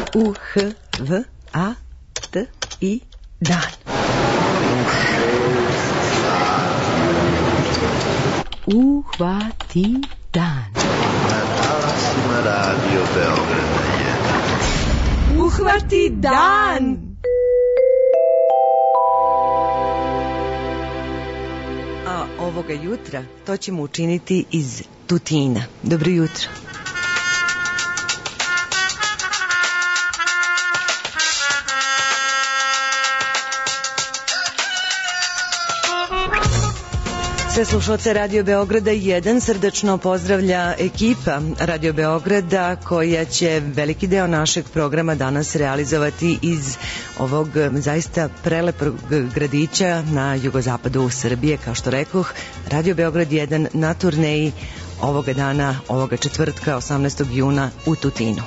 U-H-V-A-T-I dan. Uhvati dan. Na talasima Radio Beograda 1. Uhvati dan. A ovoga jutra to ćemo učiniti iz Tutina. Dobro jutro. Sve slušalce Radio Beograda 1 srdačno pozdravlja ekipa Radio Beograda koja će veliki deo našeg programa danas realizovati iz ovog zaista prelepog gradića na jugozapadu Srbije. Kao što rekoh, Radio Beograd 1 na turneji ovoga dana, ovoga četvrtka 18. juna u Tutinu.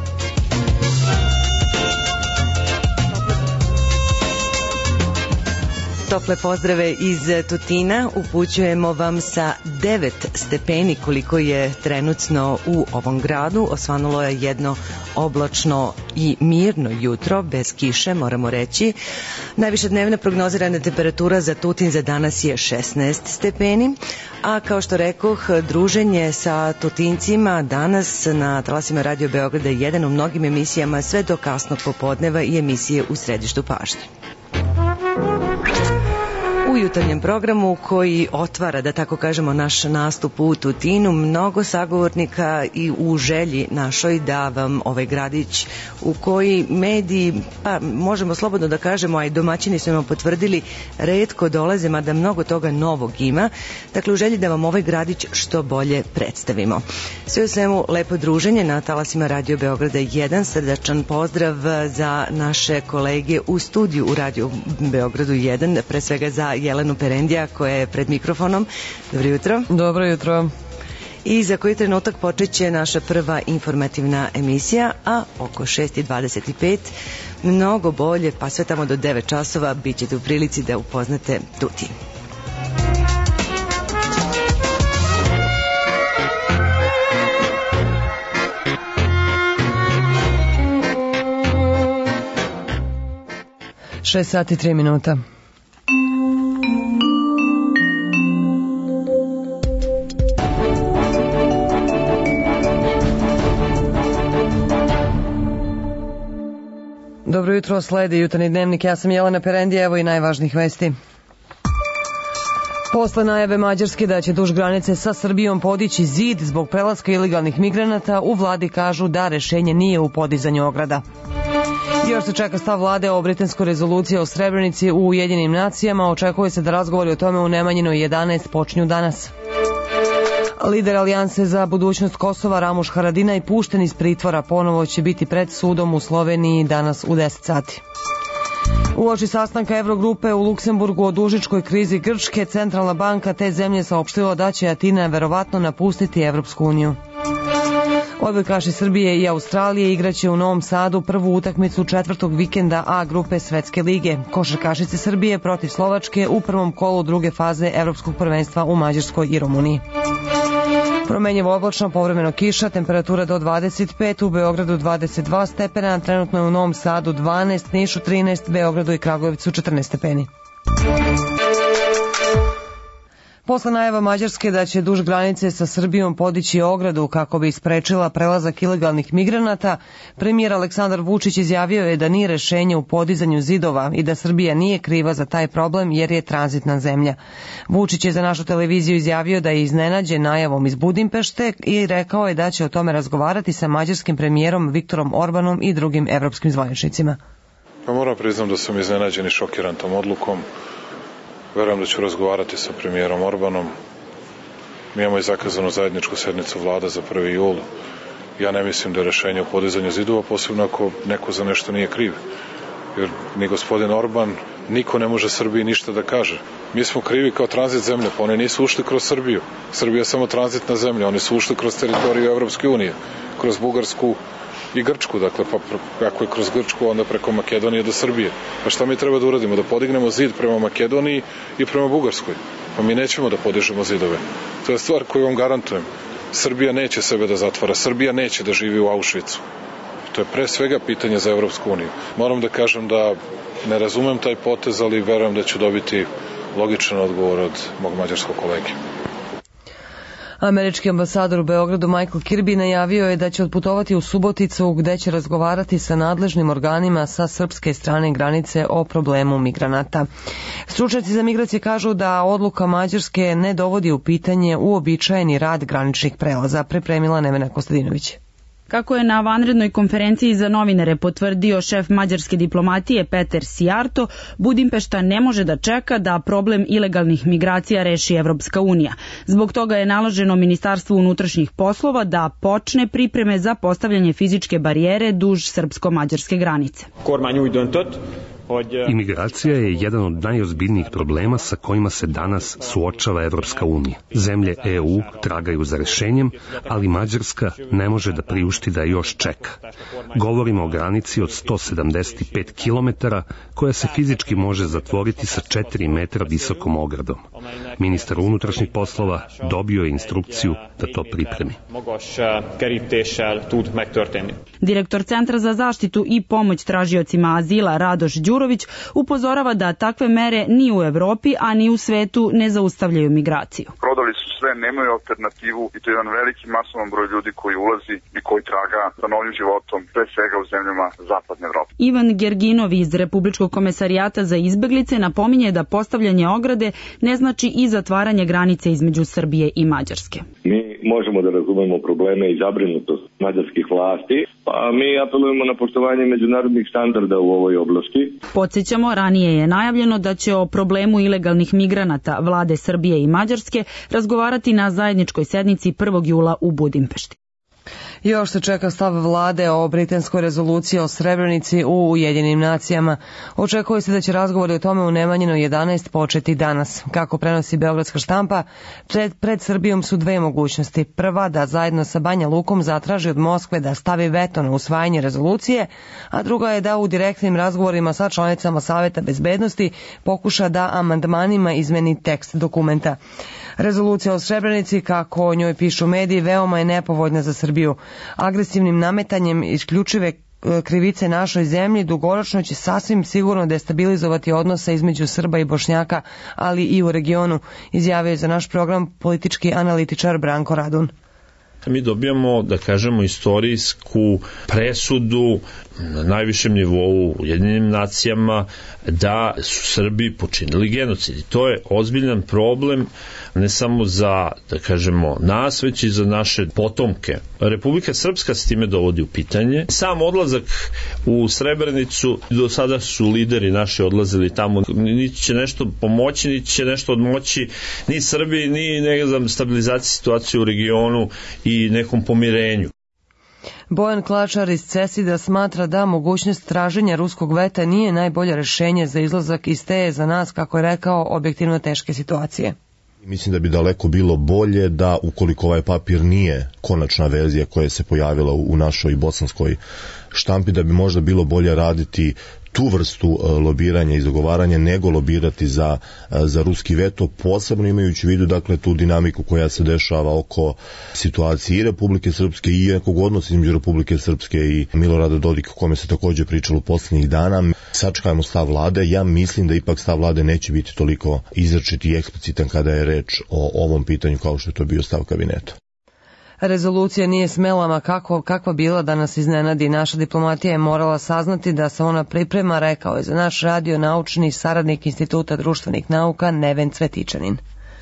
Tople pozdrave iz Tutina upućujemo vam sa 9 stepeni koliko je trenutno u ovom gradu. Osvanulo je jedno oblačno i mirno jutro, bez kiše moramo reći. Najviša dnevna prognozirana temperatura za Tutin za danas je 16 stepeni, a kao što rekoh, druženje sa Tutincima danas na talasima Radio Beograda 1 u mnogim emisijama sve do kasnog popodneva i emisije u središtu pažnje. U jutarnjem programu koji otvara, da tako kažemo, naš nastup u Tutinu, mnogo sagovornika i u želji našoj da vam ovaj gradić u koji mediji, pa možemo slobodno da kažemo, a i domaćini su nam potvrdili, retko dolaze, mada mnogo toga novog ima. Dakle, u želji da vam ovaj gradić što bolje predstavimo. Sve u svemu, lepo druženje na talasima Radio Beograda 1. Srdačan pozdrav za naše kolege u studiju u Radio Beogradu 1, pre svega za Jelenu Perendija koja je pred mikrofonom. Dobro jutro. Dobro jutro. I za koji trenutak počeće naša prva informativna emisija, a oko 6:25 mnogo bolje, pa sve tamo do 9 časova bit ćete u prilici da upoznate Tutin. Šest sati 3 minuta. Dobro jutro, sledi jutarnji dnevnik, ja sam Jelena Perendija, evo i najvažnijih vesti. Posle najave Mađarske da će duž granice sa Srbijom podići zid zbog prelaska ilegalnih migranata, u vladi kažu da rešenje nije u podizanju ograda. Još se čeka stav vlade o britanskoj rezoluciji o Srebrenici u Ujedinjenim nacijama, očekuje se da razgovori o tome u Nemanjinoj 11 počinju danas. Lider Alijanse za budućnost Kosova Ramuš Haradinaj pušten iz pritvora, ponovo će biti pred sudom u Sloveniji danas u 10 sati. Uoči sastanka Evrogrupe u Luksemburgu o dužničkoj krizi Grčke, Centralna banka te zemlje saopštila da će Atina verovatno napustiti Evropsku uniju. Odbojkaši Srbije i Australije igraće u Novom Sadu prvu utakmicu četvrtog vikenda A grupe Svetske lige. Košarkašice Srbije protiv Slovačke u prvom kolu druge faze Evropskog prvenstva u Mađarskoj i Rumuniji. Promenjivo oblačno, povremeno kiša, temperatura do 25, u Beogradu 22 stepena, trenutno je u Novom Sadu 12, Nišu 13, Beogradu i Kragujevcu 14 stepeni. Posle najava Mađarske da će duž granice sa Srbijom podići ogradu kako bi sprečila prelazak ilegalnih migranata, premijer Aleksandar Vučić izjavio je da nije rešenje u podizanju zidova i da Srbija nije kriva za taj problem jer je tranzitna zemlja. Vučić je za našu televiziju izjavio da je iznenađen najavom iz Budimpešte i rekao je da će o tome razgovarati sa mađarskim premijerom Viktorom Orbanom i drugim evropskim zvaničnicima. Pa moram priznam da sam iznenađen i šokiran tom odlukom. Verujem da ću razgovarati sa premijerom Orbanom. Mi imamo i zakazanu zajedničku sednicu vlada za 1. jul. Ja ne mislim da je rešenje u podizanju zidova, posebno ako neko za nešto nije kriv. Jer ni gospodin Orban, niko ne može Srbiji ništa da kaže. Mi smo krivi kao tranzit zemlje, pa oni nisu ušli kroz Srbiju. Srbija je samo tranzitna zemlja, oni su ušli kroz teritoriju Evropske unije, kroz Bugarsku i Grčku, dakle, pa ako je kroz Grčku, onda preko Makedonije do Srbije. Pa šta mi treba da uradimo? Da podignemo zid prema Makedoniji i prema Bugarskoj? Pa mi nećemo da podižemo zidove. To je stvar koju vam garantujem. Srbija neće sebe da zatvara, Srbija neće da živi u Auschwitzu. To je pre svega pitanje za Evropsku uniju. Moram da kažem da ne razumem taj potez, ali verujem da ću dobiti logičan odgovor od mog mađarskog kolege. Američki ambasador u Beogradu Michael Kirby najavio je da će otputovati u Suboticu gde će razgovarati sa nadležnim organima sa srpske strane granice o problemu migranata. Stručnjaci za migracije kažu da odluka Mađarske ne dovodi u pitanje uobičajeni rad graničnih prelaza, pripremila Nevena Kostadinović. Kako je na vanrednoj konferenciji za novinare potvrdio šef mađarske diplomatije Peter Sijarto, Budimpešta ne može da čeka da problem ilegalnih migracija reši Evropska unija. Zbog toga je naloženo Ministarstvu unutrašnjih poslova da počne pripreme za postavljanje fizičke barijere duž srpsko-mađarske granice. Imigracija je jedan od najozbiljnijih problema sa kojima se danas suočava Evropska unija. Zemlje EU tragaju za rešenjem, ali Mađarska ne može da priušti da još čeka. Govorimo o granici od 175 km koja se fizički može zatvoriti sa 4 metra visokom ogradom. Ministar unutrašnjih poslova dobio je instrukciju da to pripremi. Direktor Centra za zaštitu i pomoć tražiocima azila Radoš Đurović upozorava da takve mere ni u Evropi, a ni u svetu ne zaustavljaju migraciju. Prodali su sve, nemaju alternativu i to je jedan veliki masovan broj ljudi koji ulazi i koji traga za novim životom, pre svega u zemljama zapadne Evrope. Ivan Gerginov iz Republičkog komesarijata za izbeglice napominje da postavljanje ograde ne znači i zatvaranje granice između Srbije i Mađarske. Mi možemo da razumemo probleme i zabrinutost mađarskih vlasti, pa mi apelujemo na poštovanje međunarodnih standarda u ovoj oblasti. Podsjećamo, ranije je najavljeno da će o problemu ilegalnih migranata vlade Srbije i Mađarske razgovarati na zajedničkoj sednici 1. jula u Budimpešti. Još se čeka stav vlade o britanskoj rezoluciji o Srebrenici u Ujedinjenim nacijama. Očekuje se da će razgovori o tome u Nemanjinoj 11 početi danas. Kako prenosi beogradska štampa, pred Srbijom su dve mogućnosti. Prva, da zajedno sa Banja Lukom zatraži od Moskve da stavi veto na usvajanje rezolucije, a druga je da u direktnim razgovorima sa članicama Saveta bezbednosti pokuša da amandmanima izmeni tekst dokumenta. Rezolucija o Srebrenici, kako o njoj pišu mediji, veoma je nepovoljna za Srbiju. Agresivnim nametanjem isključive krivice našoj zemlji dugoročno će sasvim sigurno destabilizovati odnose između Srba i Bošnjaka, ali i u regionu, izjavio je za naš program politički analitičar Branko Radun. Mi dobijamo, da kažemo, istorijsku presudu na najvišem nivou u Ujedinjenim nacijama da su Srbi počinili genocid. I to je ozbiljan problem ne samo za, da kažemo, nas, već i za naše potomke. Republika Srpska s time dovodi u pitanje. Sam odlazak u Srebrenicu, do sada su lideri naši odlazili tamo, niti će nešto pomoći, niti će nešto odmoći ni Srbiji, ni ne znam, stabilizaciji situacije u regionu i nekom pomirenju. Bojan Klačar iz Cesida smatra da mogućnost traženja ruskog veta nije najbolje rešenje za izlazak iz te, za nas, kako je rekao, objektivno teške situacije. Mislim da bi daleko bilo bolje da, ukoliko ovaj papir nije konačna verzija koja se pojavila u našoj bosanskoj štampi, da bi možda bilo bolje raditi tu vrstu lobiranja i zagovaranja nego lobirati za ruski veto, posebno imajući u vidu, dakle, tu dinamiku koja se dešava oko situacije i Republike Srpske i nekog odnosa između Republike Srpske i Milorada Dodika, o kome se takođe pričalo u poslednjih dana. Sačekajmo stav vlade. Ja mislim da ipak stav vlade neće biti toliko izričit i eksplicitan kada je reč o ovom pitanju kao što je to bio stav kabineta. Rezolucija nije smela, kakva bila da nas iznenadi. Naša diplomatija je morala saznati da se ona priprema, rekao je za naš radio naučni saradnik Instituta društvenih nauka Neven Cvetičanin.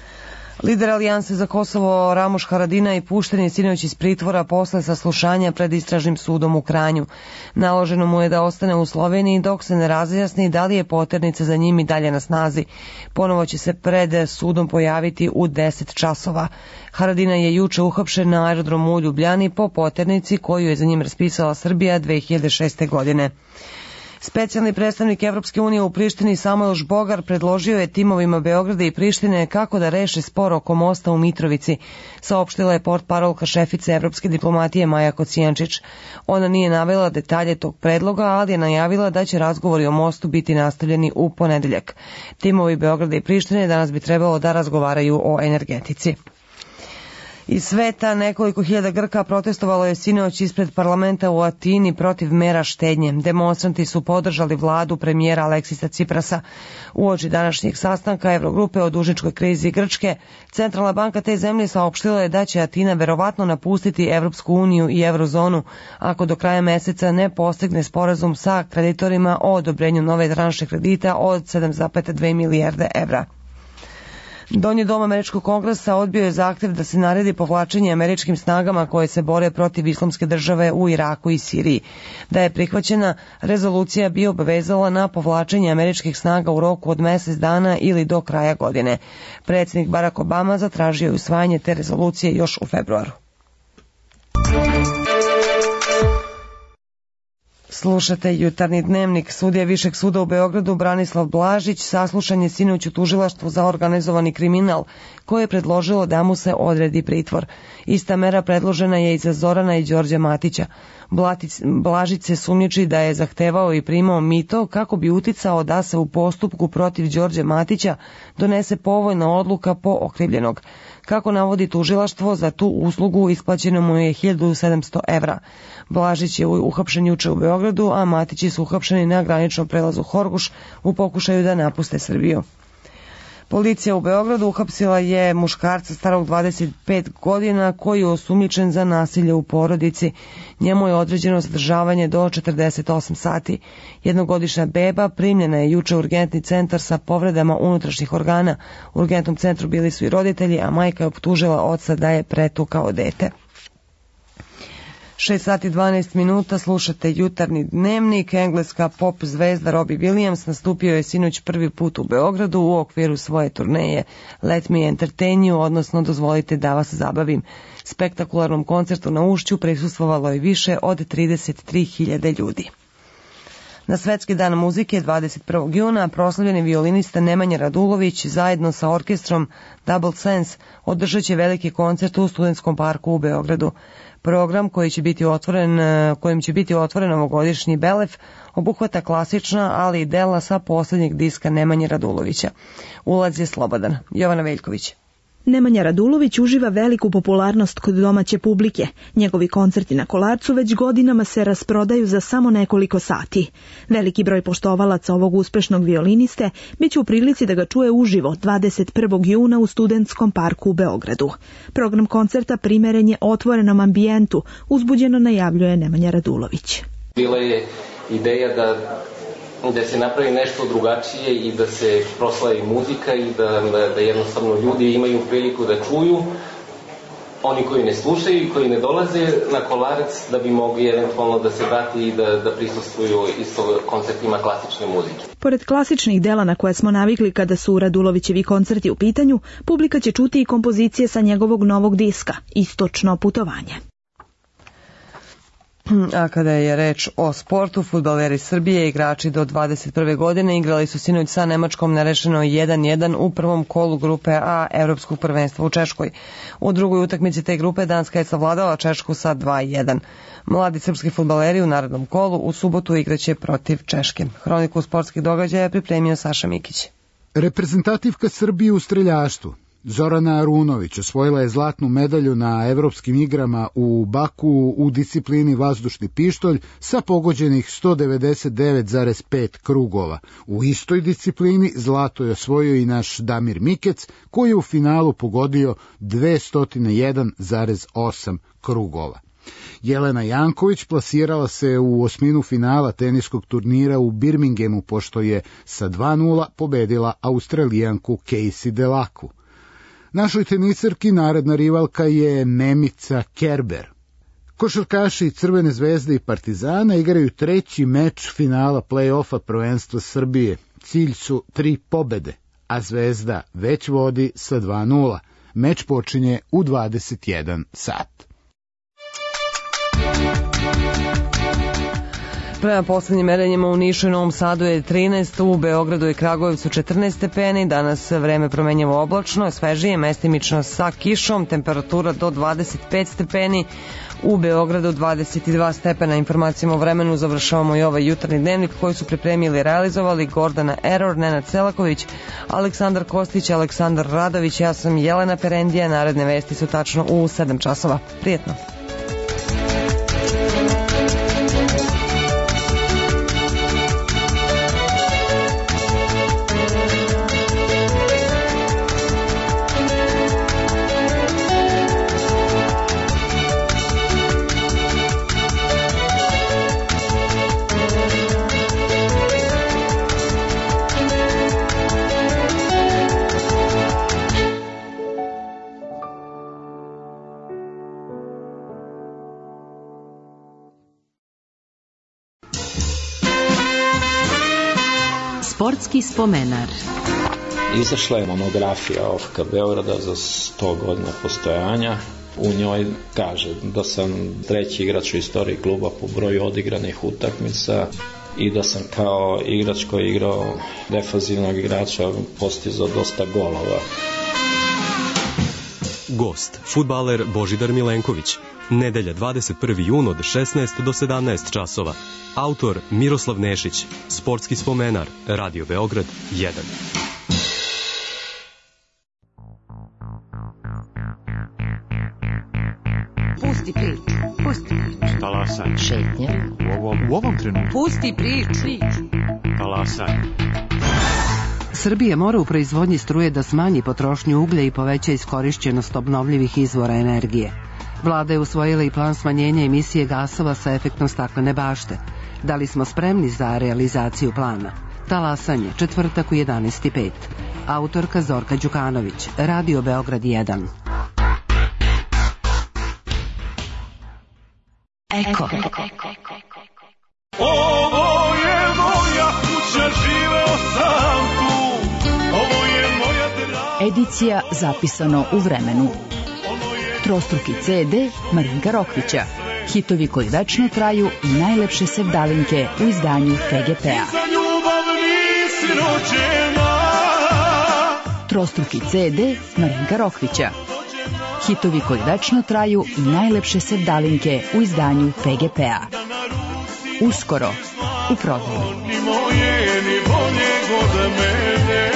Lider Alijanse za Kosovo Ramuš Haradinaj je pušten sinoć iz pritvora posle saslušanja pred istražnim sudom u Kranju. Naloženo mu je da ostane u Sloveniji dok se ne razjasni da li je poternica za njim i dalje na snazi. Ponovo će se pred sudom pojaviti u 10 časova. Haradinaj je juče uhapšen na aerodromu u Ljubljani po poternici koju je za njim raspisala Srbija 2006. godine. Specijalni predstavnik Evropske unije u Prištini Samuel Žbogar predložio je timovima Beograda i Prištine kako da reše spor oko mosta u Mitrovici, saopštila je portparolka šefice evropske diplomatije Maja Kocijančić. Ona nije navela detalje tog predloga, ali je najavila da će razgovori o mostu biti nastavljeni u ponedeljak. Timovi Beograda i Prištine danas bi trebalo da razgovaraju o energetici. Iz sveta nekoliko hiljada Grka protestovalo je sinoć ispred parlamenta u Atini protiv mera štednje. Demonstranti su podržali vladu premijera Aleksisa Ciprasa. Uoči današnjeg sastanka Evrogrupe o dužničkoj krizi Grčke, Centralna banka te zemlje saopštila je da će Atina verovatno napustiti Evropsku uniju i Eurozonu ako do kraja meseca ne postigne sporazum sa kreditorima o odobrenju nove tranše kredita od 7,2 milijarde evra. Donji dom Američkog kongresa odbio je zahtev da se naredi povlačenje američkim snagama koje se bore protiv islamske države u Iraku i Siriji. Da je prihvaćena, rezolucija bi obavezala na povlačenje američkih snaga u roku od mesec dana ili do kraja godine. Predsjednik Barack Obama zatražio je usvajanje te rezolucije još u februaru. Slušate Jutarnji dnevnik. Sudija Višeg suda u Beogradu Branislav Blažić saslušan je sinoć u tužilaštvu za organizovani kriminal, koje je predložilo da mu se odredi pritvor. Ista mera predložena je i za Zorana i Đorđa Matića. Blažić se sumnjiči da je zahtevao i primao mito kako bi uticao da se u postupku protiv Đorđa Matića donese povoljna odluka po okrivljenog. Kako navodi tužilaštvo, za tu uslugu isplaćeno mu je 1700 evra. Blažić je uhapšen juče u Beogradu, a Matići su uhapšeni na graničnom prelazu Horgoš u pokušaju da napuste Srbiju. Policija u Beogradu uhapsila je muškarca starog 25 godina koji je osumnjičen za nasilje u porodici. Njemu je određeno zadržavanje do 48 sati. Jednogodišnja beba primljena je juče u urgentni centar sa povredama unutrašnjih organa. U urgentnom centru bili su i roditelji, a majka je optužila oca da je pretukao dete. 6 sati 12 minuta, slušate Jutarnji dnevnik. Engleska pop zvezda Robbie Williams nastupio je sinoć prvi put u Beogradu u okviru svoje turneje Let Me Entertain You, odnosno Dozvolite da vas zabavim. Spektakularnom koncertu na Ušću prisustvovalo je više od 33.000 ljudi. Na Svetski dan muzike 21. juna proslavljeni violinista Nemanja Radulović zajedno sa orkestrom Double Sense održat će veliki koncert u Studentskom parku u Beogradu. Program kojim će biti otvoren ovogodišnji Belef obuhvata klasična, ali i dela sa posljednjeg diska Nemanje Radulovića. Ulaz je slobodan. Jovana Veljković. Nemanja Radulović uživa veliku popularnost kod domaće publike. Njegovi koncerti na Kolarcu već godinama se rasprodaju za samo nekoliko sati. Veliki broj poštovalaca ovog uspešnog violiniste bit će u prilici da ga čuje uživo 21. juna u Studentskom parku u Beogradu. Program koncerta primeren je otvorenom ambijentu, uzbuđeno najavljuje Nemanja Radulović. Bila je ideja da se napravi nešto drugačije i da se proslavi muzika i da jednostavno ljudi imaju priliku da čuju, oni koji ne slušaju i koji ne dolaze na Kolarac, da bi mogli eventualno da se vrati i da prisustvuju isto koncertima klasične muzike. Pored klasičnih dela na koje smo navikli kada su Radulovićevi koncerti u pitanju, publika će čuti i kompozicije sa njegovog novog diska, Istočno putovanje. A kada je reč o sportu, fudbaleri Srbije, igrači do 21. godine, igrali su sinoć sa Nemačkom nerešeno 1-1 u prvom kolu grupe A Evropskog prvenstva u Češkoj. U drugoj utakmici te grupe Danska je savladala Češku sa 2-1. Mladi srpski fudbaleri u narednom kolu u subotu igraće protiv Češke. Hroniku sportskih događaja je pripremio Saša Mikić. Reprezentativka Srbije u streljaštvu Zorana Arunović osvojila je zlatnu medalju na Evropskim igrama u Baku u disciplini vazdušni pištolj sa pogođenih 199,5 krugova. U istoj disciplini zlato je osvojio i naš Damir Mikec, koji je u finalu pogodio 201,8 krugova. Jelena Janković plasirala se u osminu finala teniskog turnira u Birminghamu, pošto je sa 2:0 pobedila Australijanku Casey Delaku. Našoj teniserki naredna rivalka je Nemica Kerber. Košarkaši Crvene zvezde i Partizana igraju treći meč finala play-offa prvenstva Srbije. Cilj su 3 pobede, a Zvezda već vodi sa 2:0. Meč počinje u 21 sat. Prema poslednjim merenjima u Nišu i Novom Sadu je 13, u Beogradu i Kragujevcu 14 stepeni, danas vreme promenjivo oblačno, svežije, mestimično sa kišom, temperatura do 25 stepeni, u Beogradu 22 stepena. Informacijama o vremenu završavamo i ovaj jutarnji dnevnik koji su pripremili i realizovali Gordana Error, Nenad Selaković, Aleksandar Kostić, Aleksandar Radović, ja sam Jelena Perendija, naredne vesti su tačno u 7 časova. Prijetno! Sportski spomenar. Izašla je monografija OFK Beograda za 100 godina postojanja. U njoj kaže da sam treći igrač u istoriji kluba po broju odigranih utakmica i da sam kao igrač koji je igrao defanzivnog igrača postizao dosta golova. Gost, fudbaler Božidar Milenković. Nedelja 21. jun od 16 do 17 časova. Autor Miroslav Nešić. Sportski spomenar. Radio Beograd 1. Pusti priču. Talasaj. Šetnja. U ovom trenutku. Pusti priču. Talasaj. Srbija mora u proizvodnji struje da smanji potrošnju uglja i poveća iskorišćenost obnovljivih izvora energije. Vlada je usvojila i plan smanjenja emisije gasova sa efektom staklene bašte. Da li smo spremni za realizaciju plana? Talasanje, četvrtak u 11:05. Autorka Zorka Đukanović, Radio Beograd 1. Eko. Ovo je moja kuća, živeo sam tu. Ovo je moja draga. Edicija zapisano u vremenu. Trostruki CD Marinka Rokvića. Hitovi koji večno traju i najlepše sevdalinke u izdanju PGP-a. Za ljubav nisi rođena. Trostruki CD Marinka Rokvića. Hitovi koji večno traju i najlepše sevdalinke u izdanju PGP-a. Uskoro u prodaju. Ni moje, ni bolje god mene.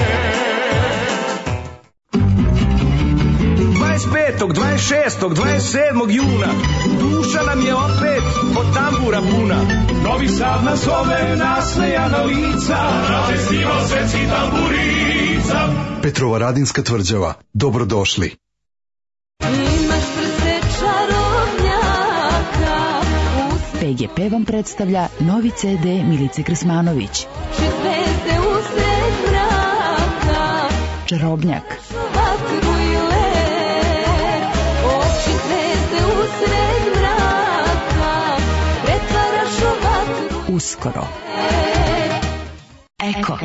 25., 26., 27. juna duša nam je opet od tambura puna. Novi Sad nas zove, nasmejana lica, na festival svetskih tamburica. Petrovaradinska tvrđava, dobrodošli. Imaš prste čarobnjaka. PGP vam predstavlja novi CD Milice Krsmanović. Zvezde usred mraka. Čarobnjak. Uskoro. Eko.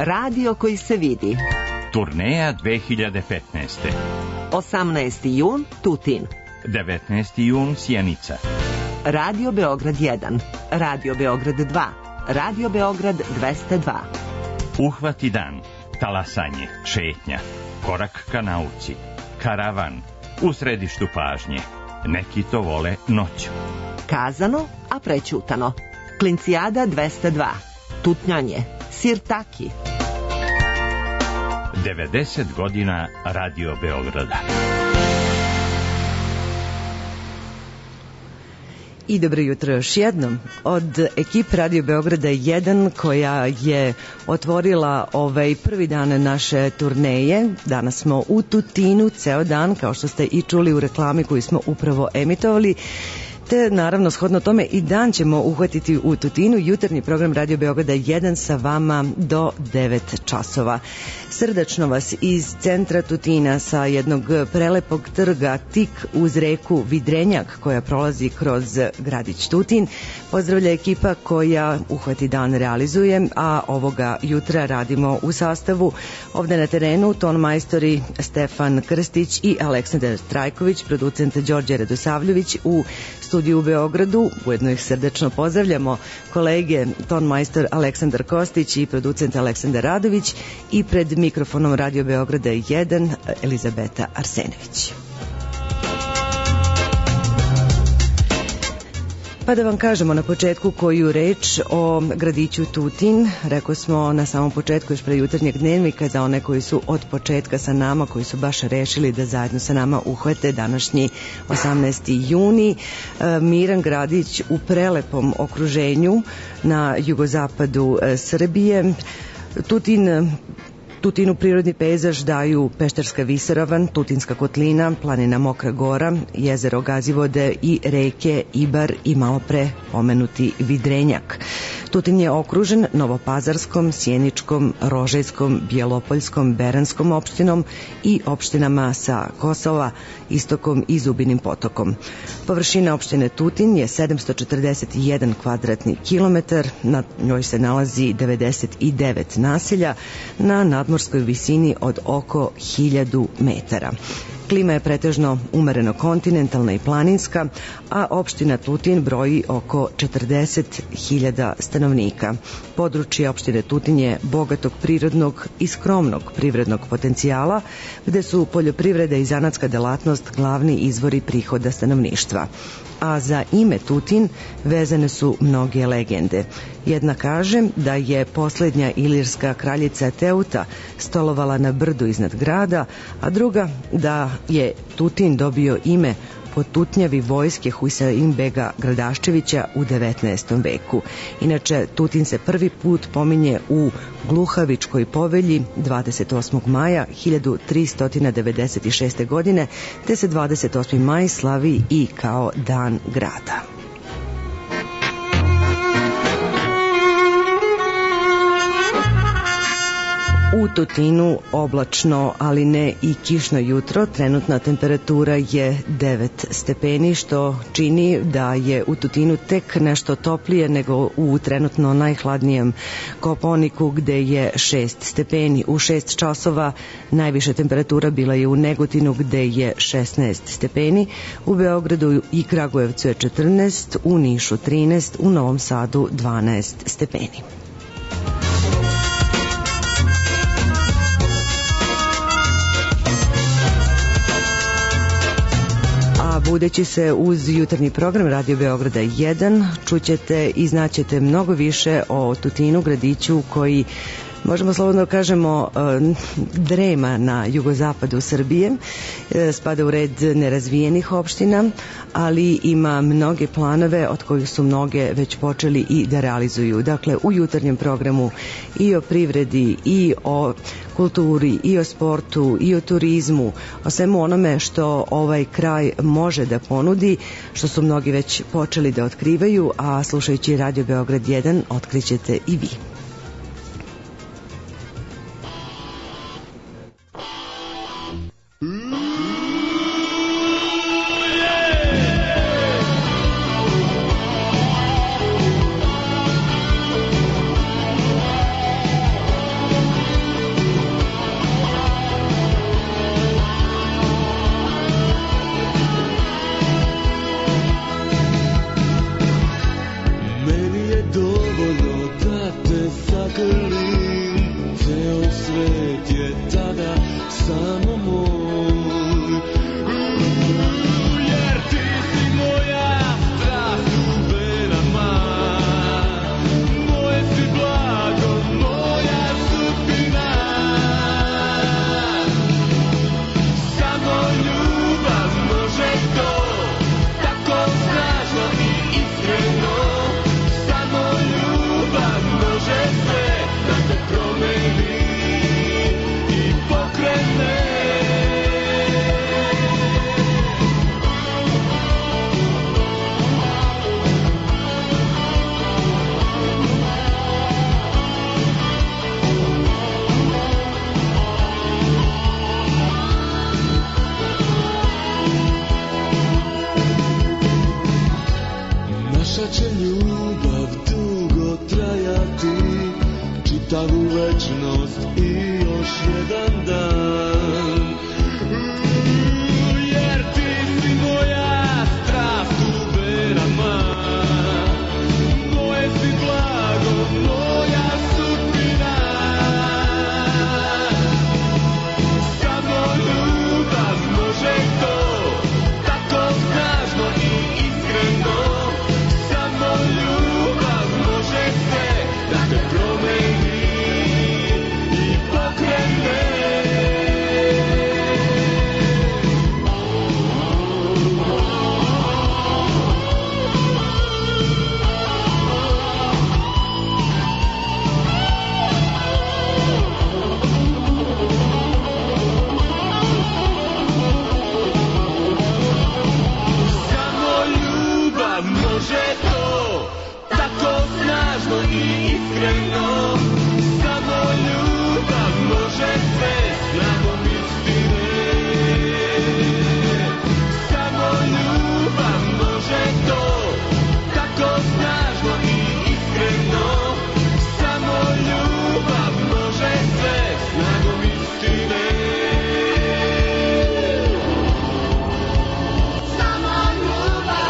Radio koji se vidi. Turneja 2015. 18. jun Tutin. 19. jun Sjenica. Radio Beograd 1, Radio Beograd 2, Radio Beograd 202. Uhvati dan, talasanje, šetnja, korak ka nauci, karavan, u središtu pažnje. Neki to vole noću. Kazano, a prećutano. Klincijada 202. Tutnjanje, sirtaki. 90 godina Radio Beograda. I dobro jutro još jednom od ekipe Radio Beograda 1 koja je otvorila ovaj prvi dan naše turneje. Danas smo u Tutinu ceo dan, kao što ste i čuli u reklami koju smo upravo emitovali. Te naravno shodno tome i dan ćemo uhvatiti u Tutinu, jutarnji program Radio Beograda 1 sa vama do 9 časova. Srdačno vas iz centra Tutina sa jednog prelepog trga tik uz reku Vidrenjak koja prolazi kroz gradić Tutin. Pozdravlja ekipa koja Uhvati dan realizuje, a ovoga jutra radimo u sastavu ovde na terenu ton majstori Stefan Krstić i Aleksandar Trajković, producent Đorđe Radosavljević u studiju u Beogradu. Ujedno ih srdečno pozdravljamo kolege ton majstor Aleksandar Kostić i producent Aleksandar Radović i pred mikrofonom Radio Beograda 1 Elizabeta Arsenović. Pa da vam kažemo na početku koju reč o gradiću Tutin. Rekao smo na samom početku još pre jutarnjeg dnevnika za one koji su od početka sa nama, koji su baš rešili da zajedno sa nama uhvate današnji 18. juni. Miran gradić u prelepom okruženju na jugozapadu Srbije. Tutinu prirodni pejzaž daju Pešterska visoravan, Tutinska kotlina, planina Mokra gora, jezero Gazivode i reke Ibar i malopre pomenuti Vidrenjak. Tutin je okružen Novopazarskom, Sjeničkom, Rožajskom, Bjelopoljskom, Beranskom opštinom i opštinama sa Kosova, Istokom i Zubinim potokom. Površina opštine Tutin je 741 kvadratni kilometar, na njoj se nalazi 99 naselja na nadmorskoj visini od oko 1000 metara. Klima je pretežno umereno kontinentalna i planinska, a opština Tutin broji oko 40.000 stanovnika. Područje opštine Tutin je bogatog prirodnog i skromnog privrednog potencijala, gde su poljoprivreda i zanatska delatnost glavni izvori prihoda stanovništva. A za ime Tutin vezane su mnoge legende. Jedna kaže da je poslednja ilirska kraljica Teuta stolovala na brdu iznad grada, a druga da je Tutin dobio ime po tutnjavi vojske Husein bega Gradaščevića u 19. veku. Inače, Tutin se prvi put pominje u Gluhavičkoj povelji 28. maja 1396. godine, te se 28. maj slavi i kao dan grada. U Tutinu oblačno, ali ne i kišno jutro. Trenutna temperatura je 9 stepeni, što čini da je u Tutinu tek nešto toplije nego u trenutno najhladnijem Kopaoniku, gde je 6 stepeni. U 6 časova najviša temperatura bila je u Negotinu, gde je 16 stepeni. U Beogradu i Kragujevcu je 14, u Nišu 13, u Novom Sadu 12 stepeni. Budeći se uz jutarnji program Radio Beograda 1, čućete i znaćete mnogo više o Tutinu, gradiću koji, možemo slobodno kažemo, drema na jugozapadu Srbije, spada u red nerazvijenih opština, ali ima mnoge planove od kojih su mnoge već počeli i da realizuju. Dakle, u jutarnjem programu i o privredi, i o kulturi, i o sportu, i o turizmu, o svemu onome što ovaj kraj može da ponudi, što su mnogi već počeli da otkrivaju, a slušajući Radio Beograd 1 otkrićete i vi. večnost i još jedan dan. Jer ti si moja strast u verama, moje si blago, moja sudbina. Samo ljubav može to, tako snažno i iskreno. Samo ljubav može sve da te promeni i pokrene. Samo ljubav može to, tako snažno i iskreno. Samo ljubav može sve snagom istine. Samo ljubav može to, tako snažno i iskreno. Samo ljubav može sve snagom istine. Samo ljubav.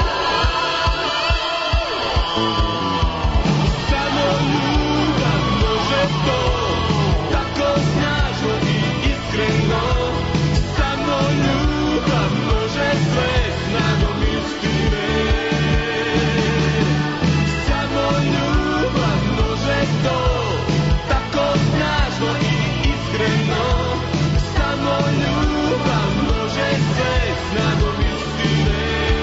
Samo ljubav može to, tako snažno i iskreno. Samo ljubav može sve snagom istine. Samo ljubav može to, tako snažno i iskreno. Samo ljubav može sve snagom istine.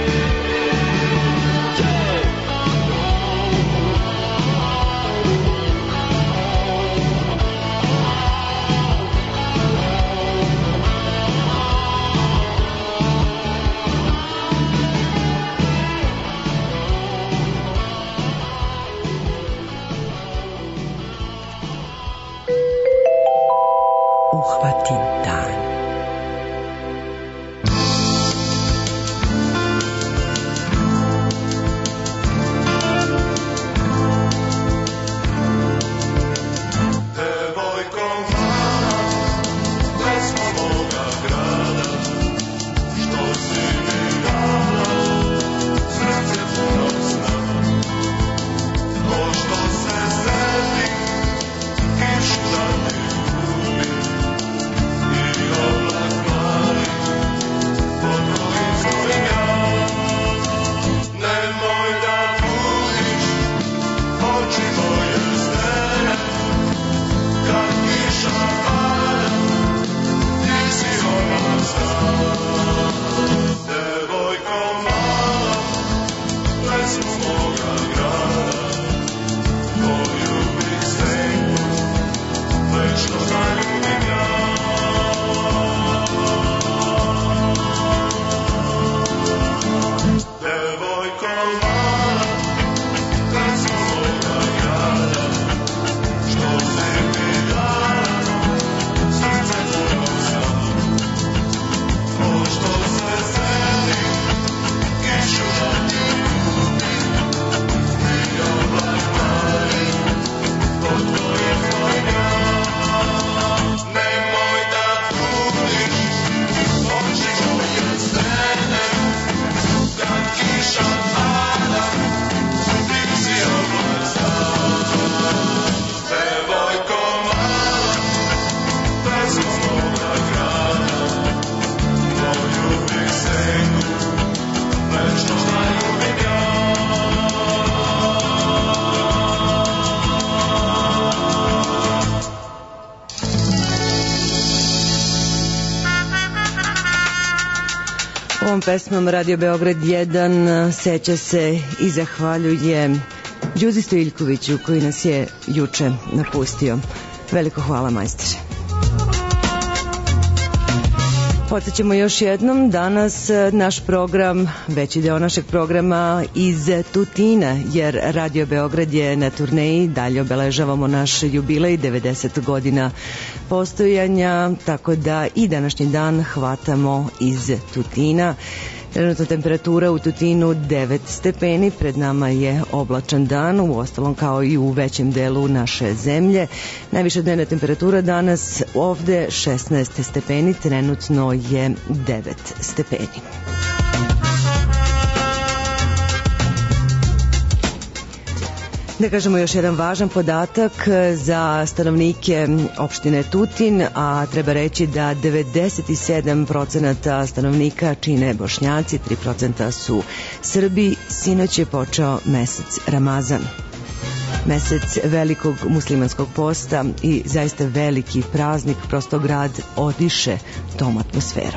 Uhvati dan. Devojko mala, pesma moga grada, što si mi dala, srce puno sna. Ko što se seti, kišu da ti ljubim, i oblak mali, pod tvojim svojim ja. Nemoj da budiš oči moje stene, kad kiša pada, ti si ona stan. Devojko mala, pesmu moga grada, koju bih senku večno zaljubim ja. Devojko mala, pesmu moga grada, što si mi dala, srce puno sna. Ko što se seti, kišu da ti ljubim, i oblak mali, pod tvojim svojim ja. Nemoj da budiš oči moje stene, kad kiša pada, ti si oblak stan. Devojko mala, pesma moga grada, koju bih senku večno zaljubim ja. Ovom pesmom Radio Beograd 1 seća se i zahvaljuje Đuzi Stojiljkoviću koji nas je juče napustio. Veliko hvala, majstore. Podsećamo još jednom, danas naš program, veći deo našeg programa iz Tutina, jer Radio Beograd je na turneji, dalje obeležavamo naš jubilej 90 godina postojanja, tako da i današnji dan hvatamo iz Tutina. Trenutna temperatura u Tutinu 9 stepeni, pred nama je oblačan dan, u ostalom kao i u većem delu naše zemlje. Najviša dnevna temperatura danas ovde 16 stepeni, trenutno je 9 stepeni. Da kažemo još jedan važan podatak za stanovnike opštine Tutin, a treba reći da 97% stanovnika čine Bošnjaci, 3% su Srbi. Sinoć je počeo mesec Ramazan, mesec velikog muslimanskog posta i zaista veliki praznik, prosto grad odiše tom atmosferom.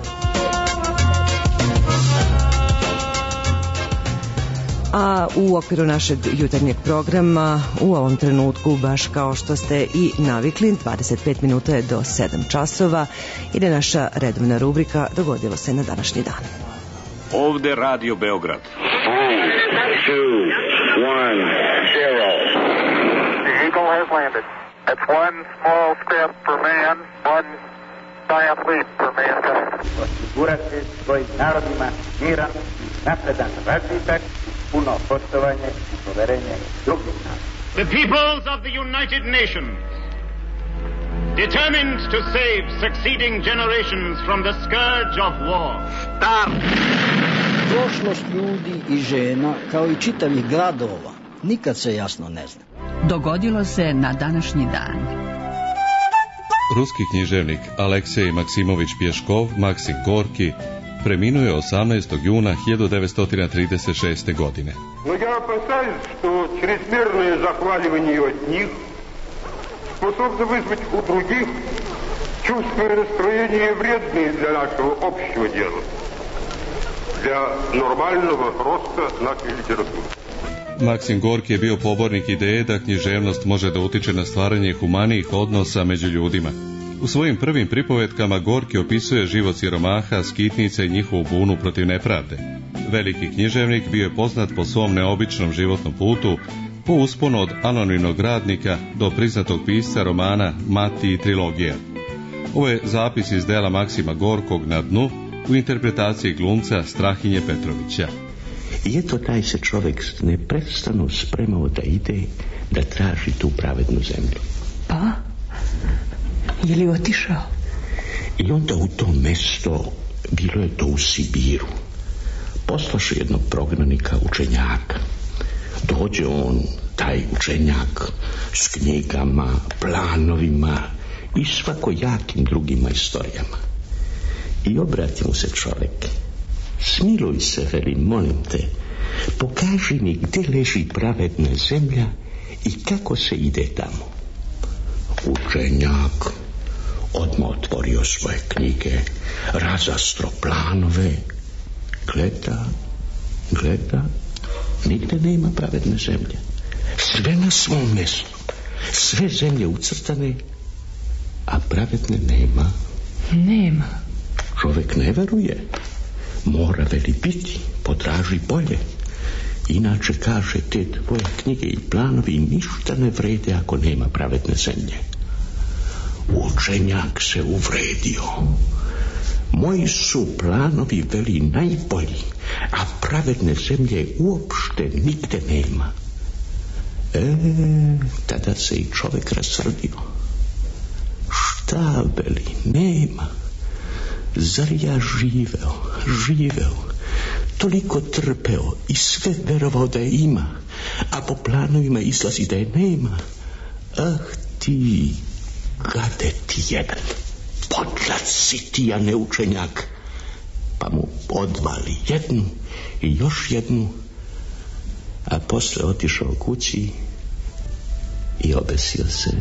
A u okviru našeg jutarnjeg programa u ovom trenutku, baš kao što ste i navikli, 25 minuta je do 7 časova, ide naša redovna rubrika Dogodilo se na današnji dan. Ovde Radio Beograd. 3, 2, 1, 0. The Eagle has landed. That's one small step for man, one giant leap for mankind. Osigurati svojim narodima miran, napredan razvitak, puno poštovanje i poverenje drugih naroda. The peoples of the United Nations, determined to save succeeding generations from the scourge of war. Start! Prošlost ljudi i žena, kao i čitavih gradova, nikad se jasno ne zna. Dogodilo se na današnji dan. Ruski književnik Aleksej Maksimović Pješkov, Maksim Gorki, preminuo je 18. juna 1936. godine. Но я опасаюсь, что чрезмерное захваливание от них способно вызвать у других чувства и настроения вредные для нашего общего дела, для нормального роста нашей литературы. Maksim Gorki je bio pobornik ideje da književnost može da utiče na stvaranje humanijih odnosa među ljudima. U svojim prvim pripovetkama Gorki opisuje život siromaha, skitnica i njihovu bunu protiv nepravde. Veliki književnik bio je poznat po svom neobičnom životnom putu, po usponu od anonimnog radnika do priznatog pisca romana Mati i trilogija. Ovo je zapis iz dela Maksima Gorkog Na dnu u interpretaciji glumca Strahinje Petrovića. I eto taj se čovjek neprestano spremao da ide, da traži tu pravednu zemlju. Pa? Je li otišao? I onda u to mesto, bilo je to u Sibiru, poslaše jednog prognanika, učenjaka. Dođe on, taj učenjak, s knjigama, planovima i svakojakim drugim istorijama. I obrati mu se čovjek. Smiluj se, veli, molim te, pokaži mi gdje leži pravedna zemlja i kako se ide tamo. Učenjak odmah otvorio svoje knjige, razastro planove, gleda, nigde nema pravedne zemlje. Sve na svom mjestu, sve zemlje ucrtane, a pravedne nema. Nema. Čovjek ne veruje. Mora veli biti, potraži bolje. Inače, kaže, te tvoje knjige i planovi ništa ne vrede ako nema pravedne zemlje. Učenjak se uvredio. Moji su planovi, veli, najbolji, a pravedne zemlje uopšte nigde nema. Tada se i čovjek rasrdio. Šta, veli, nema? Zar ja živeo, toliko trpeo i sve verovao da je ima, a po planovima izlazi da je nema. Ah ti, gade ti jedan, podlac si ti, a ne učenjak. Pa mu odvali jednu i još jednu, a posle otišao kući i obesio se.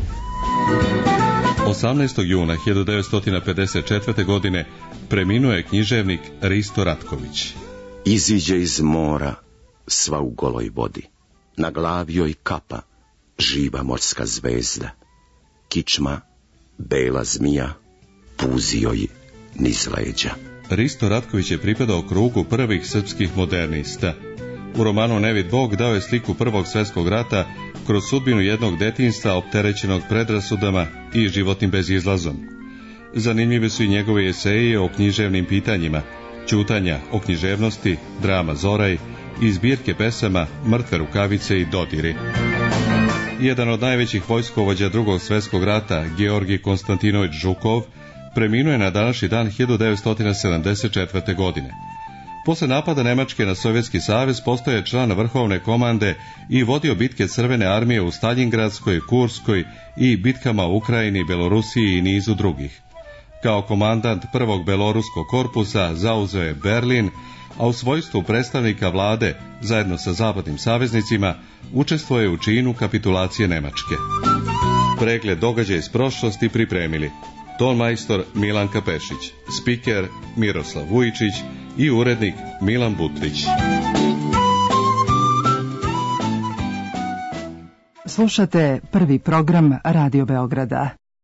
18. juna 1954. godine preminuo je književnik Risto Ratković. Iziđe iz mora, sva u goloj vodi. Na glavi joj kapa, živa morska zvezda. Kičma, bela zmija, puzi joj niz leđa. Risto Ratković je pripadao krugu prvih srpskih modernista. U romanu Nevid Bog dao je sliku Prvog svjetskog rata kroz sudbinu jednog detinjstva opterećenog predrasudama i životnim bezizlazom. Zanimljive su i njegove eseje o književnim pitanjima, ćutanja o književnosti, drama Zoraj i zbirke pesama Mrtve rukavice i Dodiri. Jedan od najvećih vojskovođa Drugog svjetskog rata, Georgij Konstantinović Žukov, preminuo je na današnji dan 1974. godine. Posle napada Nemačke na Sovjetski savez postao je član vrhovne komande i vodio bitke Crvene armije u Staljingradskoj, Kurskoj i bitkama u Ukrajini, Belorusiji i nizu drugih. Kao komandant prvog beloruskog korpusa zauzeo je Berlin, a u svojstvu predstavnika vlade, zajedno sa zapadnim saveznicima, učestvuje u činu kapitulacije Nemačke. Pregled događaja iz prošlosti pripremili tonmajstor Milanka Pešić, spiker Miroslav Vujičić i urednik Milan Butrić. Slušate prvi program Radio Beograda.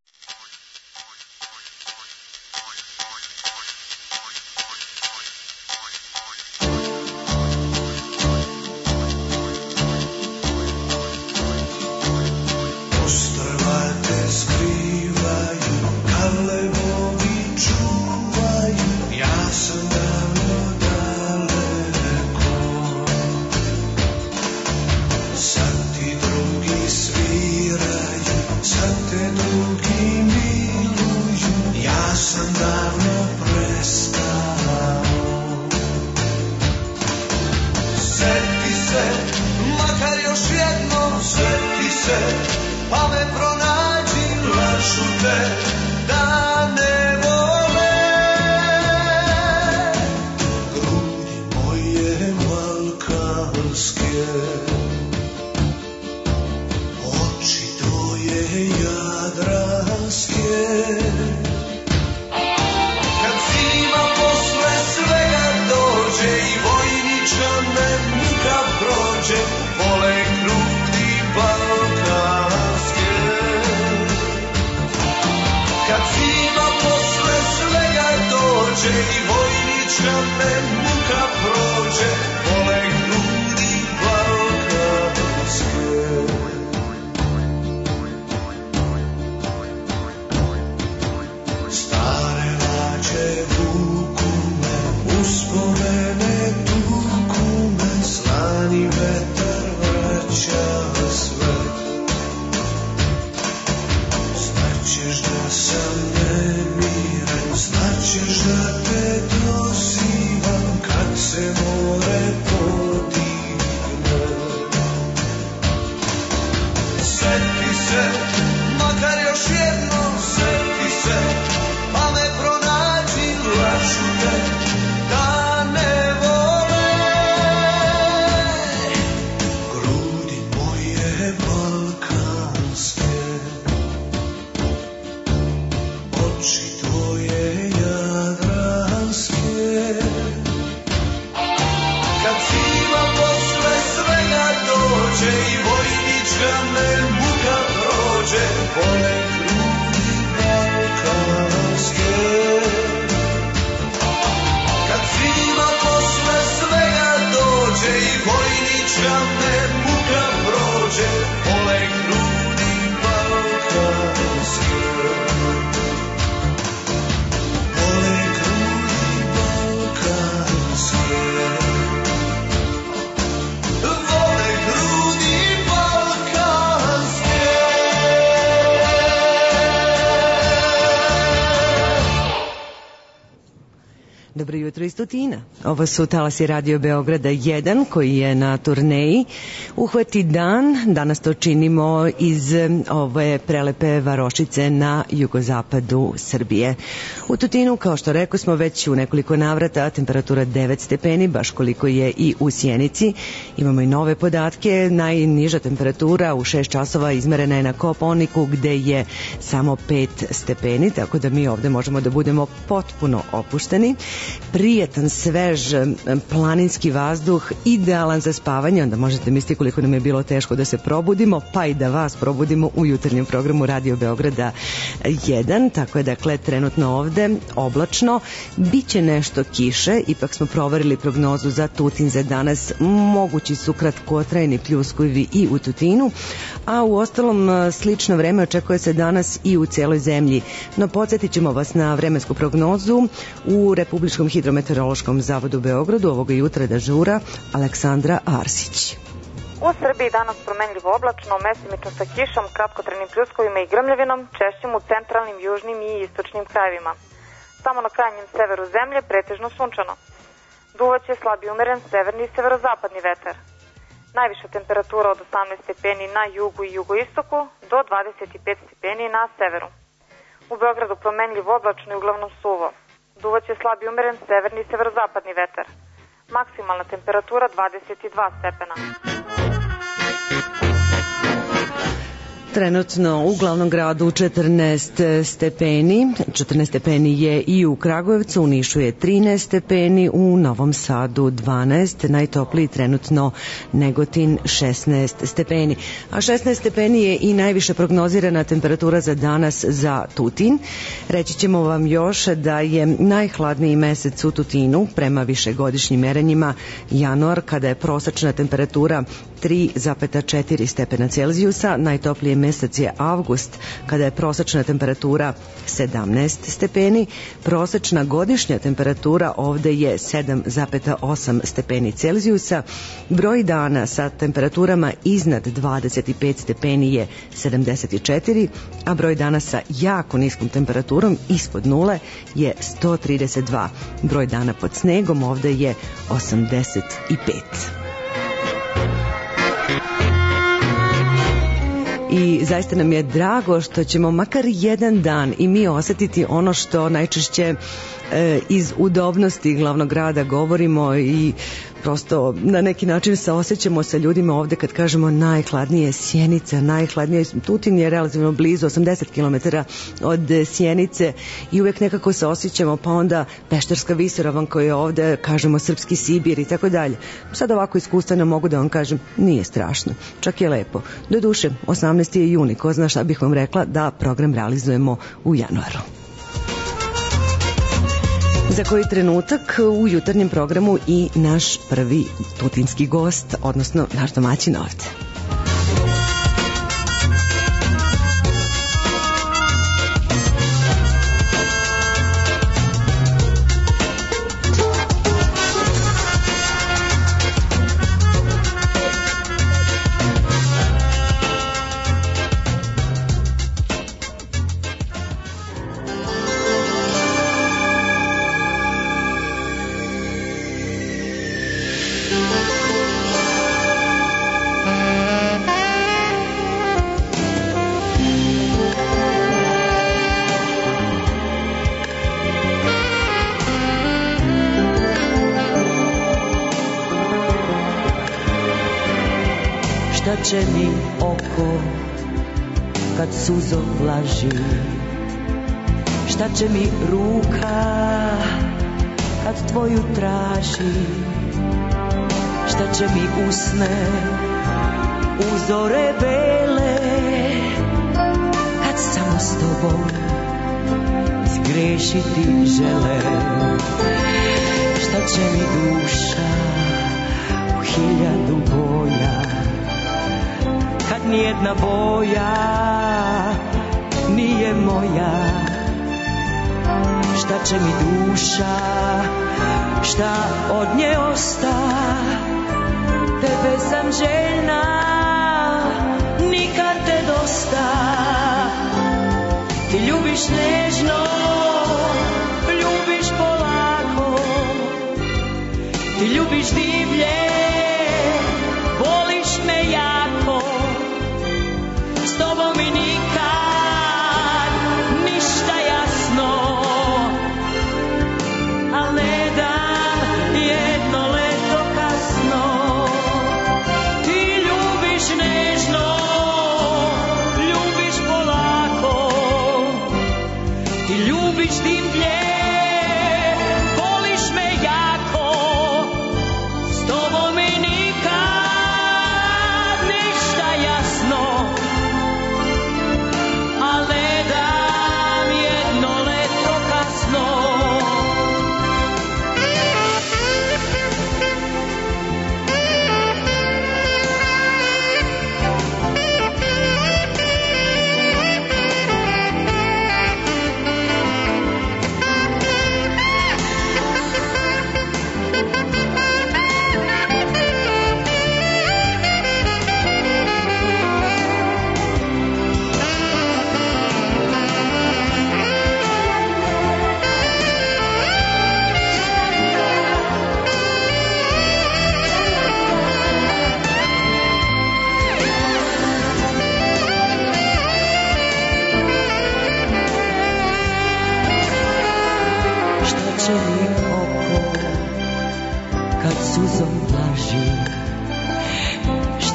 Dobro jutro iz Tutina. Ovo su talasi Radio Beograda 1 koji je na turneji. Uhvati dan, danas to činimo iz ove prelepe varošice na jugozapadu Srbije. U Tutinu, kao što rekao smo, već u nekoliko navrata temperatura 9 stepeni, baš koliko je i u Sjenici. Imamo i nove podatke. Najniža temperatura u 6 časova izmerena je na Kopaoniku gde je samo 5 stepeni, tako da mi ovde možemo da budemo potpuno opušteni. Prijatan, svež, planinski vazduh, idealan za spavanje, onda možete misliti koliko nam je bilo teško da se probudimo, pa i da vas probudimo u jutarnjem programu Radio Beograda 1, tako je dakle trenutno ovde oblačno, biće nešto kiše, ipak smo proverili prognozu za Tutin za danas, mogući su kratkotrajni pljuskuvi i u Tutinu, a u ostalom slično vreme očekuje se danas i u cijeloj zemlji. No podsjetit ćemo vas na vremensku prognozu u Republičkom hidrometeorološkom zavodu u Beogradu ovoga jutra dežura Aleksandra Arsić. U Srbiji danas promenljivo oblačno, mesimično sa kišom, kratkotrajnim pljuskovima i grmljavinom, češćim u centralnim, južnim i istočnim krajevima. Samo na krajnjem severu zemlje pretežno sunčano. Duvaće slabi umeren severni i severozapadni vetar. Najviša temperatura od 18 stepeni na jugu i jugoistoku do 25 stepeni na severu. U Beogradu promenljivo oblačno i uglavnom suvo. Duvaće slabi umeren severni i severozapadni vetar. Maksimalna temperatura 22 stepena. Trenutno u glavnom gradu 14 stepeni. 14 stepeni je i u Kragujevcu, u Nišu je 13 stepeni, u Novom Sadu 12, najtopliji trenutno Negotin 16 stepeni. A 16 stepeni je i najviše prognozirana temperatura za danas za Tutin. Reći ćemo vam još da je najhladniji mesec u Tutinu prema višegodišnjim merenjima januar, kada je prosečna temperatura 3,4 stepena Celzijusa, najtoplije mesec je avgust, kada je prosečna temperatura 17 stepeni, prosečna godišnja temperatura ovde je 7,8 stepeni Celzijusa, broj dana sa temperaturama iznad 25 stepeni je 74, a broj dana sa jako niskom temperaturom ispod nule je 132. Broj dana pod snegom ovde je 85. I zaista nam je drago što ćemo makar jedan dan i mi osetiti ono što najčešće iz udobnosti glavnog grada govorimo i prosto na neki način se osjećamo sa ljudima ovde kad kažemo najhladnije Sjenica, najhladnije Tutin je relativno blizu 80 km od Sjenice i uvek nekako se osjećamo, pa onda Pešterska visoravan koja je ovde, kažemo Srpski Sibir i tako dalje. Sad ovako iskustveno mogu da vam kažem, nije strašno, čak je lepo. Do duše, 18. je juni, ko zna šta bih vam rekla da program realizujemo u januaru. Za koji trenutak u jutarnjem programu i naš prvi tutinski gost, odnosno naš domaćin ovde. Šta će mi oko kad suzo vlaži? Šta će mi ruka kad tvoju traži? Šta će mi usne uzore bele kad samo s tobom zgrešiti žele? Šta će mi duša u hiljadu boja kad nijedna boja nije moja? Šta će mi duša, šta od nje osta? Tebe sam željna, nikad te dosta. Ti ljubiš nežno, ljubiš polako. Ti ljubiš divlje, voliš me jako. S tobom mi nikad ništa jasno, al ne dam jedno leto kasno. Ti ljubiš nežno, ljubiš polako. Ti ljubiš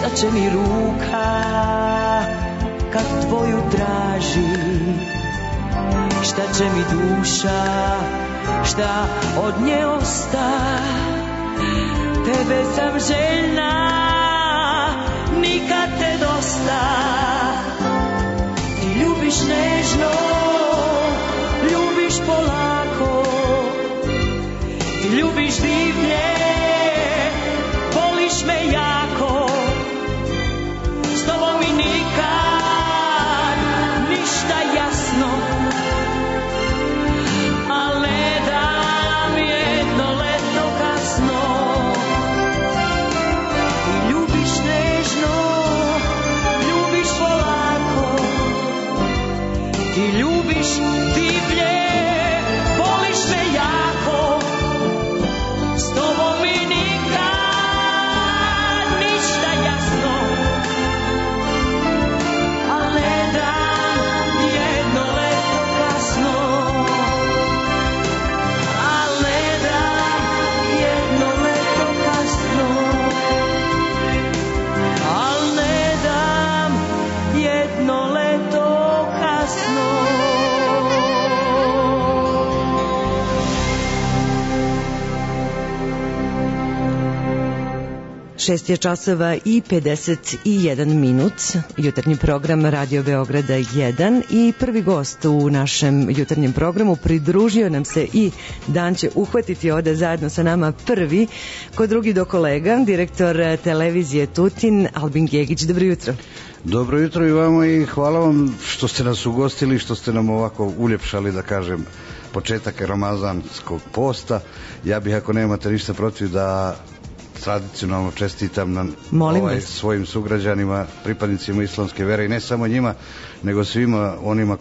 šta će mi ruka kad tvoju traži, šta će mi duša, šta od nje osta. Tebe sam željna, nikad te dosta. Ti ljubiš nežno, ljubiš polako, ti ljubiš divlje, voliš me jako. S tobom mi nikad ništa jasno, al ne dam jedno leto kasno. Ti ljubiš nežno, ljubiš polako, ti ljubiš divlje, voliš me jako. S tobom mi nikad ništa jasno, al ne dam jedno leto kasno, al ne dam jedno leto kasno, al ne dam jedno leto kasno. 6 je časova i 51 minut, jutarnji program Radio Beograda 1 i prvi gost u našem jutarnjem programu pridružio nam se i dan će uhvatiti ovde zajedno sa nama prvi, ko drugi do kolega, direktor televizije Tutin, Albin Gegić. Dobro jutro. Dobro jutro i vama i hvala vam što ste nas ugostili, što ste nam ovako uljepšali, da kažem, početak ramazanskog posta. Ja bih, ako nemate ništa protiv, da tradicionalno čestitam na svojim sugrađanima, pripadnicima islamske vere i ne samo njima, nego svima onima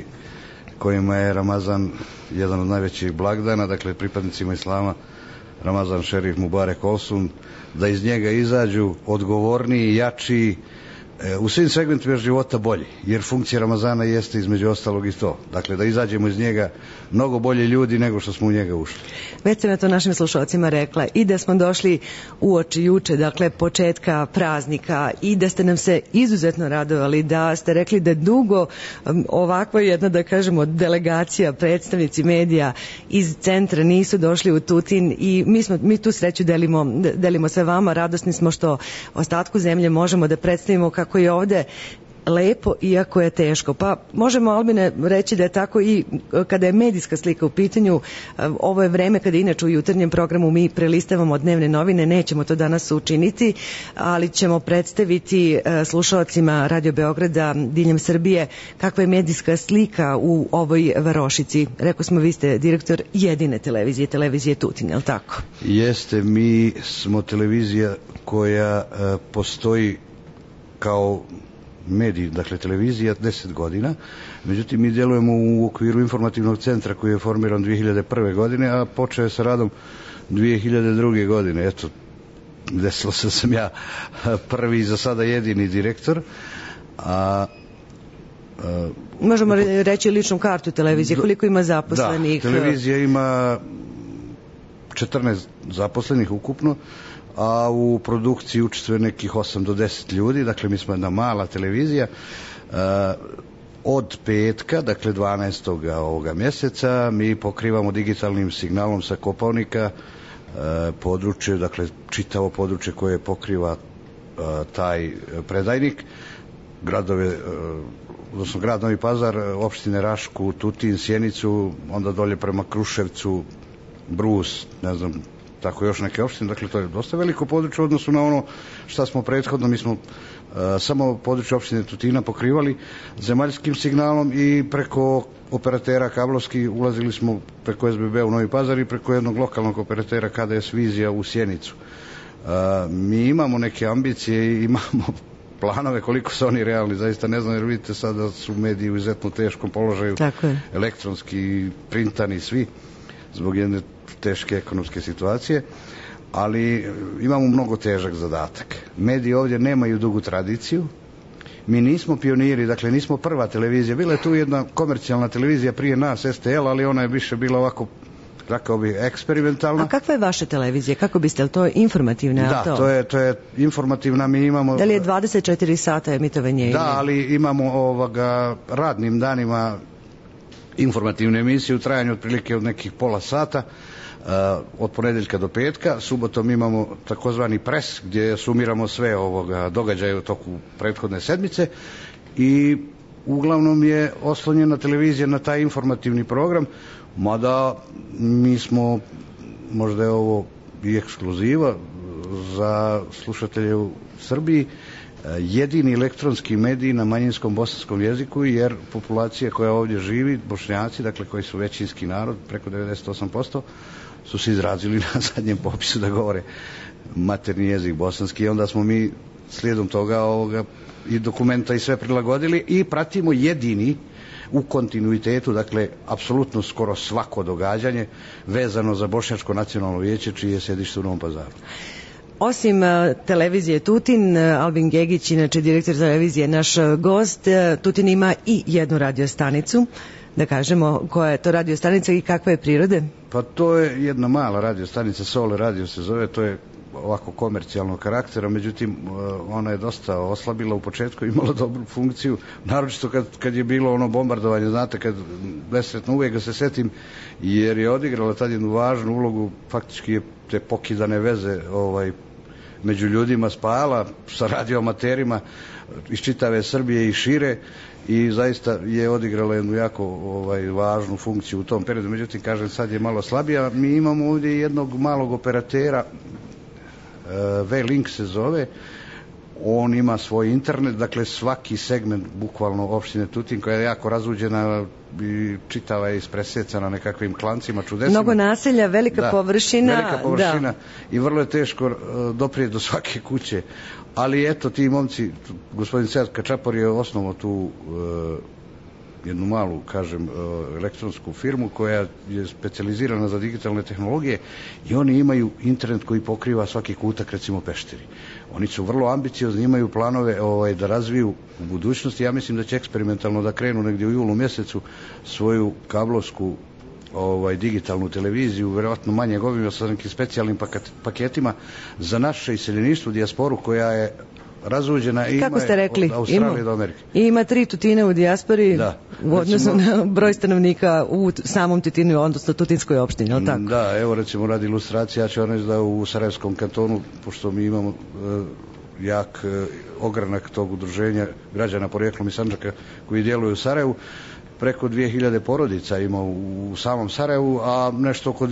kojima je Ramazan jedan od najvećih blagdana, dakle pripadnicima islama, Ramazan Šerif Mubarek Olsun, da iz njega izađu odgovorniji, jači, u svim segmentima života bolji, jer funkcija Ramazana jeste između ostalog i to. Dakle, da izađemo iz njega mnogo bolji ljudi nego što smo u njega ušli. Već sam ja to našim slušalcima rekla i da smo došli uoči juče, dakle početka praznika, i da ste nam se izuzetno radovali, da ste rekli da dugo ovakva jedna, da kažemo, delegacija, predstavnici medija iz centra nisu došli u Tutin i mi tu sreću delimo sa vama. Radosni smo što ostatku zemlje možemo da predstavimo kako je ovde lepo, iako je teško. Pa možemo, Albine, reći da je tako i kada je medijska slika u pitanju. Ovo je vreme kada inače u jutarnjem programu mi prelistavamo dnevne novine, nećemo to danas učiniti, ali ćemo predstaviti slušalcima Radio Beograda diljem Srbije kakva je medijska slika u ovoj varošici. Rekao smo, vi ste direktor jedine televizije, televizije Tutin, je li tako? Jeste, mi smo televizija koja postoji kao mediji, dakle televizija 10 godina, međutim mi djelujemo u okviru informativnog centra koji je formiran 2001. godine, a počeo je sa radom 2002. godine. Eto, desilo se da sam ja prvi i za sada jedini direktor, možemo reći ličnu kartu televizije, koliko ima zaposlenih? Da, televizija ima 14 zaposlenih ukupno, a u produkciji učestvuje nekih 8 do 10 ljudi, dakle mi smo jedna mala televizija. Od petka, dakle 12. ovoga mjeseca, mi pokrivamo digitalnim signalom sa Kopaonika područje, dakle čitavo područje koje pokriva taj predajnik, gradove, odnosno grad Novi Pazar, opštine Rašku, Tutin, Sjenicu, onda dolje prema Kruševcu, Brus, ne znam, tako još neke opštine, dakle to je dosta veliko područje u odnosu na ono šta smo prethodno, mi smo samo područje opštine Tutina pokrivali zemaljskim signalom i preko operatera kablovski ulazili smo preko SBB u Novi Pazar i preko jednog lokalnog operatera KDS Vizija u Sjenicu. Mi imamo neke ambicije i imamo planove, koliko su oni realni, zaista ne znam, jer vidite sada su mediji u izuzetno teškom položaju, elektronski, printani svi, zbog jedne teške ekonomske situacije, ali imamo mnogo težak zadatak. Mediji ovdje nemaju dugu tradiciju, mi nismo pioniri, dakle nismo prva televizija, bila je tu jedna komercijalna televizija prije nas, STL, ali ona je više bila ovako rekao bih, eksperimentalna. A kakva je vaša televizija? Kako biste, li to informativna? Da, to je informativna, mi imamo... Da li je 24 sata emitovanje? Da, ali imamo radnim danima informativne emisije u trajanju otprilike od nekih pola sata, od ponedeljka do petka. Subotom imamo takozvani pres gdje sumiramo sve događaje u toku prethodne sedmice i uglavnom je oslonjena televizija na taj informativni program, mada mi smo, možda je ovo i ekskluziva za slušatelje u Srbiji, jedini elektronski medij na manjinskom bosanskom jeziku, jer populacija koja ovdje živi, Bošnjaci, dakle koji su većinski narod, preko 98%, su se izrazili na zadnjem popisu da govore maternji jezik bosanski, i onda smo mi slijedom toga i dokumenta i sve prilagodili i pratimo jedini u kontinuitetu, dakle apsolutno skoro svako događanje vezano za Bošnjačko nacionalno vijeće, čije je sjedište u Novom Pazaru. Osim televizije Tutin, Albin Gegić, inače direktor televizije, naš gost. Tutin ima i jednu radiostanicu, da kažemo koja je to radiostanica i kakva je prirode? Pa to je jedna mala radiostanica, Sole radio se zove, to je ovako komercijalnog karaktera, međutim ona je dosta oslabila u početku, imala dobru funkciju, naročito kad je bilo ono bombardovanje, znate, kad nesretno uvijek ga se setim, jer je odigrala tad jednu važnu ulogu, faktički je te pokidane veze među ljudima spajala sa radioamaterima iz čitave Srbije i šire, i zaista je odigrala jednu jako važnu funkciju u tom periodu. Međutim, kažem, sad je malo slabija. Mi imamo ovdje jednog malog operatera, V-Link se zove, on ima svoj internet, dakle svaki segment bukvalno opštine Tutin, koja je jako razuđena i čitava je ispresecana nekakvim klancima čudesima. Mnogo naselja, velika površina. Velika površina i vrlo je teško doprijeti do svake kuće. Ali eto, ti momci, gospodin Sead Kačapor je osnovao tu jednu malu, kažem, elektronsku firmu koja je specijalizirana za digitalne tehnologije, i oni imaju internet koji pokriva svaki kutak, recimo Pešteri. Oni su vrlo ambiciozni, imaju planove da razviju u budućnosti. Ja mislim da će eksperimentalno da krenu negdje u julu mjesecu svoju kablovsku digitalnu televiziju, vjerojatno manje obima, sa nekim specijalnim paketima za naše iseljeništvo, dijasporu koja je razuđena i kako ste rekli, od Australije do Amerike. I ima 3 Tutine u dijaspori, u odnosu na broj stanovnika u samom Tutinu, odnosno Tutinskoj opštini, je li tako? Da, evo recimo radi ilustracije, ja ću vam reći da u Sarajevskom kantonu, pošto mi imamo jak ogranak tog udruženja građana porijeklom iz Sandžaka koji djeluju u Sarajevu, preko 2000 porodica ima u samom Sarajevu, a nešto oko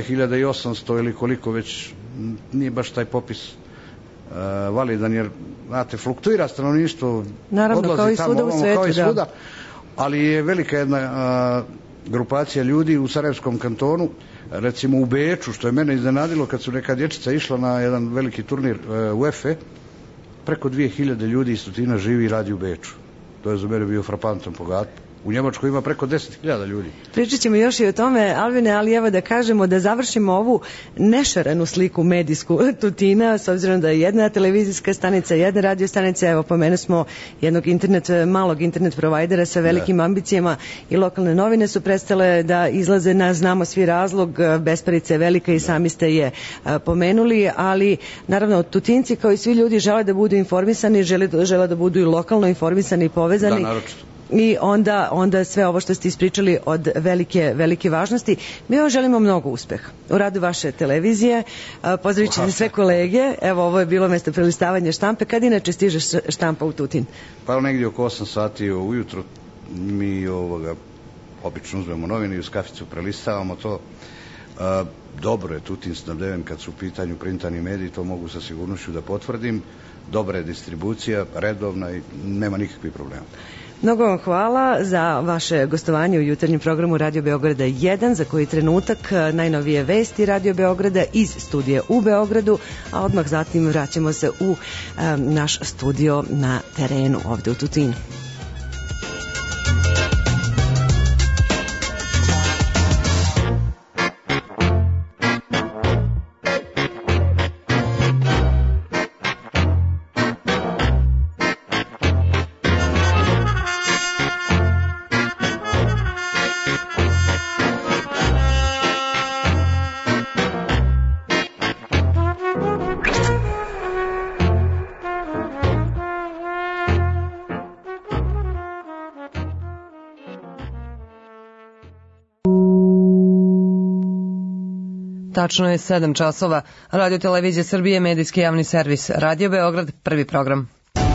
2800 ili koliko već, nije baš taj popis validan, jer znate, fluktuira stanovništvo, naravno, odlazi kao i svuda u svijetu, kao i svuda, ali je velika jedna grupacija ljudi u Sarajevskom kantonu, recimo u Beču, što je mene iznenadilo kad su neka dječica išla na jedan veliki turnir UEFA, preko 2000 ljudi iz Tutina živi i radi u Beču. To je za mene bio frapantan podatak. U Njemačkoj ima preko 10.000 ljudi. Pričat ćemo još i o tome, Albine, ali evo da kažemo, da završimo ovu nešarenu sliku medijsku Tutina, s obzirom da je jedna televizijska stanica, jedna radio stanica, evo pomenu smo jednog malog internet provajdera sa velikim ambicijama, i lokalne novine su prestale da izlaze na, znamo svi razlog, besparica je velika i sami ste je pomenuli, ali naravno Tutinci kao i svi ljudi žele da budu informisani, žele da budu i lokalno informisani i povezani. Da, naročito. I onda sve ovo što ste ispričali od velike važnosti. Mi vam želimo mnogo uspeha u radu vaše televizije. Pozdravit ćete sve kolege. Evo, ovo je bilo mjesto prelistavanja štampe. Kad inače stiže štampa u Tutin? Pa negdje oko 8 sati ujutro mi obično uzmemo novine i uz kaficu prelistavamo to. Dobro je Tutin snabdeven kad su u pitanju printani mediji, to mogu sa sigurnošću da potvrdim. Dobra je distribucija, redovna i nema nikakvih problema. Mnogo vam hvala za vaše gostovanje u jutarnjem programu Radio Beograda 1, za koji trenutak najnovije vesti Radio Beograda iz studija u Beogradu, a odmah zatim vraćamo se u naš studio na terenu ovdje u Tutinu. Tačno je 7 časova. Radio Televizija Srbije, medijski javni servis. Radio Beograd, prvi program.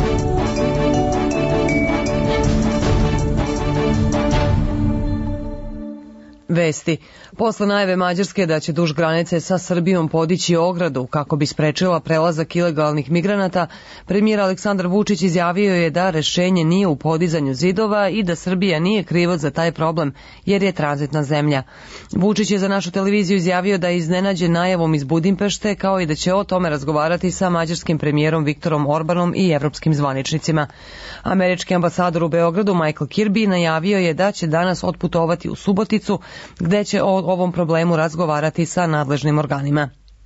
Vesti. Posle najave Mađarske da će duž granice sa Srbijom podići ogradu kako bi sprečila prelazak ilegalnih migranata, premijer Aleksandar Vučić izjavio je da rešenje nije u podizanju zidova i da Srbija nije krivac za taj problem jer je tranzitna zemlja. Vučić je za našu televiziju izjavio da je iznenađen najavom iz Budimpešte, kao i da će o tome razgovarati sa mađarskim premijerom Viktorom Orbanom i evropskim zvaničnicima. Američki ambasador u Beogradu Michael Kirby najavio je da će danas otputovati u Suboticu, gde će o ovom problemu razgovarati sa nadležnim organima.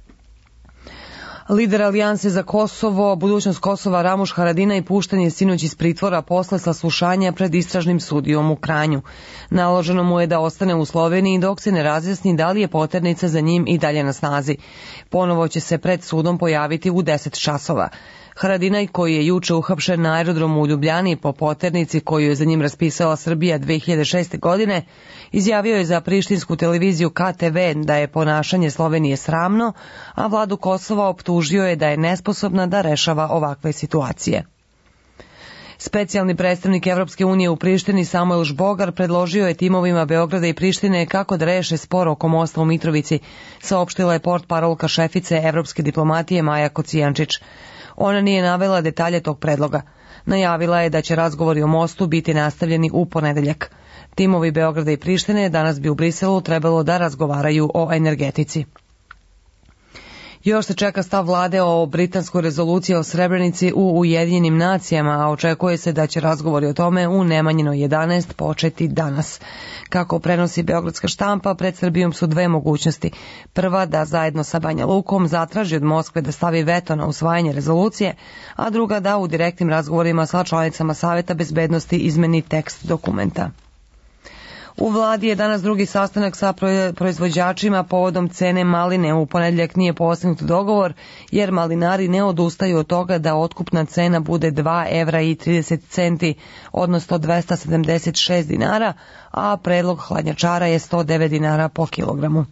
Lider Alijanse za Kosovo, budućnost Kosova Ramuš Haradinaj pušten je sinoć iz pritvora posle saslušanja pred istražnim sudijom u Kranju. Naloženo mu je da ostane u Sloveniji dok se ne razjasni da li je poternica za njim i dalje na snazi. Ponovo će se pred sudom pojaviti u 10 časova. Haradinaj, koji je juče uhapšen na aerodromu u Ljubljani po poternici koju je za njim raspisala Srbija 2006. godine, izjavio je za prištinsku televiziju KTV da je ponašanje Slovenije sramno, a vladu Kosova optužio je da je nesposobna da rešava ovakve situacije. Specijalni predstavnik Evropske unije u Prištini Samuel Žbogar predložio je timovima Beograda i Prištine kako da reše spor oko mosta u Mitrovici, saopštila je portparolka šefice evropske diplomatije Maja Kocijančić. Ona nije navela detalje tog predloga. Najavila je da će razgovori o mostu biti nastavljeni u ponedeljak. Timovi Beograda i Prištine danas bi u Briselu trebalo da razgovaraju o energetici. Još se čeka stav vlade o britanskoj rezoluciji o Srebrenici u Ujedinjenim nacijama, a očekuje se da će razgovori o tome u Nemanjinoj 11 početi danas. Kako prenosi beogradska štampa, pred Srbijom su dve mogućnosti. Prva, da zajedno sa Banja Lukom zatraži od Moskve da stavi veto na usvajanje rezolucije, a druga da u direktnim razgovorima sa članicama Saveta bezbednosti izmeni tekst dokumenta. U vladi je danas drugi sastanak sa proizvođačima povodom cene maline. U ponedeljak nije postignut dogovor jer malinari ne odustaju od toga da otkupna cena bude 2,30 €, odnosno 276 dinara, a predlog hladnjačara je 109 dinara po kilogramu.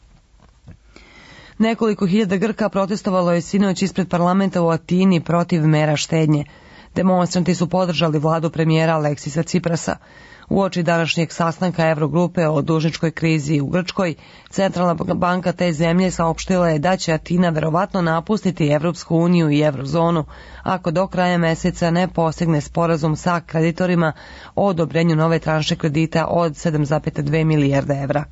Nekoliko hiljada Grka protestovalo je sinoć ispred parlamenta u Atini protiv mera štednje. Demonstranti su podržali vladu premijera Aleksisa Ciprasa. Uoči današnjeg sastanka Evrogrupe o dužničkoj krizi u Grčkoj, Centralna banka te zemlje saopštila je da će Atina verovatno napustiti Evropsku uniju i Evrozonu ako do kraja meseca ne postigne sporazum sa kreditorima o odobrenju nove tranše kredita od 7,2 milijarde evra.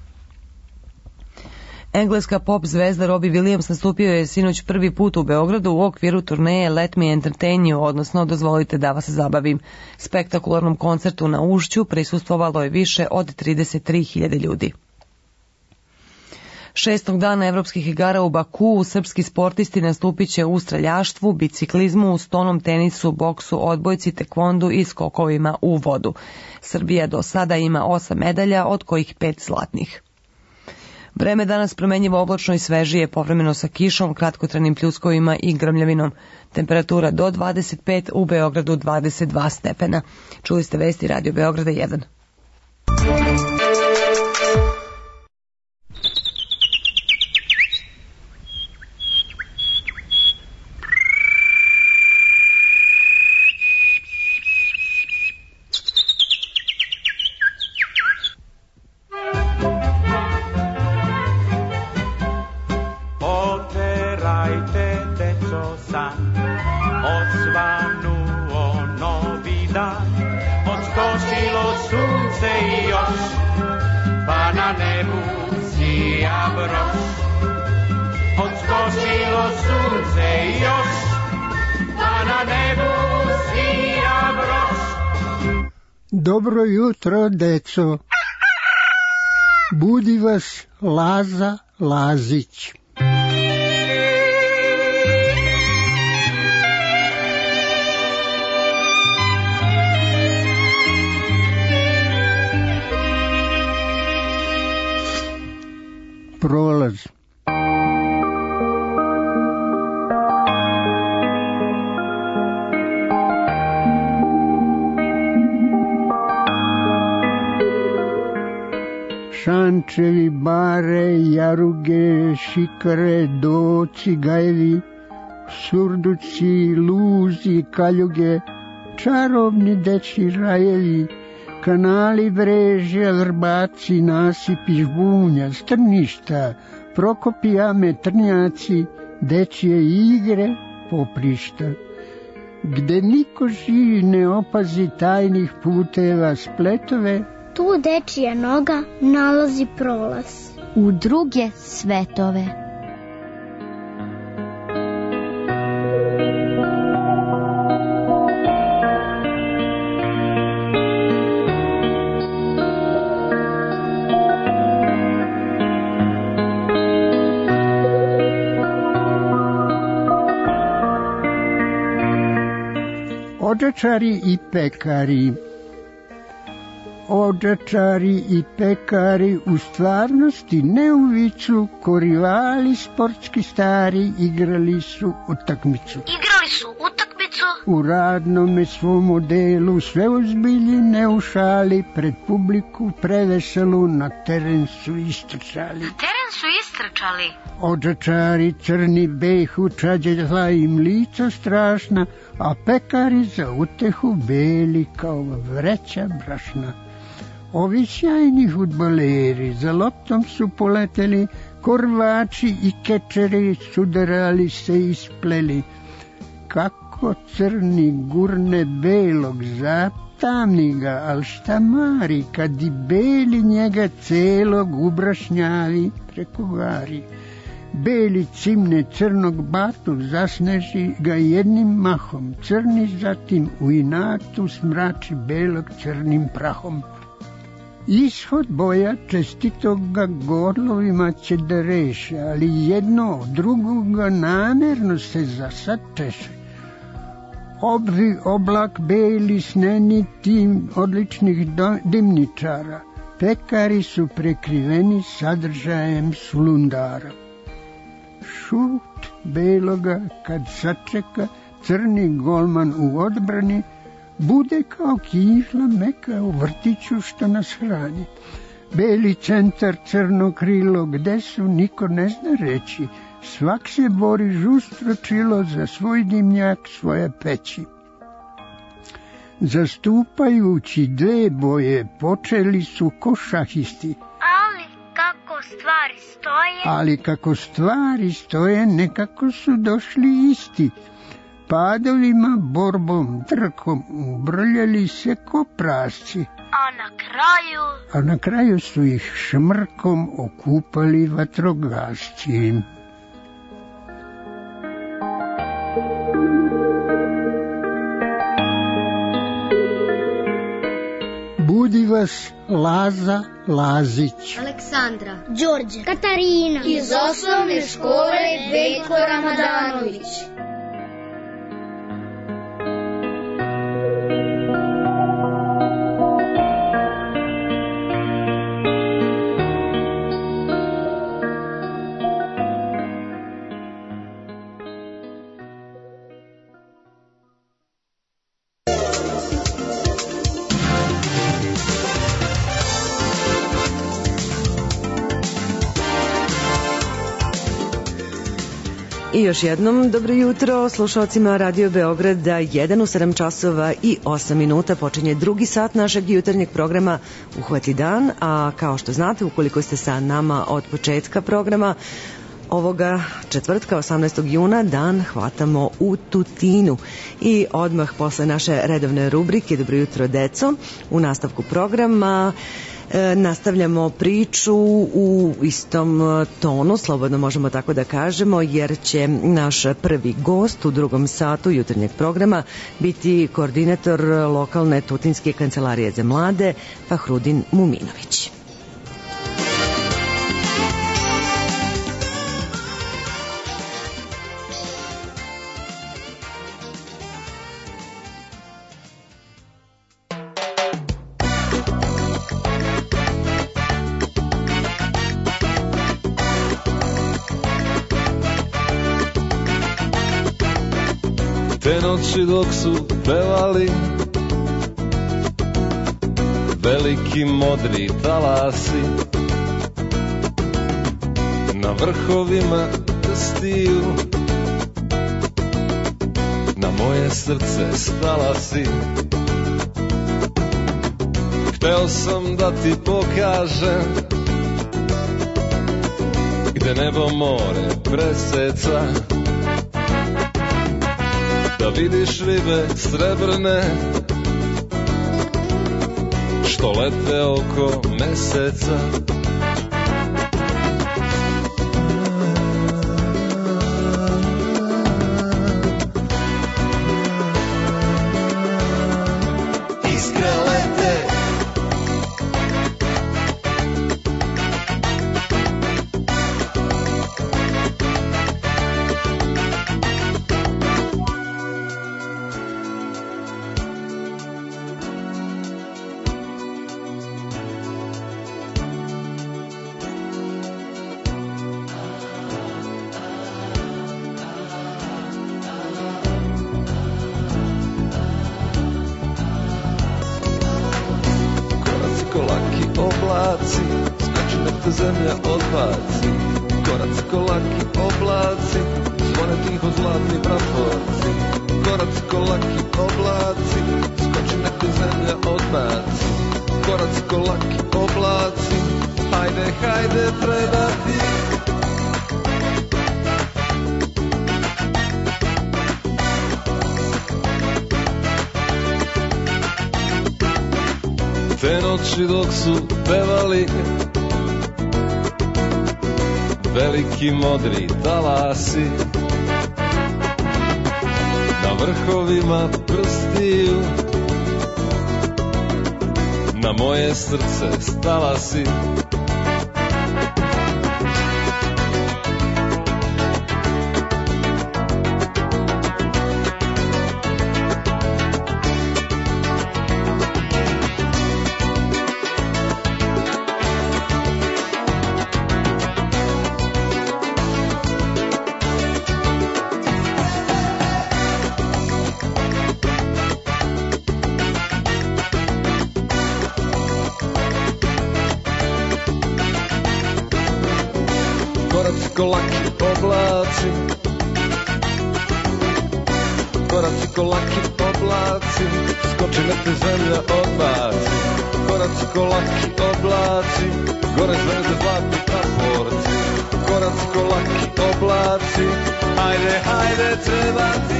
Engleska pop zvezda Robbie Williams nastupio je sinoć prvi put u Beogradu u okviru turneje Let Me Entertain You, odnosno Dozvolite da vas zabavim. Spektakularnom koncertu na Ušću prisustvovalo je više od 33.000 ljudi. 6. dana evropskih igara u Bakuu srpski sportisti nastupit će u streljaštvu, biciklizmu, stonom tenisu, boksu, odbojci, tekvondu i skokovima u vodu. Srbija do sada ima 8 medalja, od kojih 5 zlatnih. Vreme danas promenjivo oblačno i svežije, povremeno sa kišom, kratkotrajnim pljuskovima i grmljavinom. Temperatura do 25, u Beogradu 22 stepena. Čuli ste vesti Radio Beograda 1. Dobro jutro, deco. Budi vas Laza Lazić. Prolaz. šančevi, bare, jaruge, šikare, doci, gajevi, surduci, luzi, kaljuge, čarobni dečji rajevi, kanali, breže, vrbaci, nasipi, žbunja, strništa, prokopi, jame, trnjaci, dečje igre, poprišta. Gde niko živi ne opazi tajnih puteva spletove, tu dečija noga nalazi prolaz u druge svetove. Odžačari i pekari. Odžačari i pekari u stvarnosti, ne u vicu, ko rivali sportski stari igrali su utakmicu. U radnome svom odelu, sve u zbilji ne u šali, pred publiku preveselu na teren su istrčali. Odžačari crni behu, čađela im lica strašna, a pekari za utehu beli kao vreća brašna. Ovi sjajni fudbaleri za loptom su poleteli, korvači i kečeri sudarali se i ispleli. Kako crni gurne belog, zatamni ga, al šta mari, kad i beli njega celog ubrašnjavi preko gari. Beli cimne crnog batu, zasneži ga jednim mahom, crni zatim u inatu smrači belog crnim prahom. Ishod boja čestitoga gorlovima će da reše, ali jedno drugoga namerno se za sad češe. Obvi oblak beli sneni tim odličnih dimničara, pekari su prekriveni sadržajem sulundara. Šut beloga kad sačeka, crni golman u odbrani, bude kao kifla meka u vrtiću što nas hrani. Beli centar, crno krilo, gde su niko ne zna reći, svak se bori žustro čilo za svoj dimnjak, svoje peći. Zastupajući dve boje počeli su ko šahisti, ali kako stvari stoje nekako su došli isti. Padovima, borbom, trkom ubrljali se ko prasci, a na kraju su ih šmrkom okupali vatrogasci. Budi vas Laza Lazić, Aleksandra, Đorđe, Katarina iz osnovne škole Veljko Ramadanović. I još jednom dobro jutro slušalcima Radio Beograda, 1 u 7 časova i 8 minuta počinje drugi sat našeg jutarnjeg programa Uhvati dan, a kao što znate, ukoliko ste sa nama od početka programa, ovoga četvrtka 18. juna dan hvatamo u Tutinu i odmah posle naše redovne rubrike Dobro jutro deco, u nastavku programa nastavljamo priču u istom tonu, slobodno možemo tako da kažemo, jer će naš prvi gost u drugom satu jutarnjeg programa biti koordinator lokalne Tutinske kancelarije za mlade Fahrudin Muminović. Te noći dok su pevali veliki modri talasi, vrhovima prstiju, na moje srce stala si. Hteo sam da ti pokažem gde nebo more preseca, da vidiš ribe srebrne što lete oko meseca. Zemlja odbaci, koraci ko laki oblaci, zvone tiho zlatni praporci. Koraci ko laki oblaci, skoči neko zemlja odbaci. Koraci ko laki oblaci, hajde, hajde, treba ti. Te noći dok su pevali veliki modri talasi, na vrhovima prstiju, na moje srce stala si. Koraci ko laki oblaci, koraci ko laki oblaci, skoči nek te zemlja odbaci. Koraci ko laki oblaci, gore zvezde zlatni praporci. Koraci ko laki oblaci, hajde, hajde, treba ti.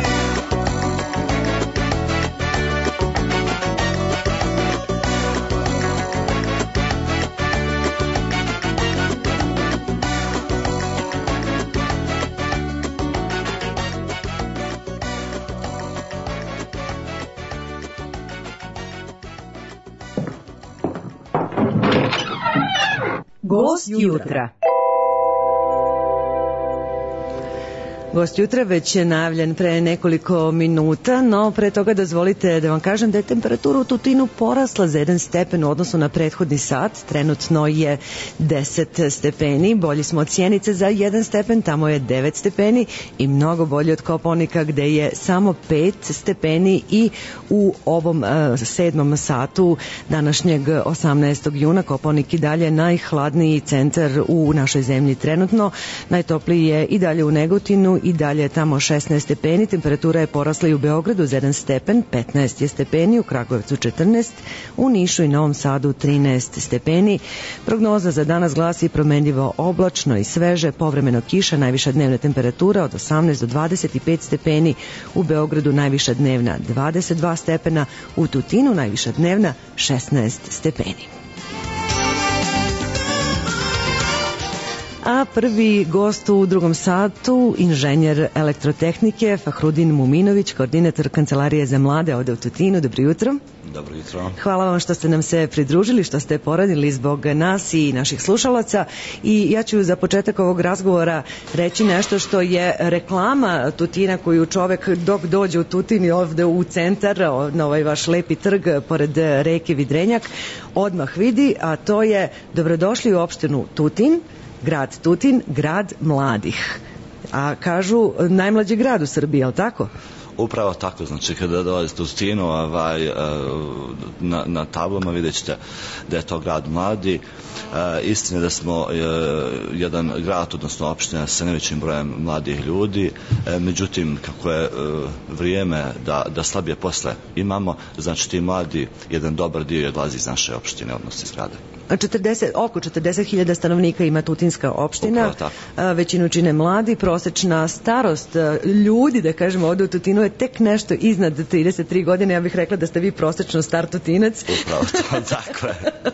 Gost jutra. Gost jutra već je najavljen pre nekoliko minuta, no pre toga dozvolite da vam kažem da je temperatura u Tutinu porasla za 1 stepen u odnosu na prethodni sat. Trenutno je 10 stepeni, bolji smo od Sjenice za 1 stepen, tamo je 9 stepeni i mnogo bolji od Kopaonika gde je samo 5 stepeni i u ovom 7. satu današnjeg 18. juna Kopaonik i dalje najhladniji centar u našoj zemlji trenutno. Najtopliji je i dalje u Negotinu, i dalje je tamo 16 stepeni, temperatura je porasla i u Beogradu za 1 stepen, 15 je stepeni, u Kragujevcu 14, u Nišu i Novom Sadu 13 stepeni. Prognoza za danas glasi promenljivo oblačno i sveže, povremeno kiša, najviša dnevna temperatura od 18 do 25 stepeni, u Beogradu najviša dnevna 22 stepena, u Tutinu najviša dnevna 16 stepeni. A prvi gost u drugom satu, inženjer elektrotehnike Fahrudin Muminović, koordinator Kancelarije za mlade ovde u Tutinu. Dobro jutro. Dobro jutro. Hvala vam što ste nam se pridružili, što ste poradili zbog nas i naših slušalaca. I ja ću za početak ovog razgovora reći nešto što je reklama Tutina koju čovek dok dođe u Tutin i ovde u centar, na ovaj vaš lepi trg pored reke Vidrenjak, odmah vidi, a to je dobrodošli u opštinu Tutin, grad Tutin, grad mladih. A kažu najmlađi grad u Srbiji, je li tako? Upravo tako, znači kada dolazite u Tutinu na tablama vidjet ćete da je to grad mladi. Istina da smo jedan grad, odnosno opština sa najvećim brojem mladih ljudi, međutim kako je vrijeme da slabije posle imamo, znači ti mladi jedan dobar dio odlazi iz naše opštine, odnosno iz grada. Oko 40.000 stanovnika ima Tutinska opština, većinu čine mladi, prosečna starost ljudi, da kažemo, ovdje u Tutinu je tek nešto iznad 33 godine, ja bih rekla da ste vi prosečno star Tutinac. Upravo to, tako je.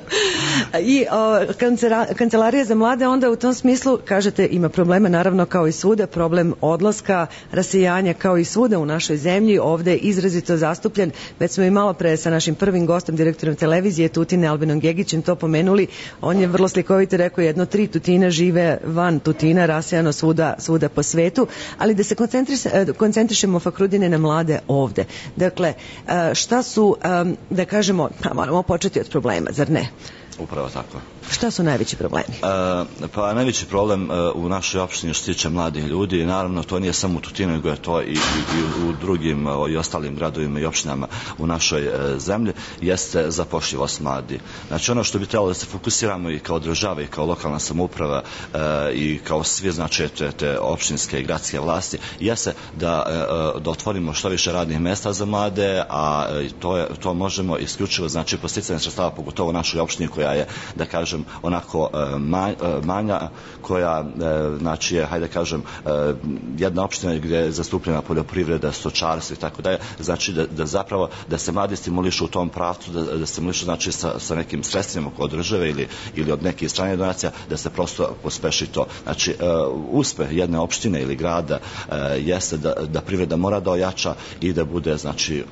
I Kancelarija za mlade onda u tom smislu, kažete, ima problema naravno kao i svuda, problem odlaska, rasijanja kao i svuda u našoj zemlji, ovde je izrazito zastupljen, već smo i malo pre sa našim prvim gostom, direktorom televizije Tutine, Albinom Gegićem, to pomenuli, on je vrlo slikovito rekao, 1/3 Tutina žive van Tutina, rasijano svuda po svetu, ali da se koncentrišemo, Fakrudine, na mlade ovde. Dakle, šta su, da kažemo, moramo početi od problema, zar ne? Upravo tako. Šta su najveći problemi? Pa najveći problem u našoj opštini što se tiče mladih ljudi, naravno to nije samo u Tutinu, nego je to i u drugim i ostalim gradovima i opštinama u našoj zemlji, jeste zapošljivost mladi. Znači ono što bi trebalo da se fokusiramo i kao država i kao lokalna samouprava i kao svi, znači te opštinske i gradske vlasti, jeste da otvorimo što više radnih mesta za mlade, a to možemo isključivo, znači posticanje sredstava, pogotovo u našoj opštini koja je, da kažem, onako manja, koja, znači je, hajde kažem, jedna opština gdje je zastupljena poljoprivreda, stočarstvo i tako dalje, znači da zapravo, da se mladi stimulišu u tom pravcu, da se stimulišu, znači, sa nekim sredstvima od države ili od nekih stranih donacija, da se prosto pospeši to. Znači, uspeh jedne opštine ili grada jeste da privreda mora da ojača i da bude, znači,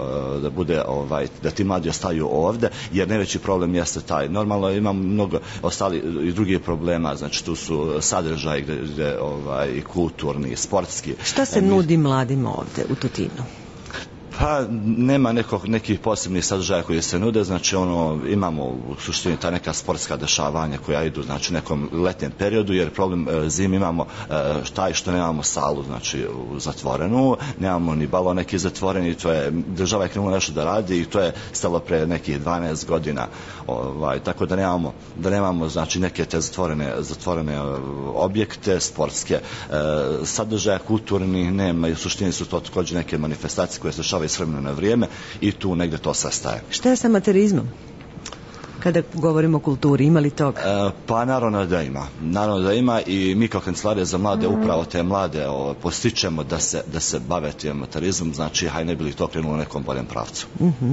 da ti mladi ostaju ovde, jer najveći problem jeste taj. Normalno imamo mnogo ostali i drugih problema, znači tu su sadržaj i kulturni, i sportski. Šta se nudi mladima ovde u Tutinu? Pa nema nekih posebnih sadržaja koji se nude, znači imamo u suštini ta neka sportska dešavanja koja idu, znači, u nekom letnjem periodu, jer problem zimi imamo taj što nemamo salu, znači zatvorenu, nemamo ni balon neki zatvoreni, to je, država je krenula nešto da radi i to je stalo pre nekih 12 godina, tako da nemamo, znači, neke te zatvorene objekte sportske, sadržaja kulturnih nema, i u suštini su to također neke manifestacije koje se dešavaju s vremena na vrijeme i tu negde to sastaje. Šta je sa amaterizmom? Kada govorimo o kulturi, ima li toga? Pa naravno da ima i mi kao Kancelarija za mlade upravo te mlade postičemo da se bave tim amaterizmom, znači ne bi li to krenulo u nekom boljem pravcu.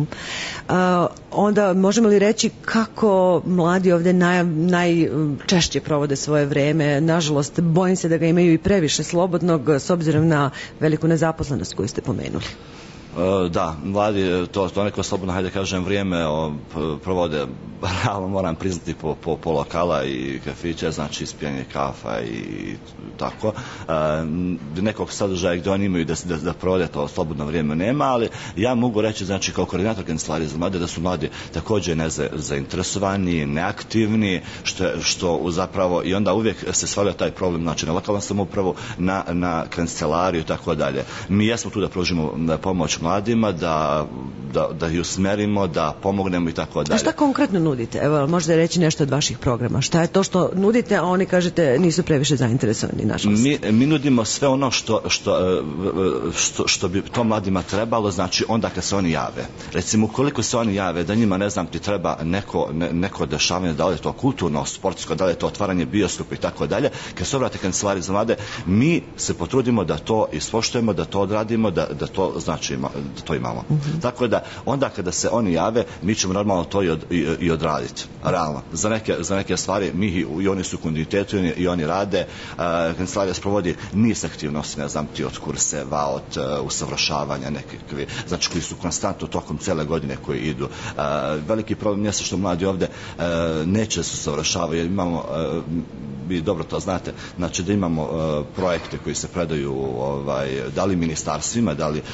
Onda možemo li reći kako mladi ovde najčešće provode svoje vreme? Nažalost, bojim se da ga imaju i previše slobodnog s obzirom na veliku nezaposlenost koju ste pomenuli. Da, mladi to neko slobodno, hajde kažem, vrijeme provode, realno moram priznati, po lokala i kafića, znači ispijanje kafa i tako. Nekog sadržaja gdje oni imaju da provode to slobodno vrijeme nema, ali ja mogu reći, znači, kao koordinator Kancelarije za mlade, da su mladi također nezainteresovani, neaktivni, što zapravo, i onda uvijek se svalja taj problem, znači, na lokalnu samoupravu, na kancelariju i tako dalje. Mi jesmo tu da pružimo pomoć mladima, da ih usmerimo, da pomognemo i tako dalje. A šta konkretno nudite? Evo, možete reći nešto od vaših programa. Šta je to što nudite, a oni, kažete, nisu previše zainteresovani, nažalost? Mi nudimo sve ono što bi to mladima trebalo, znači onda kad se oni jave. Recimo, ukoliko se oni jave da njima, ne znam, ti treba neko dešavanje, da li je to kulturno, sportsko, da li je to otvaranje bioskopa i tako dalje, kad se obrate Kancelariji za mlade, mi se potrudimo da to ispoštujemo, da to odradimo, da to, znači, da to imamo. Tako da onda kada se oni jave, mi ćemo normalno to i odraditi. Realno. Za neke stvari mi i oni su u kontinuitetu i oni rade. Kancelarija sprovodi niz aktivnosti, ne znam ti, od kurseva, od usavršavanja nekakvi, znači koji su konstantno tokom cijele godine koji idu. Veliki problem je što mladi ovde neće se usavršavaju, jer imamo vi dobro to znate, znači da imamo projekte koji se predaju da li ministarstvima, da li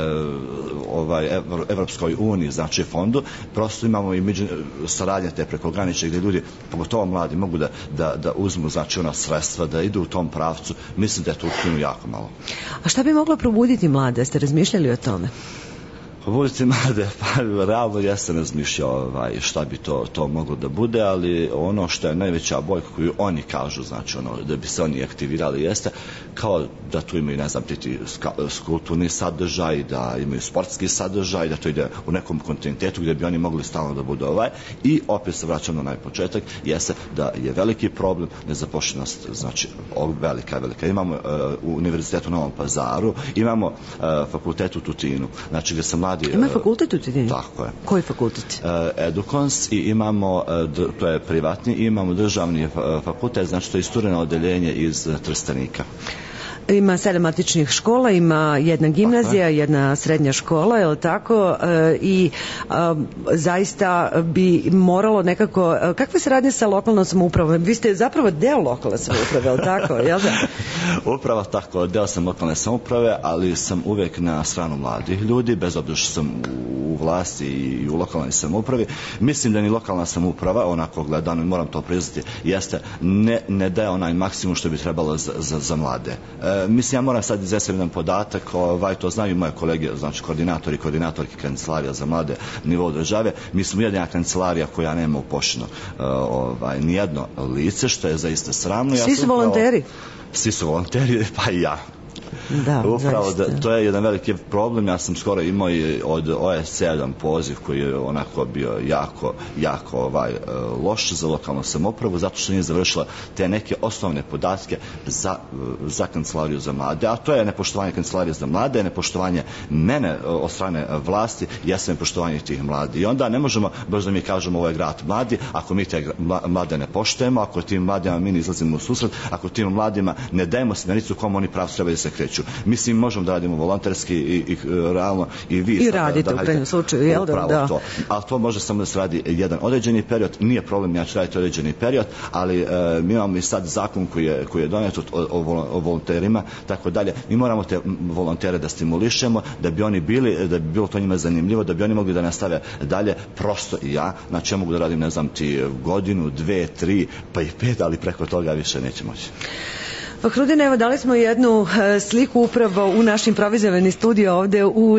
Evropskoj uniji, znači fondu, prosto imamo i saradnje te prekogranične gdje ljudi, pogotovo mladi, mogu da uzmu znači ona sredstva, da idu u tom pravcu. Mislim da je to u jako malo. A šta bi moglo probuditi mlade? Ste razmišljali o tome? Probuditi mlade, pa realno ja sam razmišljao šta bi to moglo da bude, ali ono što je najveća bojka koju oni kažu, znači da bi se oni aktivirali jeste kao da tu imaju, ne znam, kulturni sadržaj, da imaju sportski sadržaj, da to ide u nekom kontinuitetu gdje bi oni mogli stalno da budu i opet se vraćam na najpočetak, jeste da je veliki problem nezapošljenost, znači velika. Imamo univerzitet u Novom Pazaru, imamo fakultet u Tutinu, znači gdje sam mladi... Ima fakultet u Tutinu? Tako je. Koji fakultet? Edukons i imamo, to je privatni, i imamo državni fakultet, znači to je istureno odeljenje iz Trstenika. Ima 7 matičnih škola, ima jedna gimnazija, jedna srednja škola, je li tako? I zaista bi moralo nekako... Kakve se radnje sa lokalnom samoupravom? Vi ste zapravo deo lokalne samouprave, je li tako? Jel da? Upravo tako, deo sam lokalne samouprave, ali sam uvek na stranu mladih ljudi, bez obzira što sam u vlasti i u lokalnoj samoupravi. Mislim da ni lokalna samouprava, onako gledano, moram to priznati, jeste ne daje onaj maksimum što bi trebalo za mlade. Mislim, ja moram sad izvesti jedan podatak, to znaju moje kolege, znači koordinatorki kancelarija za mlade nivou države. Mi smo jedina kancelarija koja nema upošljeno nijedno lice, što je zaista sramno. Svi su volonteri? Svi su volonteri, pa i ja. Da, upravo to je jedan veliki problem. Ja sam skoro imao i od OSC jedan poziv koji je onako bio jako loš za lokalnu samoupravu, zato što nije završila te neke osnovne podatke za kancelariju za mlade, a to je nepoštovanje kancelarije za mlade, nepoštovanje mene od strane vlasti, jeste nepoštovanje tih mladi. I onda ne možemo baš da mi kažemo ovo je grad mladi, ako mi te mlade ne poštujemo, ako tim mladima mi ne izlazimo u susret, ako tim mladima ne dajemo smjernicu kom oni pravcu treba da se kreću. Mislim, možemo da radimo volonterski i realno i vi. I radite u krajnjem slučaju, jel da? Ali to može samo da se radi jedan određeni period, nije problem, ja ću raditi određeni period, ali mi imamo i sad zakon koji je donet o volonterima, tako dalje. Mi moramo te volontere da stimulišemo, da bi oni bili, da bi bilo to njima zanimljivo, da bi oni mogli da nastave dalje, prosto i ja. Znači, ja mogu da radim, ne znam ti, godinu, 2, 3, pa i 5, ali preko toga više neće moći. Fahrudin, evo dali smo jednu sliku upravo u naš improvizovani studio ovde u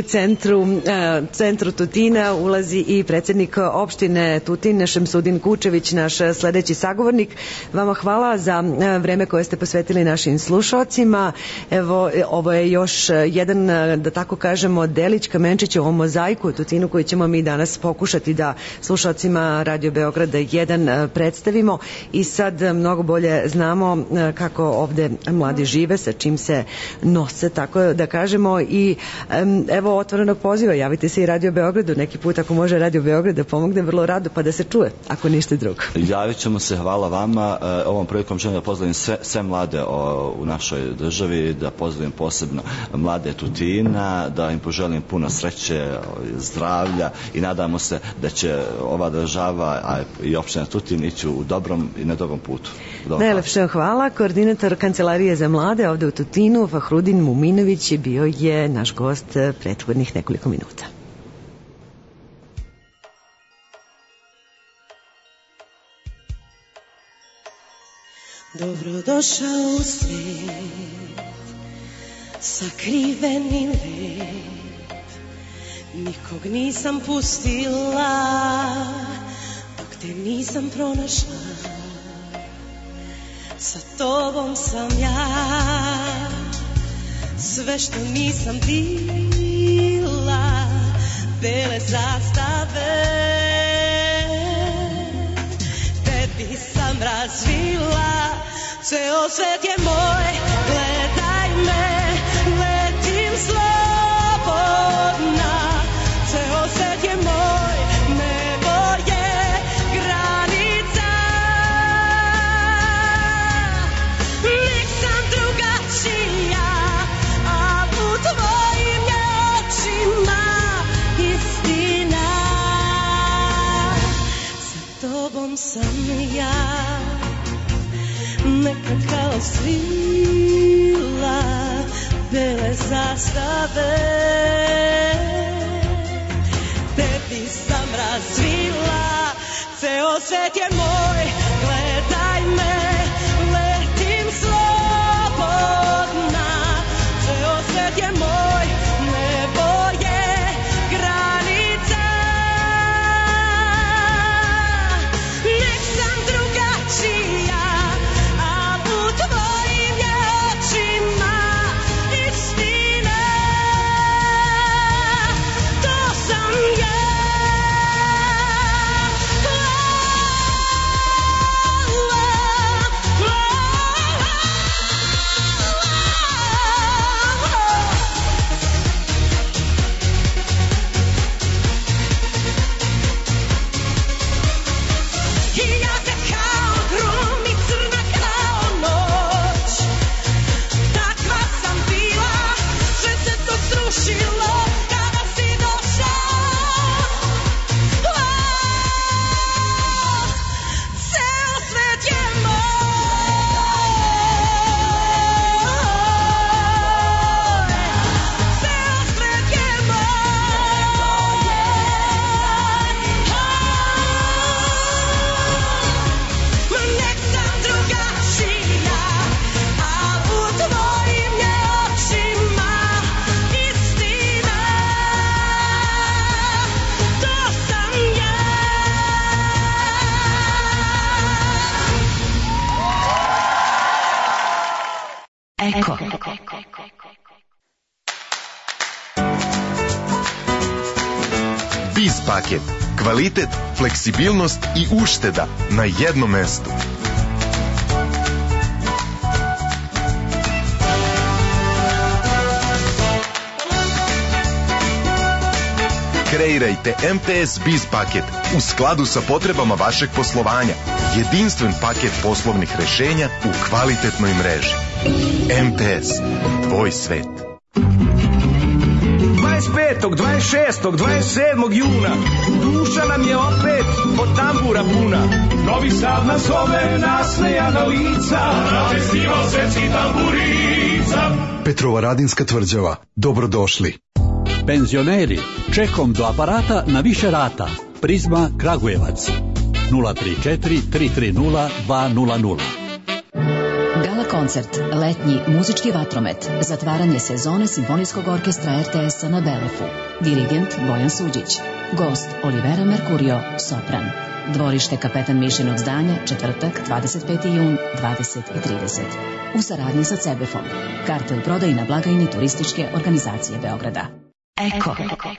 centru Tutina. Ulazi i predsjednik opštine Tutin, Šemsudin Kučević, naš sledeći sagovornik. Vama hvala za vreme koje ste posvetili našim slušalcima. Evo, ovo je još jedan, da tako kažemo, delić kamenčića u ovom mozaiku u Tutinu koji ćemo mi danas pokušati da slušalcima Radio Beograda 1 predstavimo i sad mnogo bolje znamo kako ovde mladi žive, sa čim se nose, tako da kažemo. I evo otvorenog poziva, javite se i Radio Beogradu neki put, ako može Radio Beograd da pomogne, vrlo rado, pa da se čuje, ako ništa drugo. Javit ćemo se, hvala vama. Ovom prilikom želim da pozdravim sve mlade u našoj državi, da pozdravim posebno mlade Tutina, da im poželim puno sreće, zdravlja i nadamo se da će ova država, a i opština Tutin ići u dobrom i nedobrom putu. Najlepše hvala. Koordinator Kancelarije za mlade ovde u Tutinu, Fahrudin Muminović, bio je naš gost prethodnih nekoliko minuta. Dobrodošao u svijet, sakriveni lep, nikog nisam pustila dok te nisam pronašla. Sa tobom sam ja, sve što nisam bila, bele zastave, tebi sam razvila, ceo svet je moj, gledaj me, letim slobodna, ceo svet je moj, nebo je granica. Lik sam drugačija, a u tvojim je očima istina. Sa tobom sam ja, nek svila bele zastave, tebi sam razvila, ceo svet je moj, gledaj me, letim slobodna, ceo svet je moj, nebo je granica. Nek sam drugačija, a u tvojim je očima istina. To sam ja. Eko. Biz paket. Kvalitet, fleksibilnost i ušteda na jednom mestu. Kreirajte MTS Biz paket u skladu sa potrebama vašeg poslovanja. Jedinstven paket poslovnih rešenja u kvalitetnoj mreži. MTS. Tvoj svet. 25., 26., 27. juna duša nam je opet od tambura puna. Novi Sad nas zove, nasmejana lica, na festival svetskih tamburica. Petrovaradinska tvrđava. Dobrodošli. Penzioneri, čekom do aparata na više rata. Prizma Kragujevac. 034 330 200. Gala koncert, letnji muzički vatromet, zatvaranje sezone Simfonijskog orkestra RTS-a na Belefu. Dirigent Bojan Suđić. Gost Olivera Mercurio, sopran. Dvorište Kapetan Mišenog zdanja, četvrtak, 25. jun, 20:30. U saradnji sa Cebefom. Karte u prodaji na blagajni Turističke organizacije Beograda. Eko.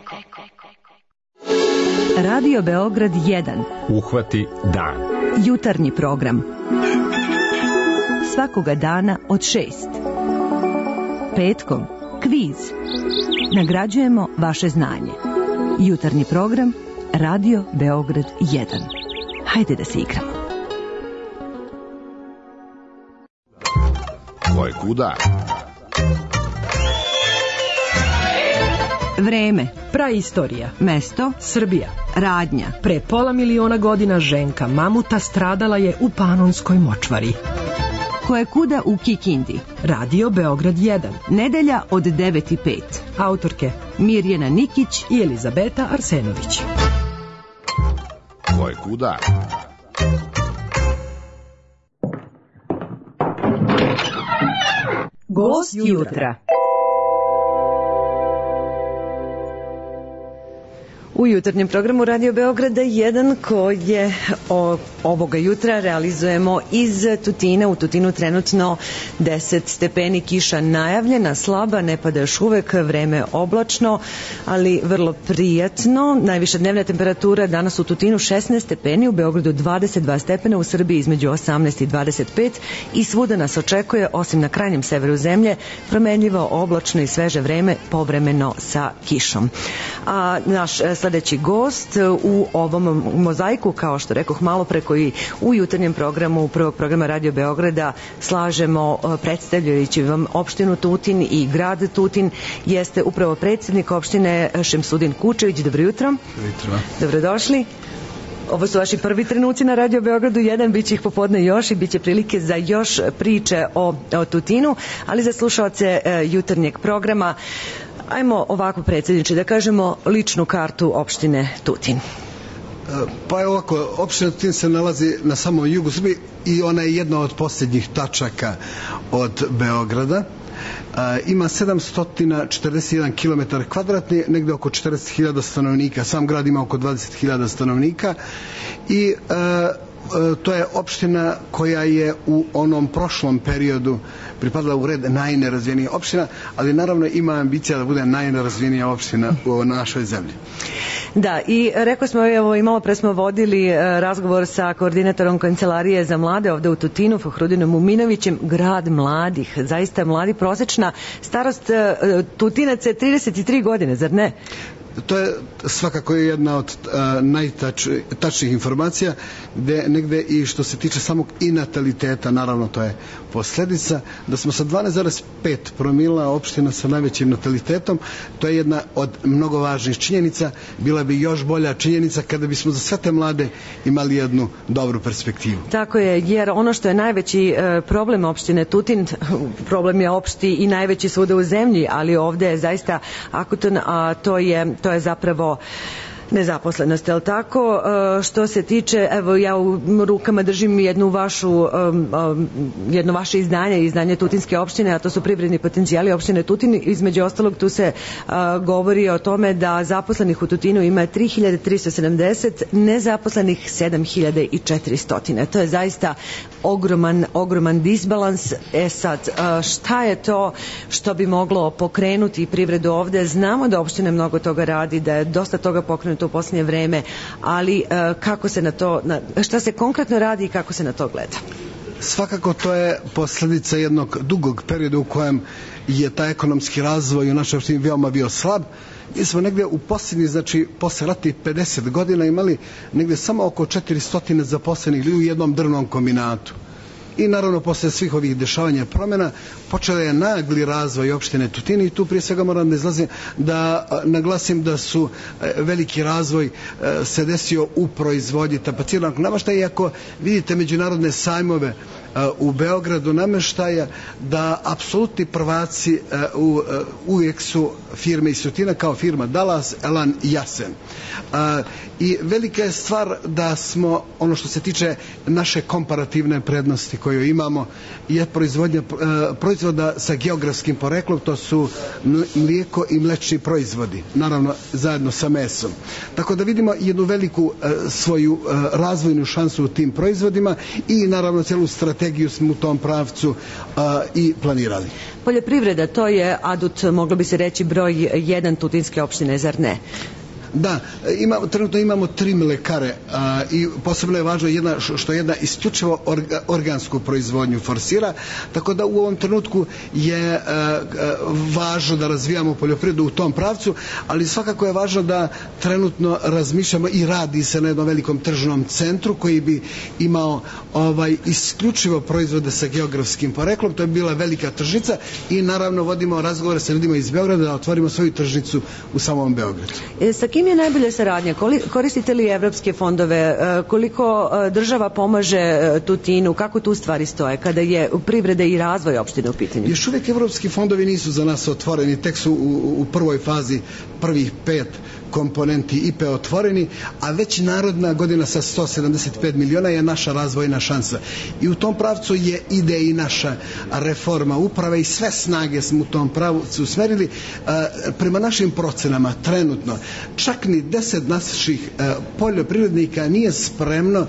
Radio Beograd 1. Uhvati dan. Jutarnji program. Svakoga dana od 6. Petkom kviz. Nagrađujemo vaše znanje. Jutarnji program Radio Beograd 1. Hajde da se igramo. Ko je kuda? Vreme. Praistorija. Mesto. Srbija. Radnja. Pre pola miliona godina ženka mamuta stradala je u Panonskoj močvari. Ko je kuda u Kikindi? Radio Beograd 1. Nedelja od 9:05. Autorke Mirjana Nikić i Elizabeta Arsenović. Ko je kuda? Gost jutra. U jutarnjem programu Radio Beograda 1 koje ovoga jutra realizujemo iz Tutina. U Tutinu trenutno 10 stepeni, kiša najavljena, slaba, ne pada još uvek, vreme oblačno, ali vrlo prijatno. Najviša dnevna temperatura danas u Tutinu 16 stepeni, u Beogradu 22 stepena, u Srbiji između 18 i 25 i svuda nas očekuje, osim na krajnjem severu zemlje, promenljivo, oblačno i sveže vreme, povremeno sa kišom. A naš sledeći gost u ovom mozaiku, kao što rekoh malo pre, koji u jutarnjem programu prvog programa Radio Beograda slažemo predstavljajući vam opštinu Tutin i grad Tutin, jeste upravo predsjednik opštine Šemsudin Kučević. Dobro jutro. Dobro jutro. Dobrodošli. Ovo su vaši prvi trenuci na Radio Beogradu 1, bit će ih popodne još i bit će prilike za još priče o Tutinu, ali za slušaoce jutarnjeg programa ajmo ovako, predsjedniče, da kažemo ličnu kartu opštine Tutin. Pa je ovako, opština Tutin se nalazi na samom jugu Srbije i ona je jedna od posljednjih tačaka od Beograda. Ima 741 km kvadratni, negde oko 40.000 stanovnika. Sam grad ima oko 20.000 stanovnika i to je opština koja je u onom prošlom periodu pripadala u red najnerazvijenija opština, ali naravno ima ambicija da bude najnerazvijenija opština u našoj zemlji. Da, i rekao smo, evo, i malo pre smo vodili razgovor sa koordinatorom Kancelarije za mlade ovde u Tutinu, Fahrudinom Muminovićem, grad mladih, zaista mladi, prosečna starost Tutinaca je 33 godine, zar ne? To je svakako jedna od najtačnijih informacija, gde negde i što se tiče samog i nataliteta, naravno to je posledica, da smo sa 12,5 promila opština sa najvećim natalitetom. To je jedna od mnogo važnih činjenica. Bila bi još bolja činjenica kada bismo za sve te mlade imali jednu dobru perspektivu. Tako je, jer ono što je najveći problem opštine Tutin, problem je opšti i najveći svuda u zemlji, ali ovde je zaista akutan, a to je zapravo nezaposlenost, je li tako? Što se tiče, evo ja u rukama držim jedno vaše izdanje Tutinske opštine, a to su privredni potencijali opštine Tutin. Između ostalog tu se govori o tome da zaposlenih u Tutinu ima 3370, nezaposlenih 7400. To je zaista ogroman disbalans. Sad, šta je to što bi moglo pokrenuti privredu ovde? Znamo da opština mnogo toga radi, da je dosta toga pokrenuto u posljednje vreme, ali kako se na to, šta se konkretno radi i kako se na to gleda? Svakako to je posljedica jednog dugog perioda u kojem je taj ekonomski razvoj u našoj opštini veoma bio slab. Mi smo negdje u posljednjih, znači posle ratnih 50 godina imali negdje samo oko 400 zaposlenih ljudi u jednom drvnom kombinatu. I naravno posle svih ovih dešavanja promjena počeo je nagli razvoj opštine Tutin i tu prije svega moram da naglasim da su veliki razvoj se desio u proizvodnji tapaciranog nameštaja, iako vidite međunarodne sajmove u Beogradu nameštaja, da apsolutni prvaci uvijek su firme iz Tutina kao firma Dallas, Elan i Jasen. I velika je stvar da smo, ono što se tiče naše komparativne prednosti koju imamo, je proizvodnja proizvoda sa geografskim poreklom, to su mlijeko i mlečni proizvodi, naravno zajedno sa mesom. Tako da vidimo jednu veliku svoju razvojnu šansu u tim proizvodima i naravno celu strategiju smo u tom pravcu i planirali. Poljoprivreda, to je adut, moglo bi se reći, broj 1 Tutinske opštine, zar ne? Da, trenutno imamo 3 mlekare i posebno je važno što jedna isključivo organsku proizvodnju forsira, tako da u ovom trenutku je važno da razvijamo poljoprivredu u tom pravcu, ali svakako je važno da trenutno razmišljamo i radi se na jednom velikom tržnom centru koji bi imao isključivo proizvode sa geografskim poreklom. To je bila velika tržnica i naravno vodimo razgovore sa ljudima iz Beograda da otvorimo svoju tržnicu u samom Beogradu. Sa kim je najbolja saradnja? Koristite li evropske fondove? Koliko država pomaže Tutinu? Kako tu stvari stoje kada je privreda i razvoj opštine u pitanju? Još uvijek evropski fondovi nisu za nas otvoreni, tek su u prvoj fazi prvih 5 komponenti IPE otvoreni, a već narodna godina sa 175 miliona je naša razvojna šansa. I u tom pravcu ide i naša reforma uprave i sve snage smo u tom pravcu usmerili. Prema našim procenama trenutno čak ni 10 naših poljoprivrednika nije spremno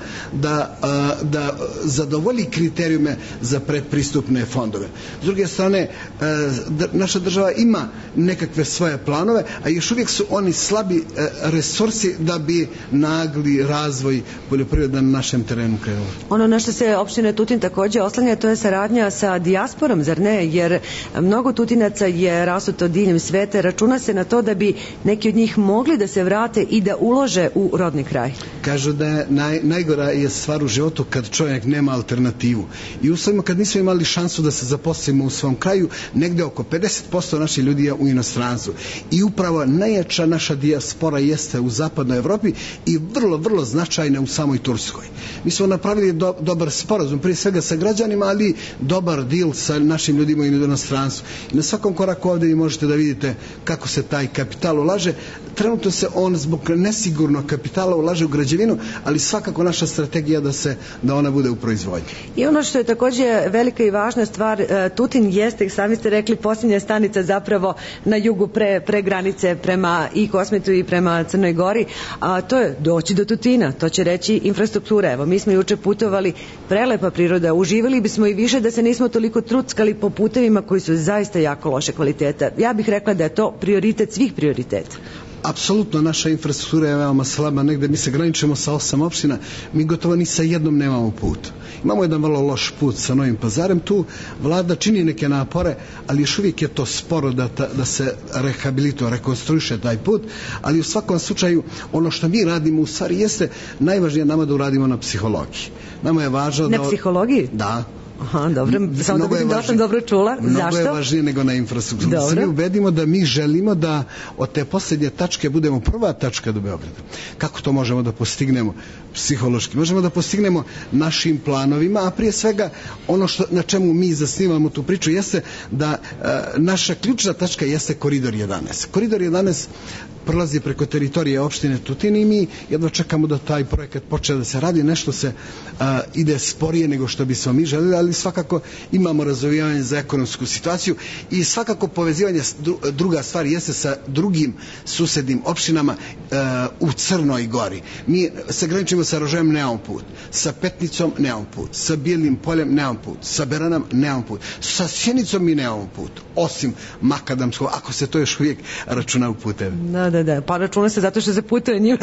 da zadovolji kriterijume za predpristupne fondove. S druge strane, naša država ima nekakve svoje planove, a još uvijek su oni slabi resursi da bi nagli razvoj poljoprivreda na našem terenu krenuo. Ono na što se opština Tutin također oslanja, to je saradnja sa dijasporom, zar ne? Jer mnogo Tutinaca je rasuto diljem sveta, računa se na to da bi neki od njih mogli da se vrate i da ulože u rodni kraj. Kažu da je najgora je stvar u životu kad čovjek nema alternativu. I uslovima kad nismo imali šansu da se zaposlimo u svom kraju, negde oko 50% naših ljudi je u inostranstvu. I upravo najjača naša dijaspora koja spora jeste u zapadnoj Evropi i vrlo, vrlo značajna u samoj Turskoj. Mi smo napravili dobar sporazum, prije svega sa građanima, ali dobar deal sa našim ljudima i inostranstvu. I na svakom koraku ovdje vi možete da vidite kako se taj kapital ulaže. Trenutno se on zbog nesigurnog kapitala ulaže u građevinu, ali svakako naša strategija da ona bude u proizvodnji. I ono što je također velika i važna stvar, Tutin jeste, sami ste rekli, posljednja stanica zapravo na jugu pre granice prema i Kosmetu i prema Crnoj Gori, a to je doći do Tutina, to će reći infrastruktura. Evo, mi smo juče putovali, prelepa priroda, uživali bismo i više da se nismo toliko truckali po putevima koji su zaista jako loše kvaliteta. Ja bih rekla da je to prioritet svih prioriteta. Apsolutno, naša infrastruktura je veoma slaba, negde mi se graničimo sa 8 opština, mi gotovo ni sa jednom nemamo put. Imamo jedan vrlo loš put sa Novim Pazarem, tu vlada čini neke napore, ali još uvijek je to sporo da se rehabilituje, rekonstruiše taj put, ali u svakom slučaju ono što mi radimo u stvari jeste najvažnije nama da uradimo na psihologiji. Nama je važno da... Na psihologiji? Da. Aha, dobro, samo da vidim da sam dobro čula. Zašto? Mnogo je važnije nego na infrastrukturu. Da se mi ubedimo da mi želimo da od te posljednje tačke budemo prva tačka do Beograda. Kako to možemo da postignemo psihološki? Možemo da postignemo našim planovima, a prije svega ono na čemu mi zasnivamo tu priču jeste da naša ključna tačka jeste Koridor 11. Koridor 11 prolazi preko teritorije opštine Tutin i mi jedva čekamo da taj projekat počne da se radi. Nešto se ide sporije nego što bismo mi želeli, ali svakako imamo razvijanje za ekonomsku situaciju i svakako povezivanje. Druga stvar jeste sa drugim susednim opštinama u Crnoj Gori. Mi se graničimo sa Rožajem, nemamo put, sa Petnicom nemamo put, sa Bijelim Poljem nemamo put, sa Beranam nemamo put, sa Sjenicom mi nemamo put, osim Makadamskog, ako se to još uvijek računa u puteve. Da, pa računa se zato što se putuje njim.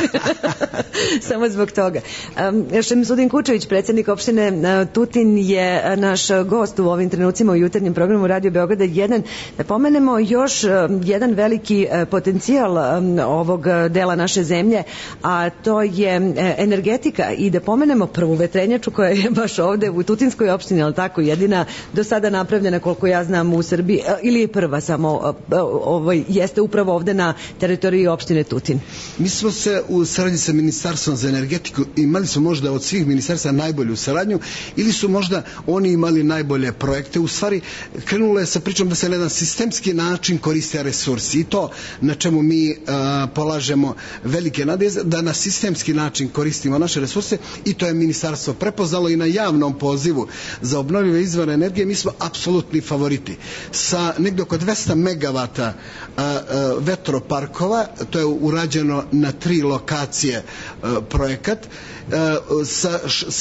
Samo zbog toga. Šemsudin Kučević, predsjednik opštine Tutin, je naš gost u ovim trenucima u jutarnjem programu Radio Beograda 1. Da pomenemo još jedan veliki potencijal ovog dela naše zemlje, a to je energetika, i da pomenemo prvu vetrenjaču koja je baš ovde u Tutinskoj opštini, ali tako, jedina do sada napravljena, koliko ja znam, u Srbiji, ili je prva samo, jeste upravo ovde na teritoriji opštine Tutin. Mi smo se u saradnji sa Ministarstvom za energetiku imali smo možda od svih ministarstva najbolju saradnju, ili su možda oni imali najbolje projekte. U stvari krenulo je sa pričom da se na jedan sistemski način koriste resursi i to na čemu mi polažemo velike nade, da na sistemski način koristimo naše resurse, i to je ministarstvo prepoznalo i na javnom pozivu za obnovljive izvore energije. Mi smo apsolutni favoriti. Sa negdje oko 200 megavata vetroparkova, to je urađeno na 3 lokacije projekat, sa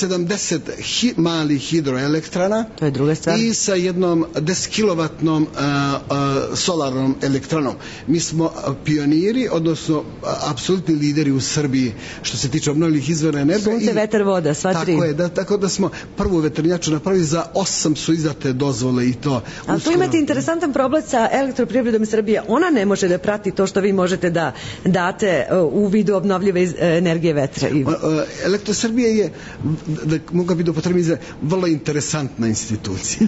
70 malih hidroelektrana, to je druga stvar, i sa jednom 10 kilovatnom solarnom elektranom. Mi smo pioniri, odnosno apsolutni lideri u Srbiji što se tiče obnovljivih izvora energije. Sunce, vetar, voda, sva tri. Tako da smo prvu vetrenjaču napravili, za 8 su izdate dozvole i to. Ali tu imate interesantan problem sa Elektroprivredom Srbije. Ona ne može da prati to što vi možete da date u vidu obnovljive energije vetra. Elektrosrbija je, da mogu bi da upotrebim, vrlo interesantna institucija.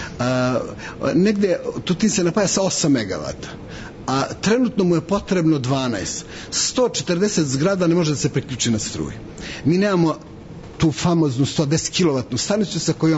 Negde Tutin se napaja sa 8 megavata, a trenutno mu je potrebno 12. 140 zgrada ne može da se priključi na struju. Mi nemamo tu famoznu 110 kilovatnu stanicu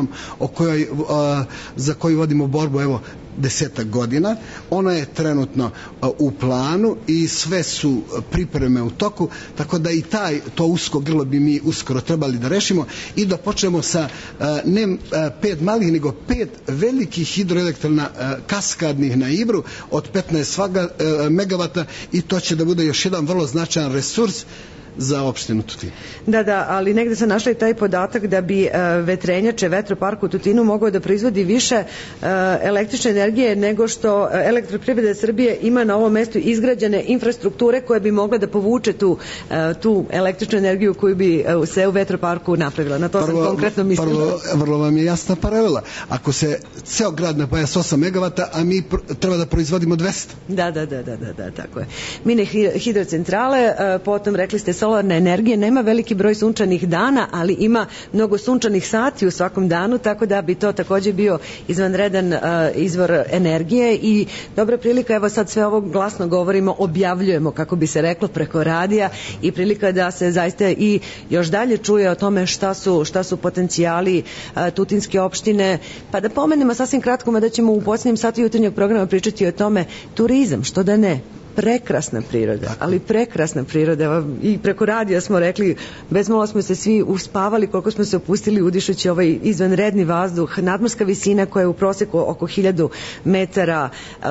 za koju vodimo borbu evo 10 godina. Ona je trenutno u planu i sve su pripreme u toku, tako da i to usko grlo bi mi uskoro trebali da rešimo i da počnemo sa ne 5 malih, nego 5 velikih hidroelektrana kaskadnih na Ibru od 15 megavata, i to će da bude još jedan vrlo značajan resurs za opštinu Tutin. Da, ali negde sam našla i taj podatak da bi vetrenjače, vetropark u Tutinu mogao da proizvodi više električne energije nego što Elektroprivreda Srbije ima na ovom mestu izgrađene infrastrukture koje bi mogla da povuče tu električnu energiju koju bi se u vetroparku napravila. Na to sam konkretno mislila. Vrlo vam je jasna paralela. Ako se ceo grad napaja s 8 megavata, a mi treba da proizvodimo 200. Da, tako je. Mini hidrocentrale, potom rekli ste solarne energije, nema veliki broj sunčanih dana, ali ima mnogo sunčanih sati u svakom danu, tako da bi to takođe bio izvanredan izvor energije i dobra prilika, evo sad sve ovo glasno govorimo, objavljujemo, kako bi se reklo, preko radija i prilika da se zaista i još dalje čuje o tome šta su potencijali tutinske opštine. Pa da pomenemo sasvim kratko, da ćemo u posljednjem satu jutarnjeg programa pričati o tome, turizam, što da ne, prekrasna priroda, ali prekrasna priroda. I preko radija smo rekli, bezmalo smo se svi uspavali koliko smo se opustili udišući ovaj izvanredni vazduh, nadmorska visina koja je u proseku oko 1000 metara,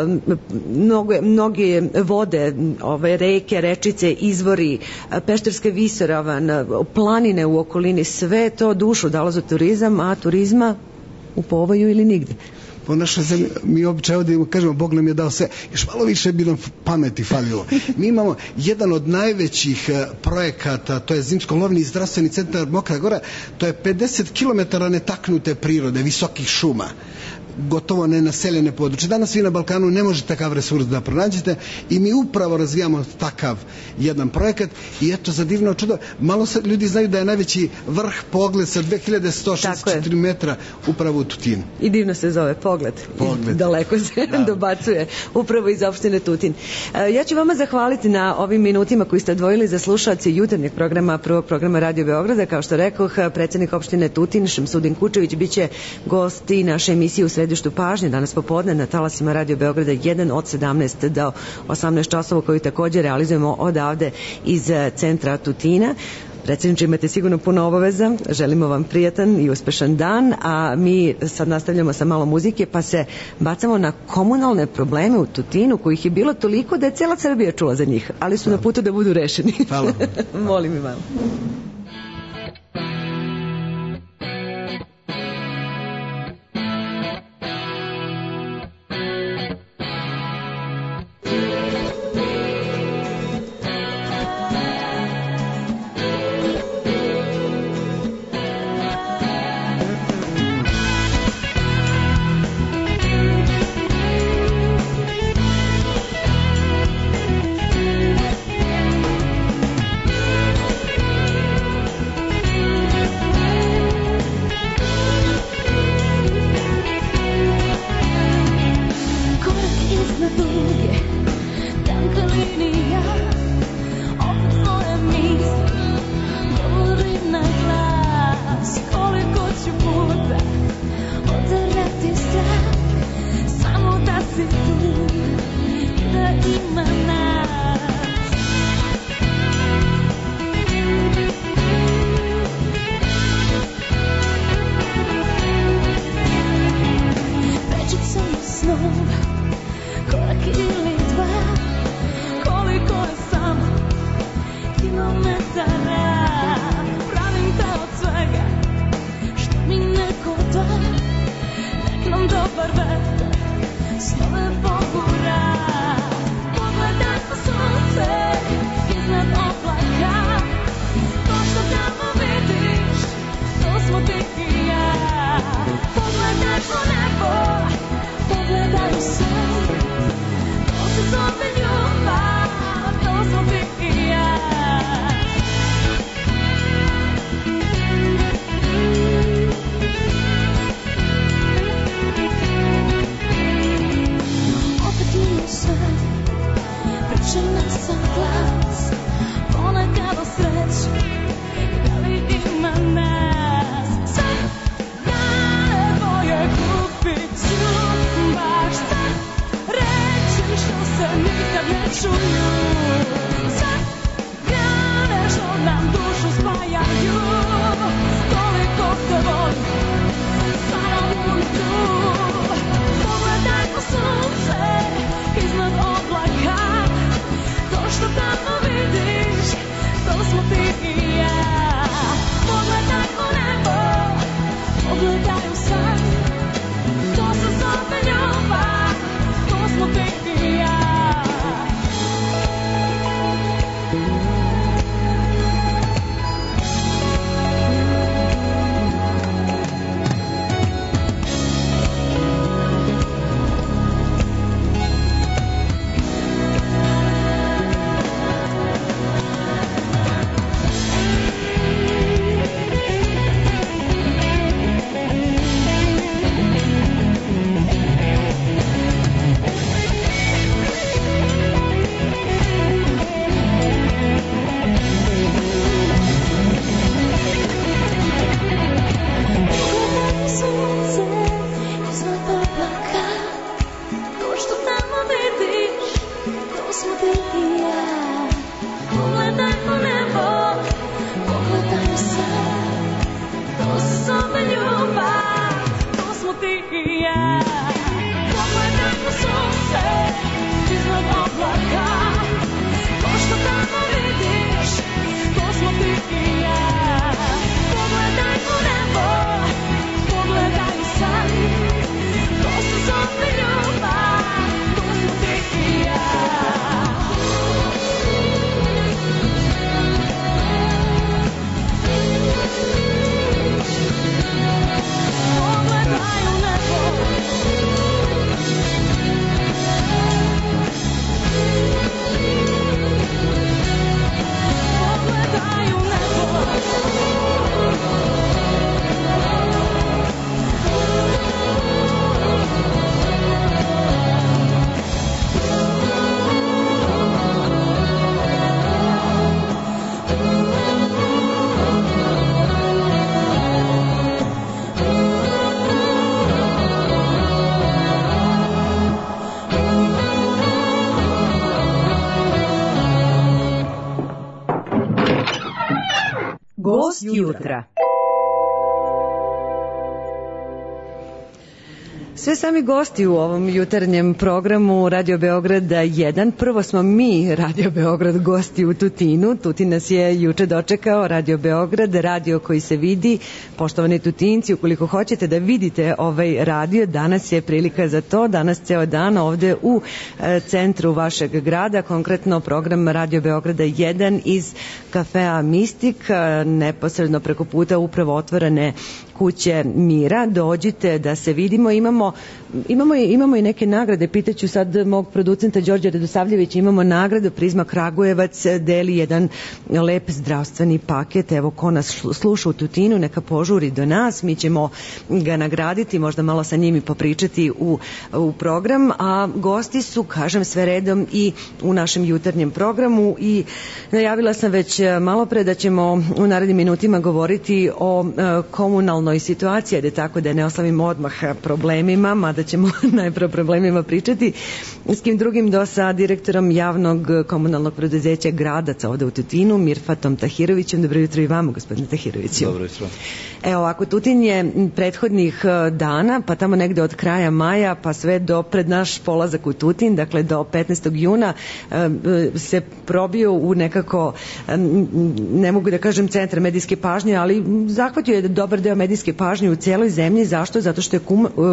mnoge vode, reke, rečice, izvori, Pešterska visoravan, planine u okolini, sve to dušu dalo za turizam, a turizma u povoju ili nigde. Po našoj zemlji, mi običaj ovdje kažemo, Bog nam je dao sve, još malo više bi nam pameti falilo. Mi imamo jedan od najvećih projekata, to je Zimsko-lovni i zdravstveni centar Mokra Gora, to je 50 km netaknute prirode, visokih šuma, gotovo nenaseljene područje. Danas vi na Balkanu ne možete takav resurs da pronađete i mi upravo razvijamo takav jedan projekat i eto, za divno čudo, malo sad ljudi znaju da je najveći vrh Pogled sa 2164 metra upravo u Tutinu. I divno se zove Pogled. Daleko se dobacuje upravo iz opštine Tutin. Ja ću vama zahvaliti na ovim minutima koji ste odvojili za slušalce jutarnjeg programa, prvog programa Radio Beograda. Kao što rekoh, predsjednik opštine Tutin, Šemsudin Kučević, biće gost i naše emisije u središtu pažnje danas popodne na talasima Radio Beograda 1 od 17 do 18 časova, koju također realizujemo odavde iz centra Tutina. Predsjedniče, imate sigurno puno obaveza, želimo vam prijatan i uspešan dan, a mi sad nastavljamo sa malo muzike, pa se bacamo na komunalne probleme u Tutinu, kojih je bilo toliko da je cijela Srbija čula za njih, ali su na putu da budu rešeni. Hvala. Molim i malo. Gost jutra. Sve sami gosti u ovom jutarnjem programu Radio Beograd 1. Prvo smo mi, Radio Beograd, gosti u Tutinu. Tutin nas je juče dočekao, Radio Beograd, radio koji se vidi. Poštovani Tutinci, ukoliko hoćete da vidite ovaj radio, danas je prilika za to. Danas ceo dan ovde u centru vašeg grada, konkretno program Radio Beograda 1 iz kafea Mistik, neposredno preko puta upravo otvorene kuće Mira. Dođite da se vidimo. Imamo i neke nagrade. Pitaću sad mog producenta Đorđa Radosavljevića, imamo nagradu. Prizma Kragujevac deli jedan lep zdravstveni paket. Evo, ko nas sluša u Tutinu, neka požuri do nas, mi ćemo ga nagraditi, možda malo sa njimi popričati u program, a gosti su, kažem, sve redom i u našem jutarnjem programu i najavila sam već malo pre da ćemo u narednim minutima govoriti o komunalnoj situaciji, da tako da ne oslavimo odmah problemima, mada ćemo najpre o problemima pričati. S kim drugim do sa direktorom javnog komunalnog preduzeća Gradac ovde u Tutinu, Mirfatom Tahirovićem. Dobro jutro i vama, gospodine Tahiroviću. Dobro jutro. Evo ovako, Tutin je prethodnih dana, pa tamo negde od kraja maja, pa sve do pred naš polazak u Tutin, dakle do 15. juna, se probio u nekako, ne mogu da kažem centar medijske pažnje, ali zahvatio je dobar deo medijske pažnje u cijeloj zemlji. Zašto? Zato što je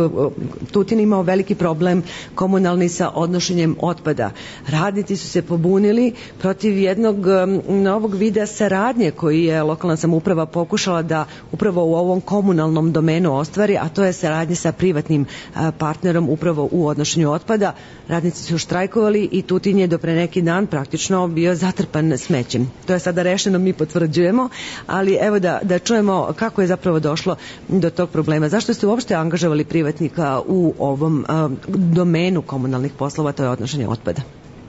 Tutin imao veliki problem komunalni sa odnošenjem otpada. Radnici su se pobunili protiv jednog novog vida saradnje koji je lokalna samouprava pokušala da upravo u ovom komunalnom domenu ostvari, a to je saradnje sa privatnim partnerom upravo u odnošenju otpada. Radnici su štrajkovali i Tutin je do pre neki dan praktično bio zatrpan smećem. To je sada rešeno, mi potvrđujemo, ali evo da čujemo kako je zapravo došlo do tog problema. Zašto ste uopšte angažovali privatnika u ovom domenu komunalnih poslova, to je odnošenje otpada?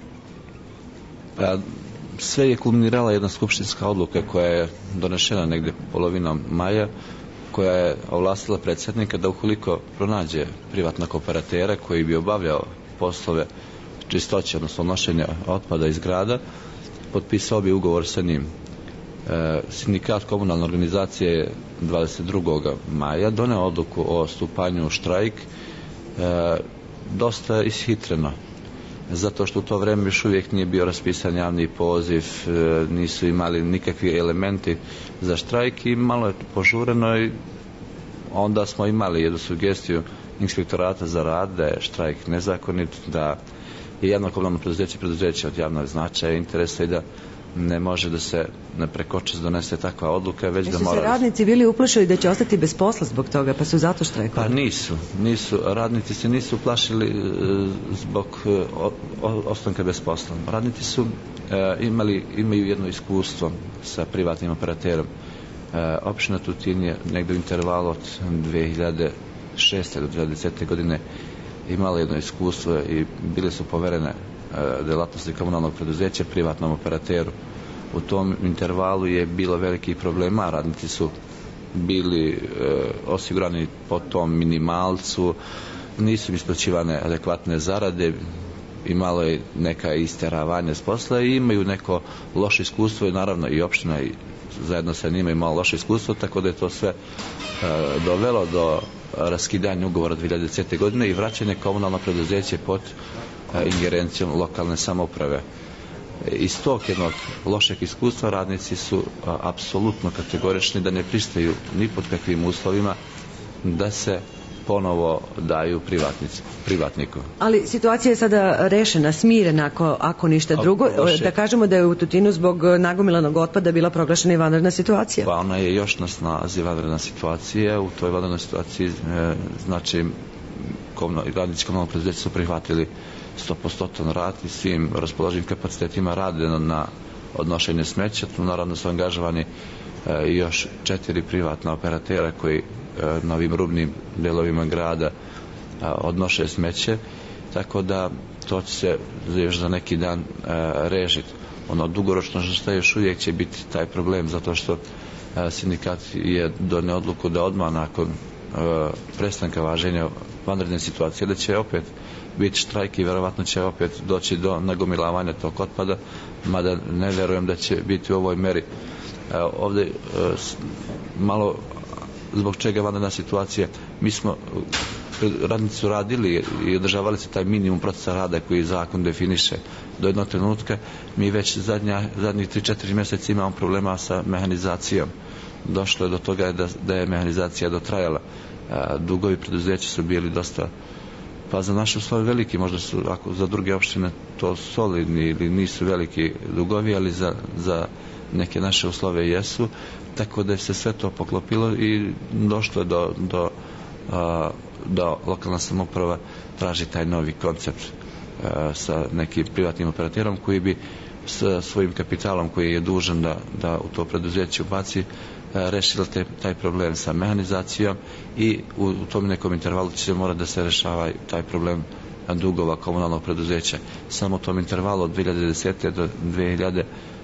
Pa, sve je kulminirala jedna skupštinska odluka koja je donešena negde polovinom maja, koja je ovlastila predsjednika da ukoliko pronađe privatnog operatera koji bi obavljao poslove čistoće, odnosno nošenja otpada iz grada, potpisao bi ugovor sa njim. Sindikat komunalne organizacije je 22. maja doneo odluku o stupanju u štrajk, dosta ishitreno, zato što u to vreme još uvijek nije bio raspisan javni poziv, nisu imali nikakvi elementi za štrajk i malo je požureno i onda smo imali jednu sugestiju inspektorata za rad da je štrajk nezakonit, da je jedno komunalno preduzeće od javnog značaja interesa i da ne može da se preko noći donese takva odluka, već da mora... Su se radnici bili uplašili da će ostati bez posla zbog toga, pa su zato štrajkovali? Pa nisu. Radnici se nisu uplašili zbog ostanka bez posla. Radnici su imaju jedno iskustvo sa privatnim operaterom. Opština Tutin je negdje u intervalu od 2006. do 2010. godine imala jedno iskustvo i bile su poverene delatnosti komunalnog preduzeća privatnom operateru. U tom intervalu je bilo velikih problema, radnici su bili osigurani po tom minimalcu, nisu isplaćivane adekvatne zarade, imalo je neka isteravanja s posla i imaju neko loše iskustvo i naravno i opština i zajedno sa njima imalo loše iskustvo, tako da je to sve dovelo do raskidanja ugovora 2010. godine i vraćanje komunalno preduzeće pod ingerencijom lokalne samouprave. Iz tog jednog lošeg iskustva radnici su apsolutno kategorični da ne pristaju ni pod kakvim uslovima da se ponovo daju privatniku. Ali situacija je sada rešena, smirena ako ništa drugo. Da kažemo da je u Tutinu zbog nagomilanog otpada bila proglašena i vanredna situacija. Pa ona je još na snazi vanredna situacija. U toj vanrednoj situaciji znači radnici komunalnog preduzeća su prihvatili 100% rad i svim raspoloživim kapacitetima rade na odnošenje smeća. Tu naravno su angažovani i još 4 privatna operatera koji na ovim rubnim delovima grada odnoše smeće, tako da to će se još za neki dan rešiti. Ono dugoročno što još uvijek će biti taj problem, zato što sindikat je doneo odluku da odmah nakon prestanka važenja vanredne situacije da će opet biti štrajk i verovatno će opet doći do nagomilavanja tog otpada, mada ne verujem da će biti u ovoj meri. Ovdje malo zbog čega vanredna situacija, mi smo radnici su radili i održavali se taj minimum procesa rada koji zakon definiše do jednog trenutka. Mi već zadnjih 3-4 mjeseca imamo problema sa mehanizacijom. Došlo je do toga da je mehanizacija dotrajala. Dugovi preduzeća su bili dosta, pa za naše uslove veliki, možda su ako za druge opštine to solidni ili nisu veliki dugovi, ali za neke naše uslove jesu, tako da je se sve to poklopilo i došlo je da lokalna samouprava traži taj novi koncept sa nekim privatnim operaterom koji bi sa svojim kapitalom koji je dužan da u to preduzeće ubaci rešila taj problem sa mehanizacijom i u tom nekom intervalu će se morati da se rešava taj problem dugova komunalnog preduzeća. Samo u tom intervalu od 2010. do 2000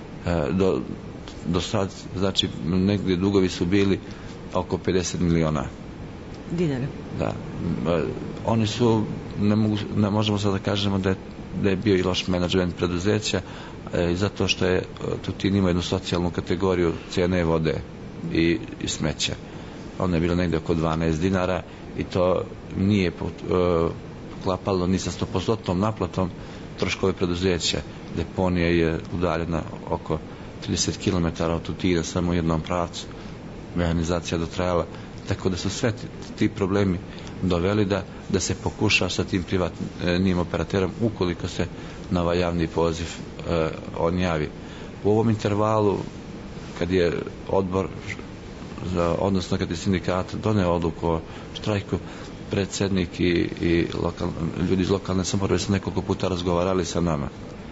do sad, znači negdje dugovi su bili oko 50 miliona dinara. Da. Oni su, ne možemo sad da kažemo da je bio i loš menadžment preduzeća, zato što je Tutin ima jednu socijalnu kategoriju cijene vode i smeća. Ona je bila negdje oko 12 dinara i to nije poklapalo ni sa 100% naplatom troškove preduzeća. Deponija je udaljena oko 30 km od Tutina samo u jednom pravcu. Mehanizacija dotrajala, tako da su sve ti problemi doveli da se pokuša sa tim privatnim operaterom ukoliko se na ovaj javni poziv on javi. U ovom intervalu kad je odbor odnosno kad je sindikat doneo odluku o štrajku, predsjednik i ljudi iz lokalne samouprave su nekoliko puta razgovarali sa nama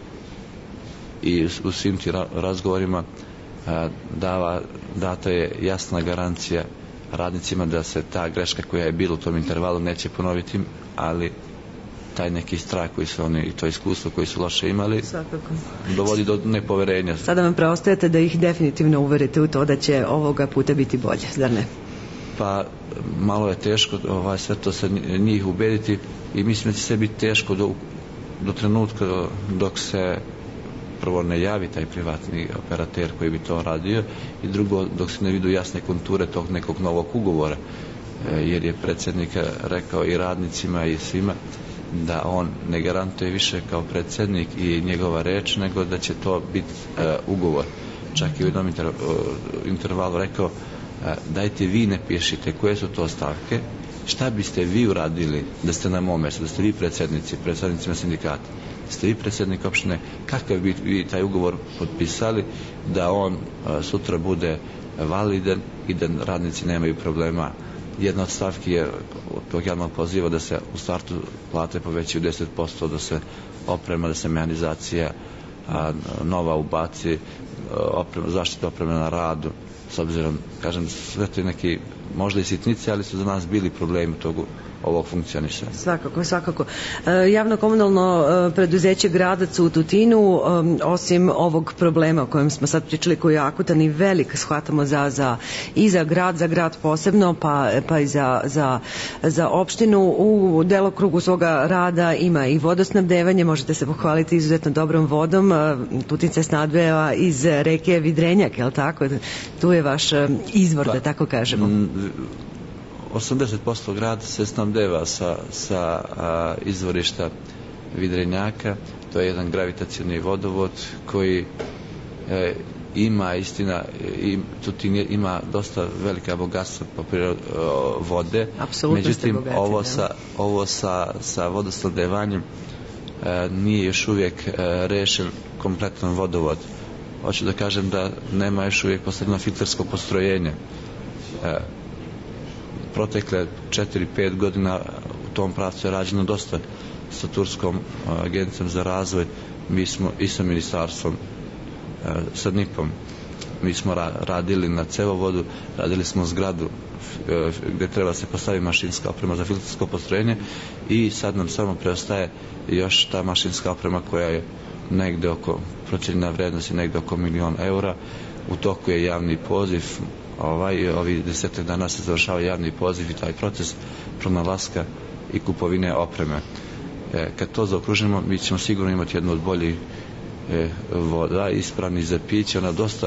i u svim tim razgovorima data je jasna garancija radnicima da se ta greška koja je bila u tom intervalu neće ponoviti, ali taj neki strah koji su oni i to iskustvo koji su loše imali dovodi do nepoverenja. Sada vam preostajete da ih definitivno uverite u to da će ovoga puta biti bolje, zar ne? Pa malo je teško sve to sa njih ubediti i mislim da će sve biti teško do trenutka dok se prvo ne javi taj privatni operater koji bi to radio i drugo dok se ne vidu jasne konture tog nekog novog ugovora, jer je predsjednik rekao i radnicima i svima da on ne garantuje više kao predsjednik i njegova reč, nego da će to biti ugovor. Čak i u jednom intervalu rekao dajte vi ne pišite koje su to stavke, šta biste vi uradili da ste na mom mjestu, da ste vi predsednicima sindikata, da ste vi predsjednik opštine, kakav bi vi taj ugovor potpisali da on sutra bude validan i da radnici nemaju problema. Jedna od stavki je od tog javnog poziva da se u startu plate povećaju 10%, da se oprema, da se mehanizacija nova ubaci, zaštita opreme na radu, s obzirom, kažem, sve to je neki možda i sitnice, ali su za nas bili problemi ovog funkcionisanja. Svakako. Javno komunalno preduzeće Gradac u Tutinu, osim ovog problema o kojem smo sad pričali, koji je akutan i velik, shvatamo i za grad posebno, pa i za opštinu, u delokrugu svoga rada ima i vodosnabdevanje, možete se pohvaliti izuzetno dobrom vodom. Tutin se snabdeva iz reke Vidrenjak, je li tako? Tu je vaš izvor, da tako kažemo. 80% grada se snabdeva sa izvorišta Vidrenjaka. To je jedan gravitacioni vodovod koji ima, istina, Tutin ima dosta velika bogatstva po prirodi vode. Međutim, ovo sa vodosnabdevanjem nije još uvijek rešen kompletan vodovod. Hoću da kažem da nema još uvijek postavljeno filtersko postrojenje. Protekle 4-5 godina u tom pravcu je rađeno dosta sa Turskom agencijom za razvoj, mi smo i sa ministarstvom, sa NIP-om, mi smo radili na cevovodu, radili smo zgradu gdje treba se postaviti mašinska oprema za filtersko postrojenje i sad nam samo preostaje još ta mašinska oprema koja je negde oko, procenjena vrednost je negde oko 1 milion eura. U toku je javni poziv, ovih 10 dana se završava javni poziv i taj proces pronalaska i kupovine opreme. Kad to zaokružimo, mi ćemo sigurno imati jednu od boljih voda, ispravni za piće. Ona dosta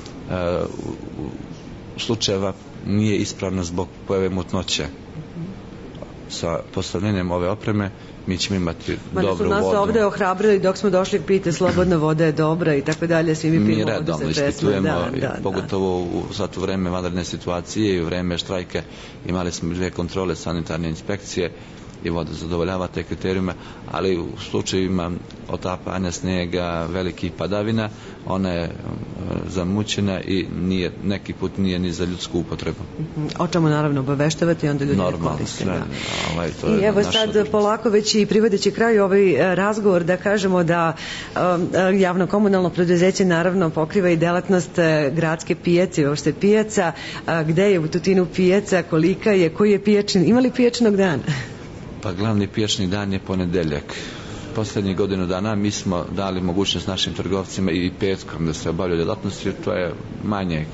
slučajeva nije ispravna zbog pojave mutnoće. Sa postavljanjem ove opreme mi ćemo imati dobru vodu. Nas ovde ohrabrili dok smo došli, pijte slobodno, voda je dobra i tako dalje, svi mi pijemo vodu sa ispitujemo, pogotovo u svato vreme vanredne situacije i u vreme štrajke imali smo 2 kontrole sanitarne inspekcije i voda zadovoljava te kriterijume, ali u slučajevima otapanja snijega, velikih padavina, ona je zamućena i neki put nije ni za ljudsku upotrebu. O čemu naravno obaveštavati, onda ljudi ne koriste. I evo sad polako već i privodeći kraju ovaj razgovor da kažemo da javno komunalno preduzeće naravno pokriva i delatnost gradske pijace, uopšte pijaca, gde je u Tutinu pijaca, kolika je, koji je pijačni, ima li pijačnog dana? Pa glavni pijačni dan je ponedeljak. Poslednjih godinu dana mi smo dali mogućnost našim trgovcima i petkom da se obavljaju djelatnosti, jer to je manje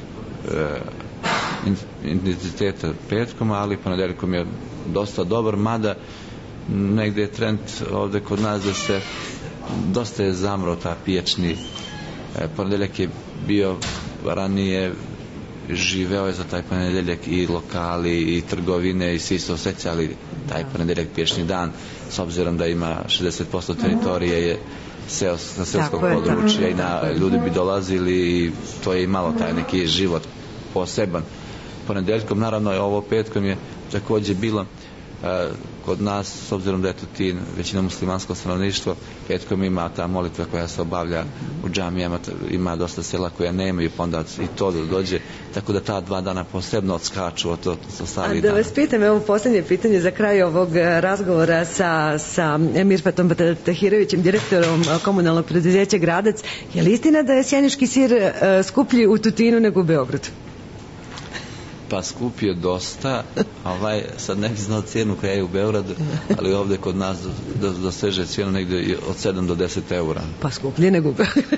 intenziteta petkom, ali ponedeljkom je dosta dobar, mada negde je trend ovde kod nas da se dosta je zamro ta pijačni. Ponedeljak je bio ranije, živeo je za taj ponedeljak i lokali i trgovine i svi se osjećali taj ponedeljak pijačni dan, s obzirom da ima 60% teritorije je sa selskog područja i ljudi bi dolazili i to je imalo taj neki život poseban. Ponedeljkom, naravno ovo petkom je takođe bilo kod nas, s obzirom da je Tutin većina muslimansko stanovništvo, petkom ima ta molitva koja se obavlja u džamijama, ima dosta sela koja nemaju, pa onda i to dođe, tako da ta 2 dana posebno odskaču od to starih dana. Da vas pitam, evo posljednje pitanje za kraj ovog razgovora sa Mirfatom Tahirovićem, direktorom komunalnog preduzeća Gradac. Je li istina da je sjenički sir skuplji u Tutinu nego u Beogradu? Pa skup je dosta, sad ne bi znao cijenu koja je u Beogradu, ali ovde kod nas doseže cijenu negde od 7 do 10 eura. Pa skuplje nego u Beogradu.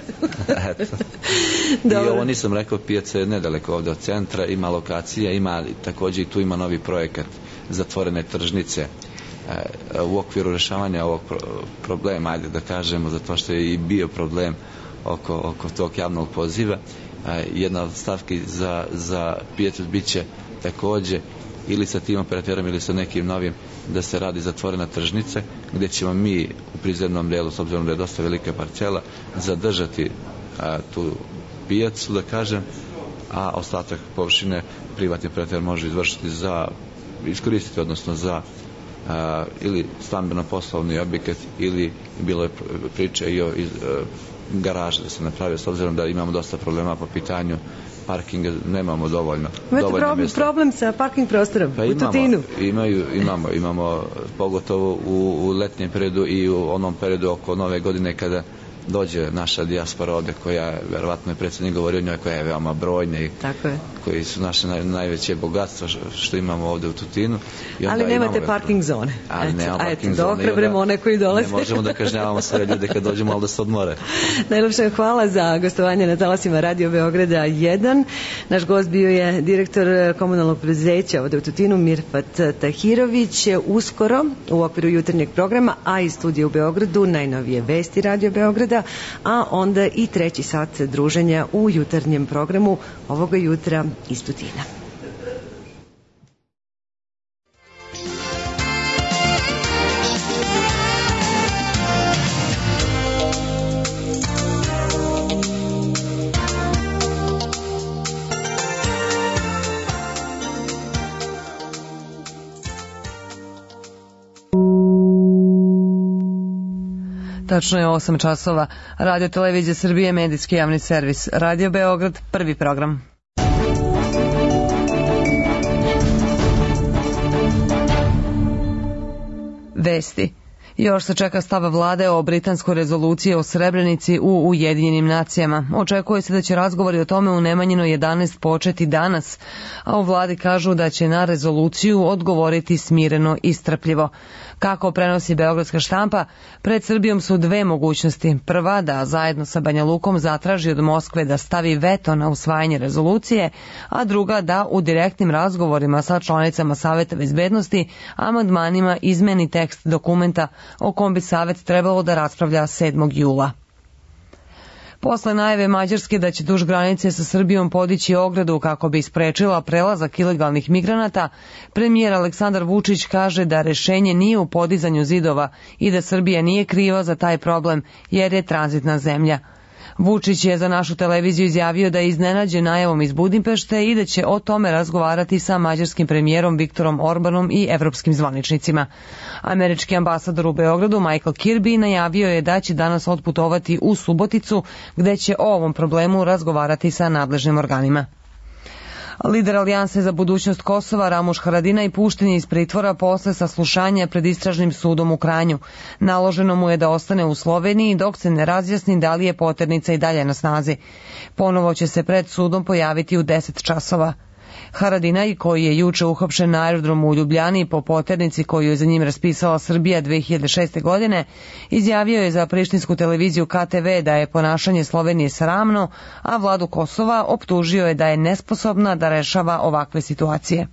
I ovo nisam rekao, pijaca je nedaleko ovde od centra, ima lokacija, ima takođe i tu ima novi projekat zatvorene tržnice. U okviru rešavanja ovog problema, ajde da kažemo, zato što je i bio problem oko tog javnog poziva, jedna od stavki za pijacu biće takođe ili sa tim operaterom ili sa nekim novim da se radi zatvorena tržnica gde ćemo mi u prizemnom delu, s obzirom da je dosta velika parcela, zadržati tu pijacu, da kažem, a ostatak površine privatni operater može iskoristiti, odnosno za ili stambeno-poslovni objekat ili bilo je priče i o garaže da se napravio, s obzirom da imamo dosta problema po pitanju parkinga, nemamo dovoljno mjesta. Problem sa parking prostorom u Tutinu? Imamo pogotovo u letnjem periodu i u onom periodu oko Nove godine kada dođe naša dijaspora ovde, koja, verovatno je predsjednik govorio o njoj, koja je veoma brojna i koji su naše najveće bogatstvo što imamo ovde u Tutinu. Ali nemate parking zone. Da ohrabremo one koji dolaze. Ne možemo da kažnjavamo sve ljude kad dođemo, ali da se odmore. Najlepše hvala za gostovanje na talasima Radio Beograda 1. Naš gost bio je direktor komunalnog preduzeća ovde u Tutinu, Mirfat Tahirović. Uskoro u okviru jutarnjeg programa, a i studija u Beogradu, najnovije vesti Radio Beograda, a onda i 3. sat druženja u jutarnjem programu ovoga jutra iz Tutina. Tačno je 8 časova. Radio Televizija Srbije, medijski javni servis. Radio Beograd, prvi program. Vesti. Još se čeka stav vlade o britanskoj rezoluciji o Srebrenici u Ujedinjenim nacijama. Očekuje se da će razgovori o tome u Nemanjinoj 11 početi danas, a u vladi kažu da će na rezoluciju odgovoriti smireno i strpljivo. Kako prenosi beogradska štampa, pred Srbijom su dve mogućnosti. Prva, da zajedno sa Banja Lukom zatraži od Moskve da stavi veto na usvajanje rezolucije, a druga da u direktnim razgovorima sa članicama Saveta bezbednosti amandmanima izmeni tekst dokumenta o kom bi Savet trebalo da raspravlja 7. jula. Posle najave Mađarske da će duž granice sa Srbijom podići ogradu kako bi sprečila prelazak ilegalnih migranata, premijer Aleksandar Vučić kaže da rešenje nije u podizanju zidova i da Srbija nije kriva za taj problem jer je tranzitna zemlja. Vučić je za našu televiziju izjavio da je iznenađen najavom iz Budimpešte i da će o tome razgovarati sa mađarskim premijerom Viktorom Orbanom i evropskim zvaničnicima. Američki ambasador u Beogradu Michael Kirby najavio je da će danas otputovati u Suboticu, gde će o ovom problemu razgovarati sa nadležnim organima. Lider Alijanse za budućnost Kosova Ramuš Haradinaj pušten je iz pritvora posle saslušanja pred istražnim sudom u Kranju. Naloženo mu je da ostane u Sloveniji dok se ne razjasni da li je poternica i dalje na snazi. Ponovo će se pred sudom pojaviti u 10 časova. Haradinaj, koji je juče uhapšen na aerodromu u Ljubljani po poternici koju je za njim raspisala Srbija 2006. godine, izjavio je za prištinsku televiziju KTV da je ponašanje Slovenije sramno, a vladu Kosova optužio je da je nesposobna da rešava ovakve situacije.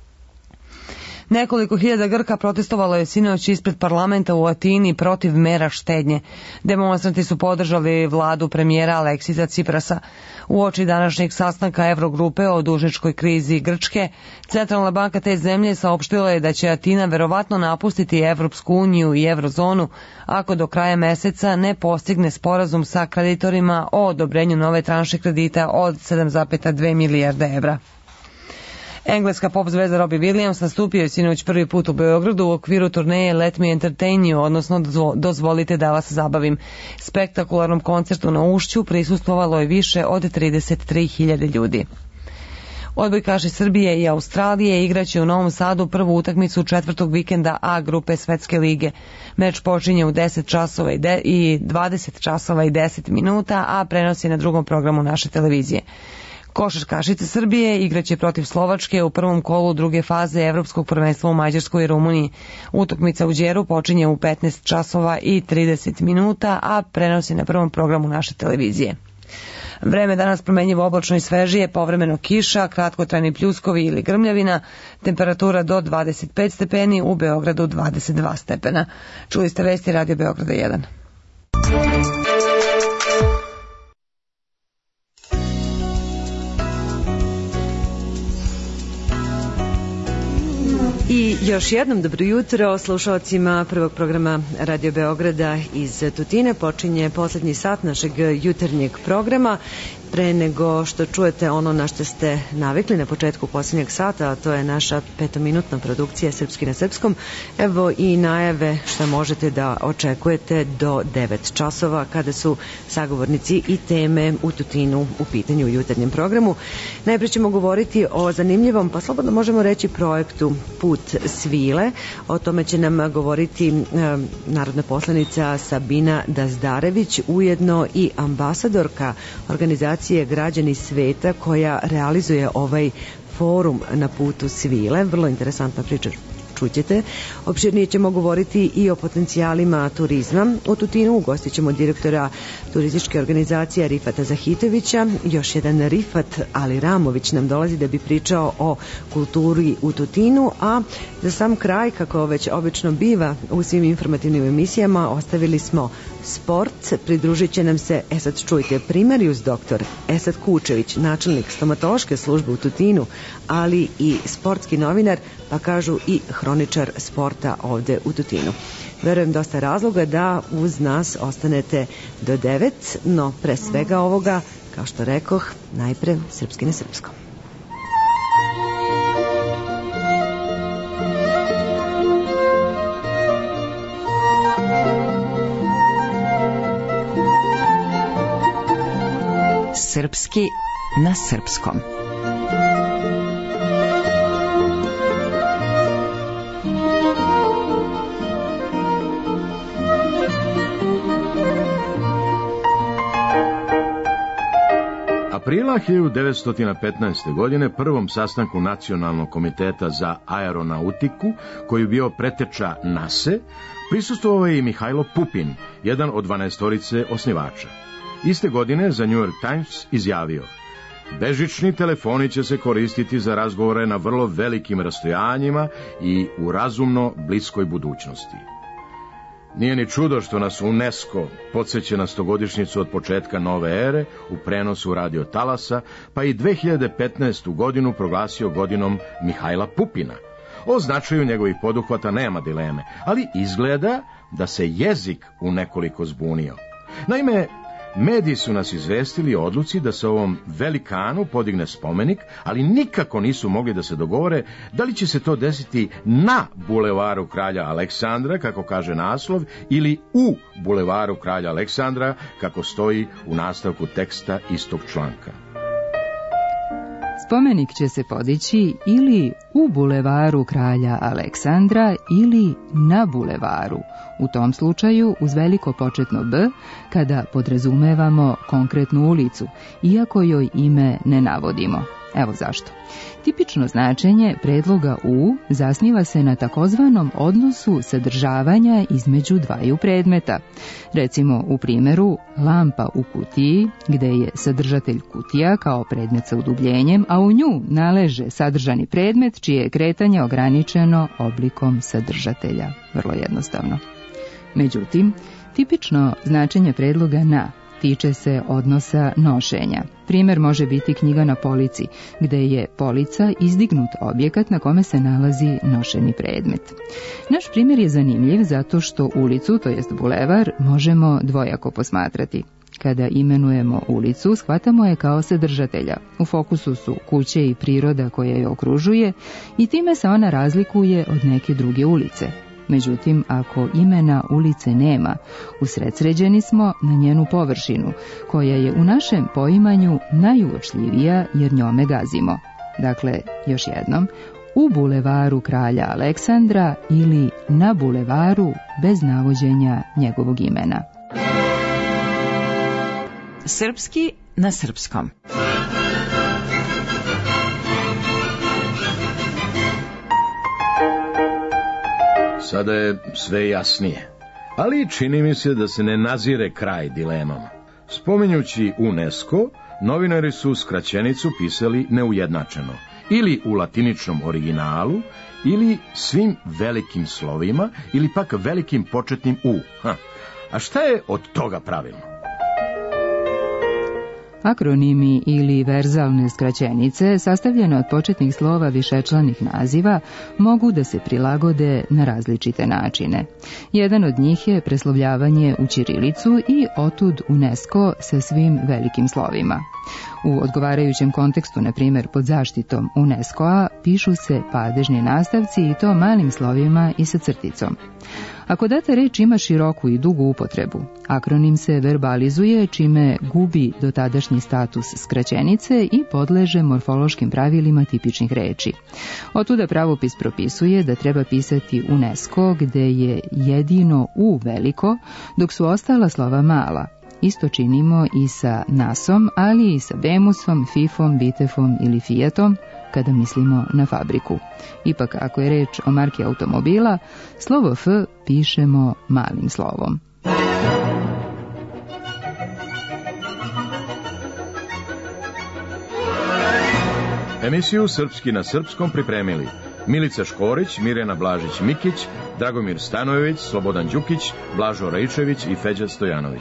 Nekoliko hiljada Grka protestovalo je sinoć ispred parlamenta u Atini protiv mera štednje. Demonstranti su podržali vladu premijera Aleksisa Ciprasa. Uoči današnjeg sastanka Evrogrupe o dužničkoj krizi Grčke, Centralna banka te zemlje saopštila je da će Atina verovatno napustiti Evropsku uniju i Evrozonu ako do kraja meseca ne postigne sporazum sa kreditorima o odobrenju nove tranše kredita od 7,2 milijarde evra. Engleska pop zvezda Robbie Williams nastupio je sinoć prvi put u Beogradu u okviru turneje Let Me Entertain You, odnosno Dozvolite da vas zabavim. Spektakularnom koncertu na Ušću prisustvovalo je više od 33.000 ljudi. Odbojkaši Srbije i Australije igraće u Novom Sadu prvu utakmicu četvrtog vikenda A grupe Svetske lige. Meč počinje u 10 časova i 20 časova i 10 minuta, a prenos je na drugom programu naše televizije. Košarkašice Srbije igraće protiv Slovačke u prvom kolu druge faze Evropskog prvenstva u Mađarskoj i Rumuniji. Utakmica u Đeru počinje u 15 časova i 30 minuta, a prenosi na prvom programu naše televizije. Vreme danas promenjivo, oblačno i svežije, povremeno kiša, kratkotrajni pljuskovi ili grmljavina, temperatura do 25 stepeni, u Beogradu 22 stepena. Čuli ste vesti Radio Beograda 1. I još jednom dobro jutro slušalcima prvog programa Radio Beograda iz Tutine. Počinje poslednji sat našeg jutarnjeg programa. Pre nego što čujete ono na što ste navikli na početku posljednjeg sata, a to je naša 5-minutna produkcija Srpski na srpskom, evo i najave što možete da očekujete do 9 časova kada su sagovornici i teme u Tutinu u pitanju u jutarnjem programu. Najpre ćemo govoriti o zanimljivom, pa slobodno možemo reći projektu Put svile. O tome će nam govoriti narodna poslanica Sabina Dazdarević, ujedno i ambasadorka organizacije Građani sveta koja realizuje ovaj forum na Putu svile. Vrlo interesantna priča, čućete. Opširnije ćemo govoriti i o potencijalima turizma. U Tutinu ugostit ćemo direktora turističke organizacije Rifata Zahitovića. Još jedan Rifat Ali Ramović nam dolazi da bi pričao o kulturi u Tutinu, a za sam kraj, kako već obično biva u svim informativnim emisijama, ostavili smo sport. Pridružit će nam se, sad čujte, primarius doktor Esad Kučević, načelnik stomatološke službe u Tutinu, ali i sportski novinar, pa kažu i hroničar sporta ovde u Tutinu. Verujem dosta razloga da uz nas ostanete do 9, no pre svega ovoga, kao što rekoh, najpre Srpski na srpskom. Srpski na srpskom. Aprila 1915. godine prvom sastanku Nacionalnog komiteta za aeronautiku, koji je bio preteča NASE, prisustvovao je i Mihajlo Pupin, jedan od 12 osnivača. Iste godine za New York Times izjavio: bežični telefoni će se koristiti za razgovore na vrlo velikim rastojanjima i u razumno bliskoj budućnosti. Nije ni čudo što nas UNESCO podsjeća na 100-godišnjicu od početka nove ere u prenosu radio talasa, pa i 2015. godinu proglasio godinom Mihajla Pupina. O značaju njegovih poduhvata nema dileme, ali izgleda da se jezik u nekoliko zbunio. Naime, mediji su nas izvestili o odluci da se ovom velikanu podigne spomenik, ali nikako nisu mogli da se dogovore da li će se to desiti na bulevaru Kralja Aleksandra, kako kaže naslov, ili u bulevaru Kralja Aleksandra, kako stoji u nastavku teksta istog članka. Spomenik će se podići ili u bulevaru Kralja Aleksandra ili na bulevaru, u tom slučaju uz veliko početno B, kada podrazumevamo konkretnu ulicu, iako joj ime ne navodimo. Evo zašto. Tipično značenje predloga U zasniva se na takozvanom odnosu sadržavanja između dvaju predmeta. Recimo u primjeru lampa u kutiji, gde je sadržatelj kutija kao predmet sa udubljenjem, a u nju naleže sadržani predmet čije je kretanje ograničeno oblikom sadržatelja. Vrlo jednostavno. Međutim, tipično značenje predloga na tiče se odnosa nošenja. Primjer može biti knjiga na polici, gde je polica izdignut objekat na kome se nalazi nošeni predmet. Naš primjer je zanimljiv zato što ulicu, to jest bulevar, možemo dvojako posmatrati. Kada imenujemo ulicu, shvatamo je kao sadržatelja. U fokusu su kuće i priroda koja je okružuje i time se ona razlikuje od neke druge ulice. Međutim, ako imena ulice nema, usredsređeni smo na njenu površinu, koja je u našem poimanju najuočljivija jer njome gazimo. Dakle, još jednom, u bulevaru Kralja Aleksandra ili na bulevaru bez navođenja njegovog imena. Srpski na srpskom. Sada je sve jasnije, ali čini mi se da se ne nazire kraj dilemama. Spominjući UNESCO, novinari su skraćenicu pisali neujednačeno, ili u latiničnom originalu, ili svim velikim slovima, ili pak velikim početnim U. A šta je od toga pravilno? Akronimi ili verzalne skraćenice, sastavljene od početnih slova višečlanih naziva, mogu da se prilagode na različite načine. Jedan od njih je preslovljavanje u ćirilicu i otud UNESCO sa svim velikim slovima. U odgovarajućem kontekstu, na primjer pod zaštitom UNESCO-a, pišu se padežni nastavci i to malim slovima i sa crticom. Ako data reč ima široku i dugu upotrebu, akronim se verbalizuje čime gubi dotadašnji status skraćenice i podleže morfološkim pravilima tipičnih reči. Otuda pravopis propisuje da treba pisati UNESCO gde je jedino U veliko, dok su ostala slova mala. Isto činimo i sa NAS-om, ali i sa Bemusom, Fifom, Bitefom ili Fiatom, kada mislimo na fabriku. Ipak, ako je reč o marki automobila, slovo F pišemo malim slovom. Emisiju Srpski na srpskom pripremili Milica Škorić, Mirjana Blažić-Mikić, Dragomir Stanojević, Slobodan Đukić, Blažo Rajčević i Feđa Stojanović.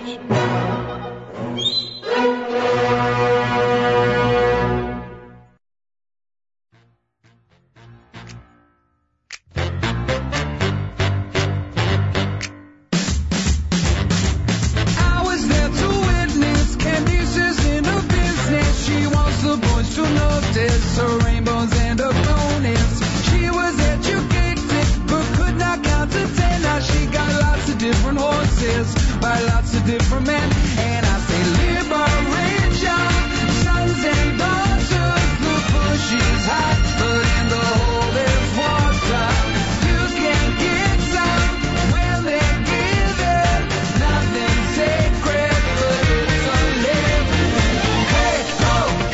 Hey, go!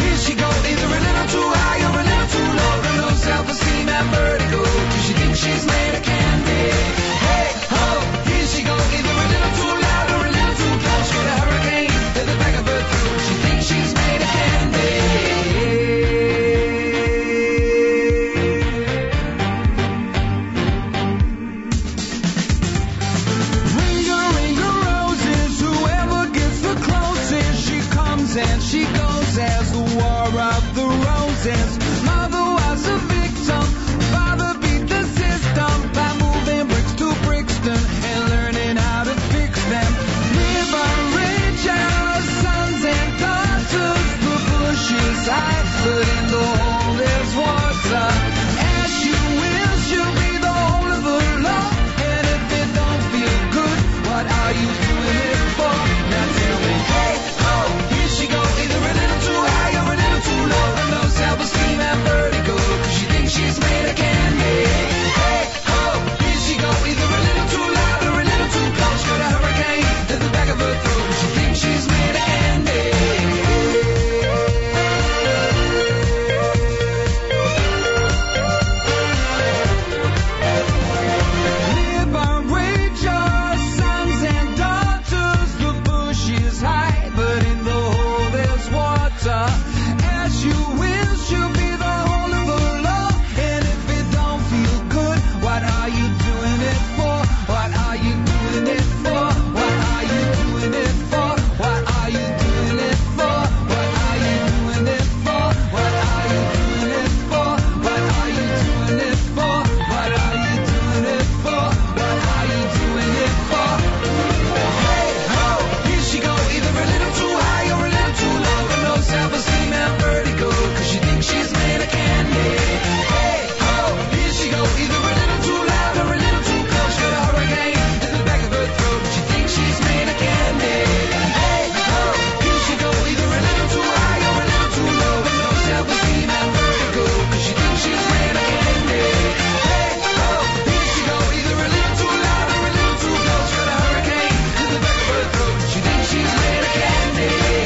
dance. Mother was a victim, father beat the system by moving bricks to Brixton and learning how to fix them. Liberate your sons and daughters, the bushes high, but in the hole there's water. As you will, she'll be the whole of the law. And if it don't feel good, what are you doing it for? Now tell me, hey, oh, here she go, either a little too high or a little too low. Low self-esteem and vertigo, 'cause she thinks she's made of candy. Hey, oh, here she go, either a little too loud or a little too close. Got a hurricane to the back of her throat, 'cause she thinks she's made of candy. Liberate your sons and daughters, the bush is high, but in the hole there's water. As you will, she'll be the whole of the law. And if it don't feel good, what are you doing it for? What are you doing it for? What are you doing it for? What are you doing it for? What are you doing it for? What are you doing it for? What are you doing it for? What are you doing it for? What are you doing it for? Hey ho, here she go, either a little too high or a little too low. Got no self-esteem and vertigo, 'cause she thinks she's made of candy. Hey ho, here she go, either a little too loud or a little too close. Got a hurricane in the back of her throat, 'cause she thinks she's made of candy. Hey ho, here she go, either a little too high or a little too low. Got no self-esteem and vertigo, 'cause she thinks she's made of candy. Hey ho, here she go, either a little too loud or a little too close. Got a hurricane in the back of her throat, 'cause she thinks she's made of candy.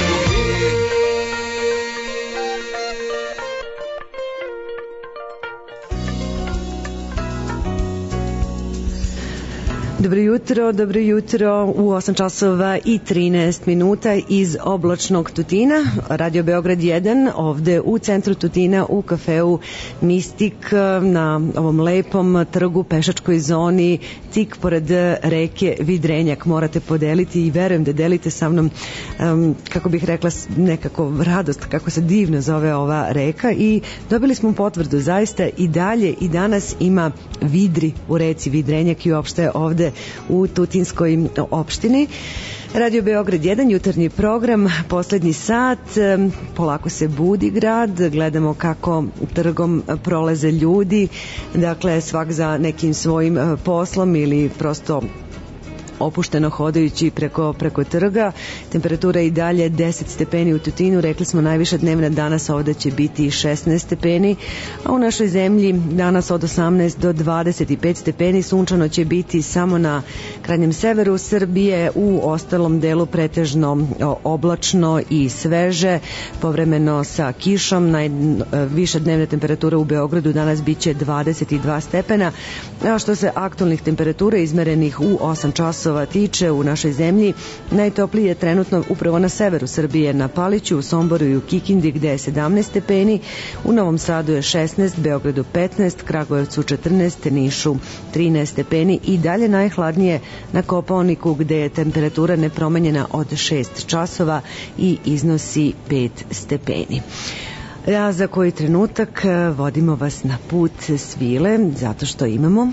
Dobro jutro u 8 časova i 13 minuta iz oblačnog Tutina, Radio Beograd 1, ovde u centru Tutina u kafeu Mistik na ovom lepom trgu, pešačkoj zoni, tik pored reke Vidrenjak. Morate podeliti i verujem da delite sa mnom, kako bih rekla, nekako radost, kako se divno zove ova reka i dobili smo potvrdu, zaista i dalje i danas ima vidri u reci Vidrenjak i uopšte ovde u Tutinskoj opštini. Radio Beograd 1, jutarnji program, poslednji sat, polako se budi grad, gledamo kako trgom prolaze ljudi, dakle svak za nekim svojim poslom ili prosto opušteno hodajući preko trga. Temperatura i dalje 10 stepeni u Tutinu, rekli smo najviša dnevna danas ovde će biti 16 stepeni, a u našoj zemlji danas od 18 do 25 stepeni, sunčano će biti samo na krajnjem severu Srbije, u ostalom delu pretežno oblačno i sveže, povremeno sa kišom. Najviša dnevna temperatura u Beogradu danas biće 22 stepena, a što se aktualnih temperatura izmerenih u 8 časova tiče u našoj zemlji, najtoplije je trenutno upravo na severu Srbije, na Paliću, u Somboru i u Kikindi gde je 17 stepeni, u Novom Sadu je 16, Beogradu 15, Kragujevcu 14, Nišu 13 stepeni i dalje najhladnije na Kopaoniku gde je temperatura nepromenjena od 6 časova i iznosi 5 stepeni. A za koji trenutak vodimo vas na put svile, zato što imamo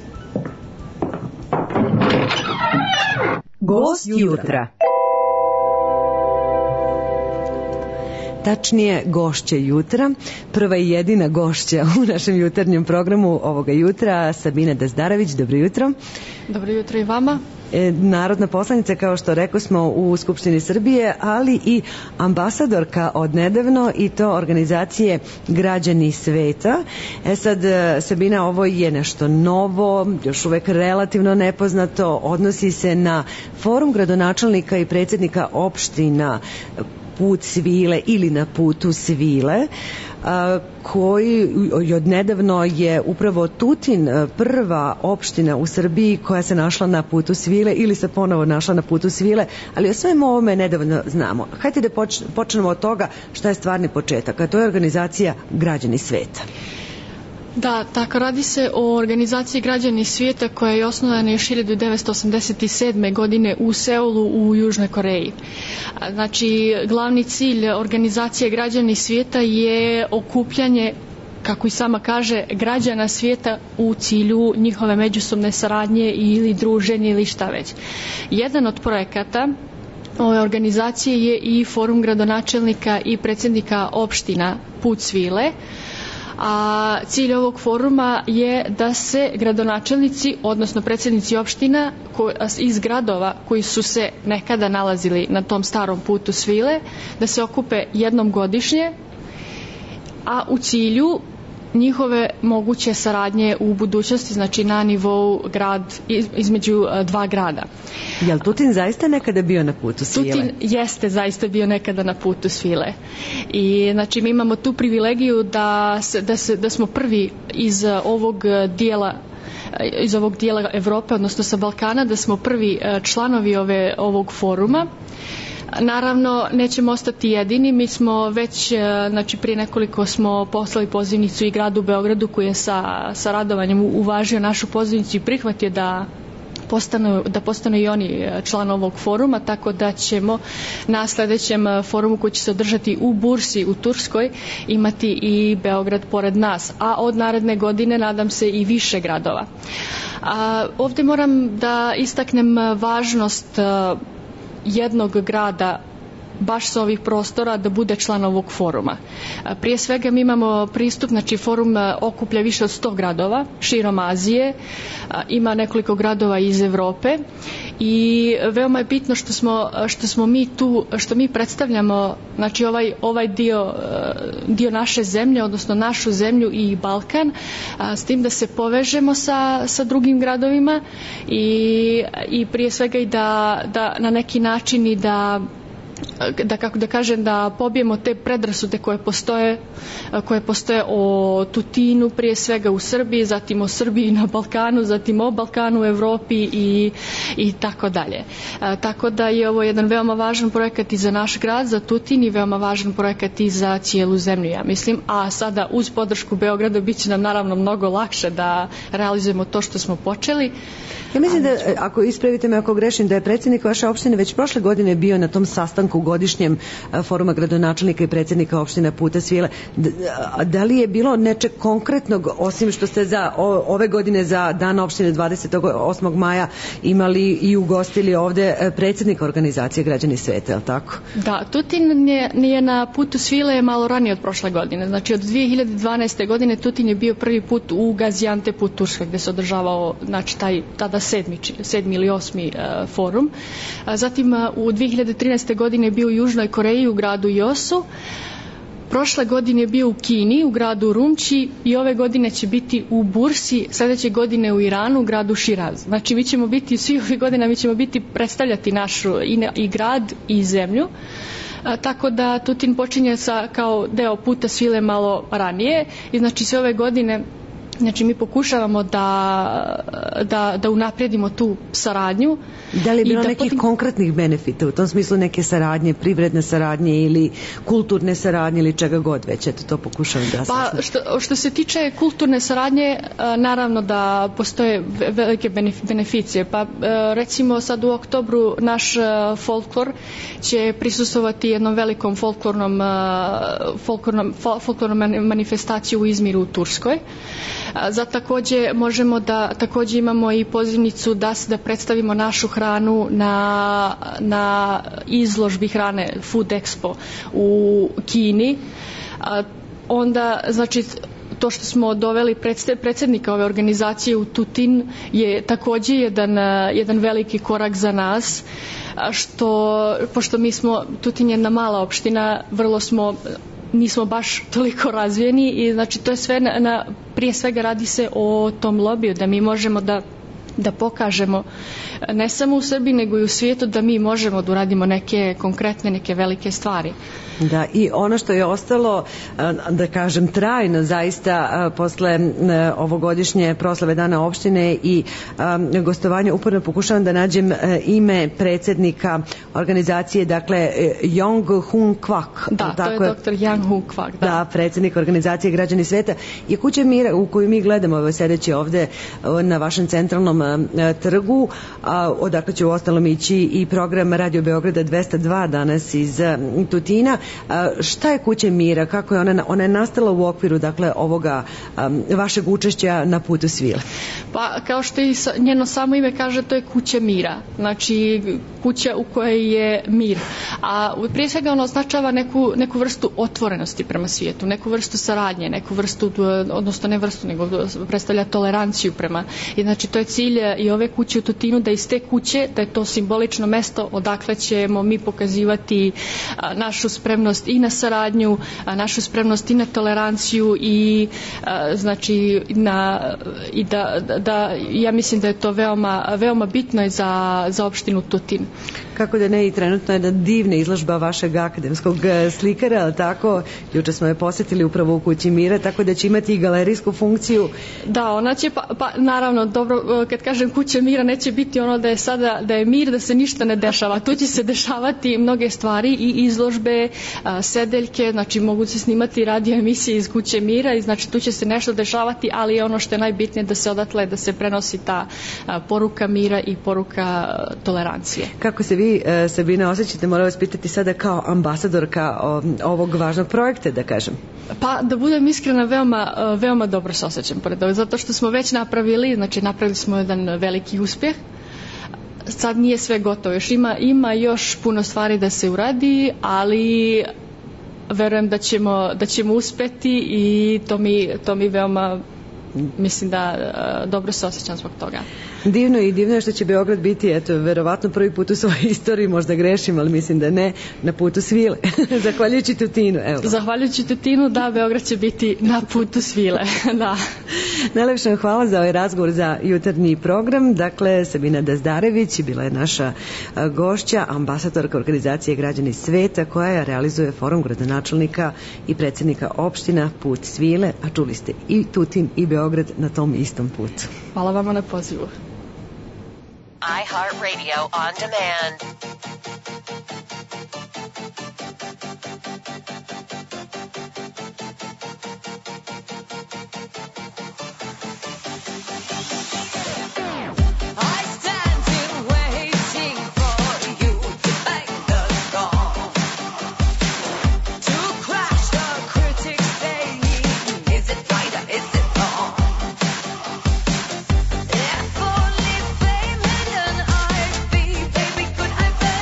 Gost jutra. Tačnije gošće jutra, prva i jedina gošća u našem jutarnjem programu ovoga jutra, Sabina Dazdarević. Dobro jutro. Dobro jutro i vama. Narodna poslanica, kao što rekao smo, u Skupštini Srbije, ali i ambasadorka odnedavno, i to organizacije Građani sveta. Sad, Sabina, ovo je nešto novo, još uvek relativno nepoznato, odnosi se na forum gradonačelnika i predsjednika opština Put svile ili na putu svile, koji odnedavno je upravo Tutin prva opština u Srbiji koja se našla na putu svile ili se ponovo našla na putu svile, ali o svemu ovome nedavno znamo. Hajde da počnemo od toga šta je stvarni početak, a to je organizacija Građani sveta. Da, tako radi se o organizaciji Građani svijeta koja je osnovana još 1987. godine u Seulu u Južnoj Koreji. Znači, glavni cilj organizacije Građani svijeta je okupljanje, kako i sama kaže, građana svijeta u cilju njihove međusobne saradnje ili druženje ili šta već. Jedan od projekata ove organizacije je i forum gradonačelnika i predsjednika opština Put Svile, a cilj ovog foruma je da se gradonačelnici, odnosno predsjednici opština iz gradova koji su se nekada nalazili na tom starom putu Svile, da se okupe jednom godišnje, a u cilju njihove moguće saradnje u budućnosti, znači na nivou između dva grada. Jel Tutin zaista nekada bio na putu Svile? Tutin jeste zaista bio nekada na putu Svile. I znači mi imamo tu privilegiju da smo prvi iz ovog dijela Evrope, odnosno sa Balkana, da smo prvi članovi ovog foruma. Naravno, nećemo ostati jedini, mi smo već, znači prije nekoliko smo poslali pozivnicu i gradu Beogradu koji je sa radovanjem uvažio našu pozivnicu i prihvatio da postanu i oni član ovog foruma, tako da ćemo na sljedećem forumu koji će se održati u Bursi u Turskoj imati i Beograd pored nas, a od naredne godine nadam se i više gradova. Ovdje moram da istaknem važnost jednog grada baš sa ovih prostora da bude član ovog foruma. Prije svega mi imamo pristup, znači forum okuplja više od 100 gradova širom Azije, ima nekoliko gradova iz Evrope i veoma je bitno što smo mi tu, što mi predstavljamo, znači ovaj dio naše zemlje, odnosno našu zemlju i Balkan, s tim da se povežemo sa drugim gradovima i prije svega i da na neki način i da kako da kažem, da pobijemo te predrasude koje postoje o Tutinu, prije svega u Srbiji, zatim o Srbiji na Balkanu, zatim o Balkanu u Evropi i tako dalje. Tako da je ovo jedan veoma važan projekat i za naš grad, za Tutin, i veoma važan projekat i za cijelu zemlju, ja mislim. A sada uz podršku Beograda bit će nam naravno mnogo lakše da realizujemo to što smo počeli. Ja mislim da, ako ispravite me ako grešim, da je predsjednik vaše opštine već prošle godine bio na tom sastanku godišnjem foruma gradonačelnika i predsjednika opština Puta Svile. Da li je bilo nečeg konkretnog, osim što ste ove godine za dan opštine 28. maja imali i ugostili ovde predsjednika organizacije Građani sveta, je li tako? Da, Tutin je na Putu Svile malo ranije od prošle godine. Znači od 2012. godine Tutin je bio prvi put u Gaziantepu, Turskoj, gde se održavao, znači tada 7. ili 8. forum. Zatim u 2013. godine je bio u Južnoj Koreji u gradu Josu. Prošle godine je bio u Kini u gradu Rumči i ove godine će biti u Bursi, sljedeće godine u Iranu u gradu Širaz. Znači mi ćemo biti, svi ovih godina mi ćemo biti predstavljati našu i grad i zemlju. Tako da Tutin počinje kao deo Puta Svile malo ranije i znači sve ove godine, znači mi pokušavamo da unaprijedimo tu saradnju. Da li je bilo nekih konkretnih benefita u tom smislu, neke saradnje, privredne saradnje ili kulturne saradnje ili čega god već? Eto, to pokušavam da saznam. Pa što se tiče kulturne saradnje, naravno da postoje velike beneficije. Pa recimo sad u oktobru naš folklor će prisustvovati jednom velikom folklornom manifestaciju u Izmiru u Turskoj. Za također također imamo i pozivnicu da predstavimo našu hranu na izložbi hrane Food Expo u Kini. Onda znači to što smo doveli predsjednika ove organizacije u Tutin je također jedan veliki korak za nas, pošto Tutin je jedna mala opština, nismo baš toliko razvijeni i znači to je sve prije svega radi se o tom lobiju, da mi možemo da da pokažemo ne samo u Srbiji nego i u svijetu da mi možemo da uradimo neke konkretne, neke velike stvari. Da, i ono što je ostalo, da kažem, trajno zaista posle ovogodišnje proslave Dana opštine i gostovanja, uporno pokušavam da nađem ime predsjednika organizacije, dakle Yang Hun Kwak. Da, to je doktor Yang Hun Kwak. Da, predsjednik organizacije Građani sveta. I Kuća mira u koju mi gledamo sedeći ovde na vašem centralnom trgu, odakle će u ostalom ići i program Radio Beograda 202 danas iz Tutina. Šta je Kuća mira? Kako je ona je nastala u okviru, dakle, ovoga vašeg učešća na putu svile? Pa, kao što i njeno samo ime kaže, to je Kuća mira. Znači, kuća u kojoj je mir. A prije svega ono označava neku vrstu otvorenosti prema svijetu, neku vrstu saradnje, neku vrstu, odnosno ne vrstu, nego predstavlja toleranciju prema. I znači, to je cilj i ove kuće u Tutinu, da iz te kuće, da je to simbolično mesto odakle ćemo mi pokazivati našu spremnost i na saradnju, našu spremnost i na toleranciju i znači i da ja mislim da je to veoma bitno za opštinu Tutin. Kako da ne, i trenutno je jedna divna izložba vašeg akademskog slikara, ali tako, juče smo je posjetili upravo u Kući mira, tako da će imati i galerijsku funkciju. Da, ona će, pa naravno, dobro, kad kažem Kuća mira, neće biti ono da je sada, da je mir, da se ništa ne dešava. Tu će se dešavati mnoge stvari i izložbe, sedeljke, znači mogu se snimati radio emisije iz Kuće mira i znači tu će se nešto dešavati, ali ono što je najbitnije da se odatle, da se prenosi ta poruka mira i poruka tolerancije. Kako se vi, Sabina, osjećate, moram vas pitati sada kao ambasadorka ovog važnog projekta, da kažem? Pa, da budem iskrena, veoma dobro se osjećam pored ovog, zato što smo već napravili smo jedan veliki uspjeh. Sad nije sve gotovo, još ima još puno stvari da se uradi, ali verujem da ćemo uspeti i to mi veoma, mislim da dobro se osjećam zbog toga. Divno, i divno je što će Beograd biti, eto, verovatno prvi put u svojoj istoriji, možda grešim, ali mislim da ne, na putu svile. Zahvaljujući Tutinu, evo. Zahvaljujući Tutinu, da, Beograd će biti na putu svile, da. Najlepše vam hvala za ovaj razgovor za jutarnji program. Dakle, Sabina Dazdarević bila je naša gošća, ambasadorka organizacije Građani sveta, koja realizuje forum gradonačelnika i predsjednika opština Put svile, a čuli ste i Tutin i Beograd na tom istom putu. Hvala vama na pozivu. iHeartRadio on demand. If only fame and I'd be, baby, could I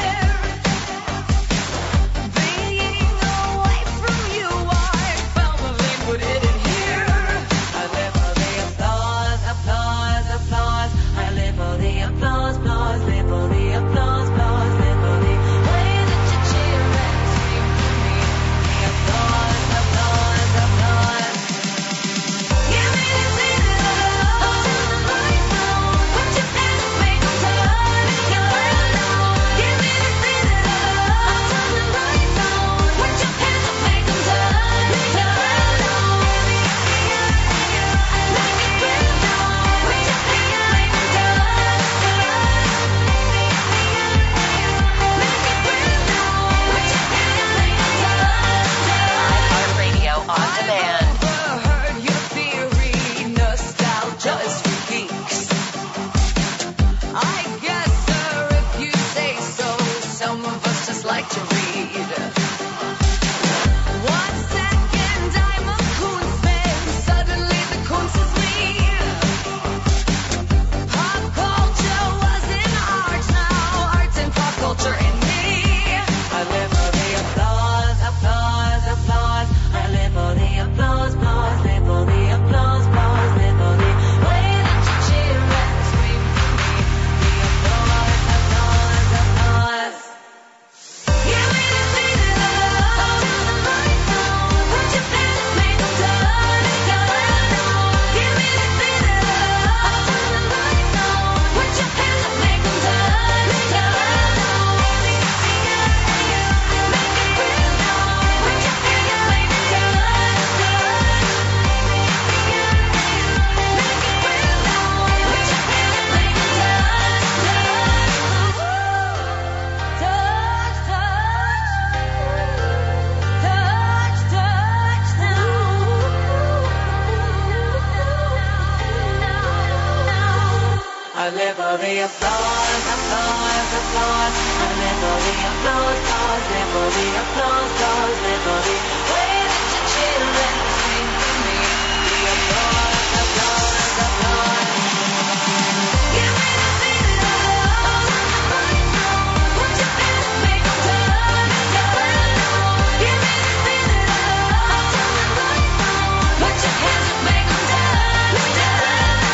the applause, applause, applause. I live for the applause, cause, live for the applause, cause, live for the way that you chill and sing to me. The applause, applause, applause. Give me the feeling of love. Put your hands up, make them turn. Give me the feeling of love. Put your hands up, make them dance, dance.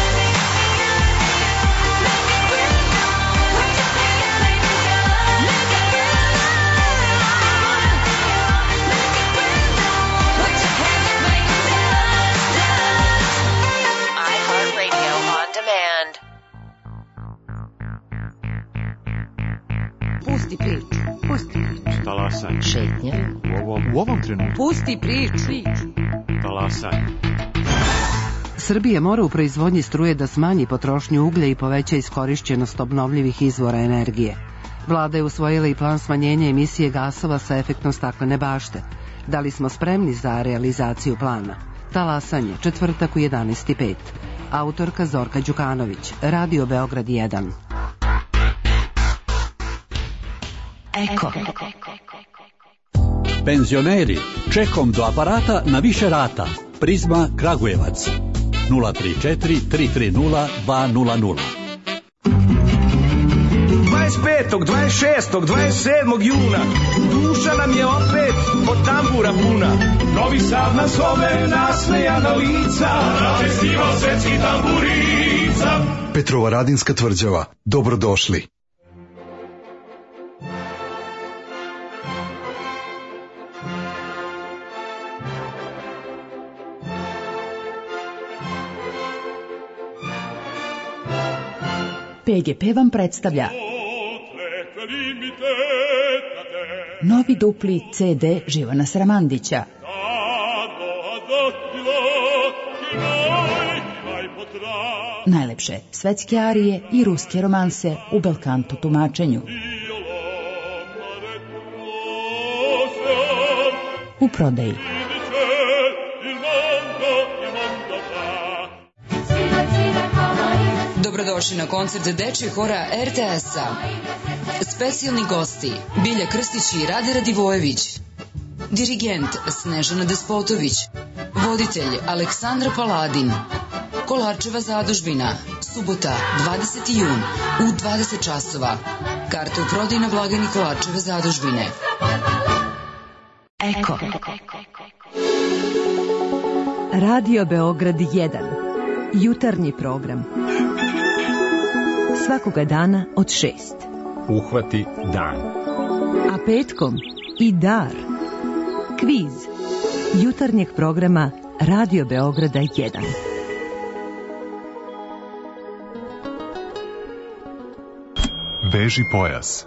iHeartRadio on demand. Pusti priču. Pusti priču. Talasaj. Šetnja. U ovom trenutku. Pusti priču. Talasaj. Srbija mora u proizvodnji struje da smanji potrošnju uglja i poveća iskorišćenost obnovljivih izvora energije. Vlada je usvojila i plan smanjenja emisije gasova sa efektom staklene bašte. Da li smo spremni za realizaciju plana? Talasanje, četvrtak u 11:05. Autorka Zorka Đukanović, Radio Beograd 1. Eko. Penzioneri, čekom do aparata na više rata. Prizma Kragujevac. 034 330 200. 25., 26., 27. juna duša nam je opet od tambura puna. Novi Sad nas zove, nasmejana lica, na festival svetskih tamburica. Petrovaradinska tvrđava. Dobrodošli. PGP vam predstavlja novi dupli CD Živana Sramandića. Najlepše svetske arije i ruske romanse u belkanto tumačenju. U prodaji. Dobrodošli na koncert dečjeg hora RTS-a. Specijalni gosti Bilja Krstić i Rade Radivojević. Dirigent Snežana Despotović. Voditelj Aleksandra Paladin. Kolarčeva zadužbina. Subota, 20. jun u 20 časova. Karte u prodaji na blagajni Kolarčeve zadužbine. Eko. Radio Beograd 1. Jutarnji program. Svakoga dana od 6. Uhvati dan. A petkom i dar. Kviz jutarnjeg programa Radio Beograda 1. Beži pojas.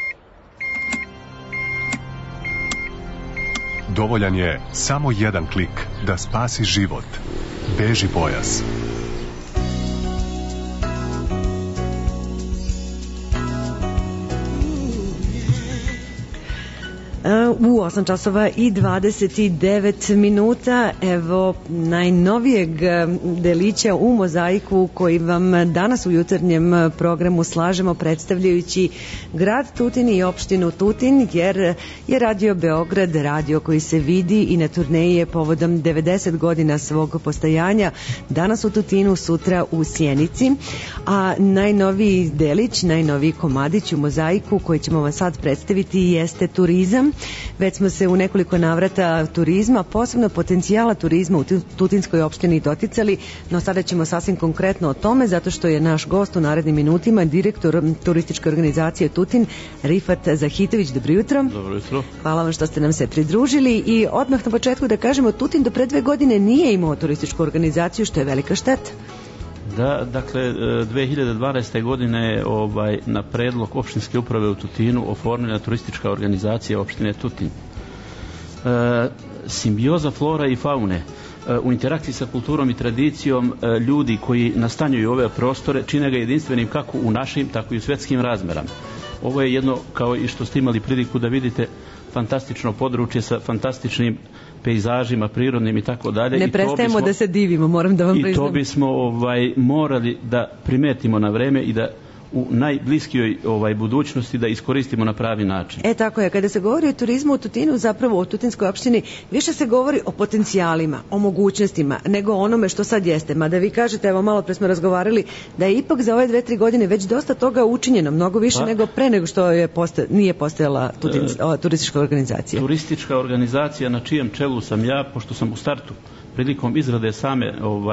Dovoljan je samo jedan klik da spasi život. Beži pojas. U 8 časova i 29 minuta, evo najnovijeg delića u mozaiku koji vam danas u jutarnjem programu slažemo predstavljajući grad Tutin i opštinu Tutin, jer je Radio Beograd radio koji se vidi i na turneji je povodom 90 godina svog postojanja, danas u Tutinu, sutra u Sjenici, a najnoviji delić, najnoviji komadić u mozaiku koji ćemo vam sad predstaviti jeste turizam. Već smo se u nekoliko navrata turizma, posebno potencijala turizma u tutinskoj opštini doticali, no sada ćemo sasvim konkretno o tome, zato što je naš gost u narednim minutima direktor turističke organizacije Tutin, Rifat Zahitović. Dobro jutro. Dobro jutro. Hvala vam što ste nam se pridružili i odmah na početku da kažemo, Tutin do pre 2 godine nije imao turističku organizaciju, što je velika šteta. Da, dakle, 2012. godine je na predlog opštinske uprave u Tutinu oformljena turistička organizacija opštine Tutin. Simbioza flora i faune u interakciji sa kulturom i tradicijom ljudi koji nastanjuju ove prostore čine ga jedinstvenim kako u našim, tako i u svetskim razmerama. Ovo je jedno, kao i što ste imali priliku da vidite, fantastično područje sa fantastičnim pejzažima prirodnim i tako dalje. Ne prestajemo da se divimo, moram da vam priznam. I to bismo morali da primetimo na vreme i da u najbliskijoj budućnosti da iskoristimo na pravi način. Tako je, kada se govori o turizmu u Tutinu, zapravo o Tutinskoj opštini, više se govori o potencijalima, o mogućnostima, nego o onome što sad jeste. Mada vi kažete, evo malo pre smo razgovarali, da je ipak za ove 2-3 godine već dosta toga učinjeno, mnogo više nego pre nego što nije postojala turistička organizacija. Turistička organizacija na čijem čelu sam ja, pošto sam u startu prilikom izrade same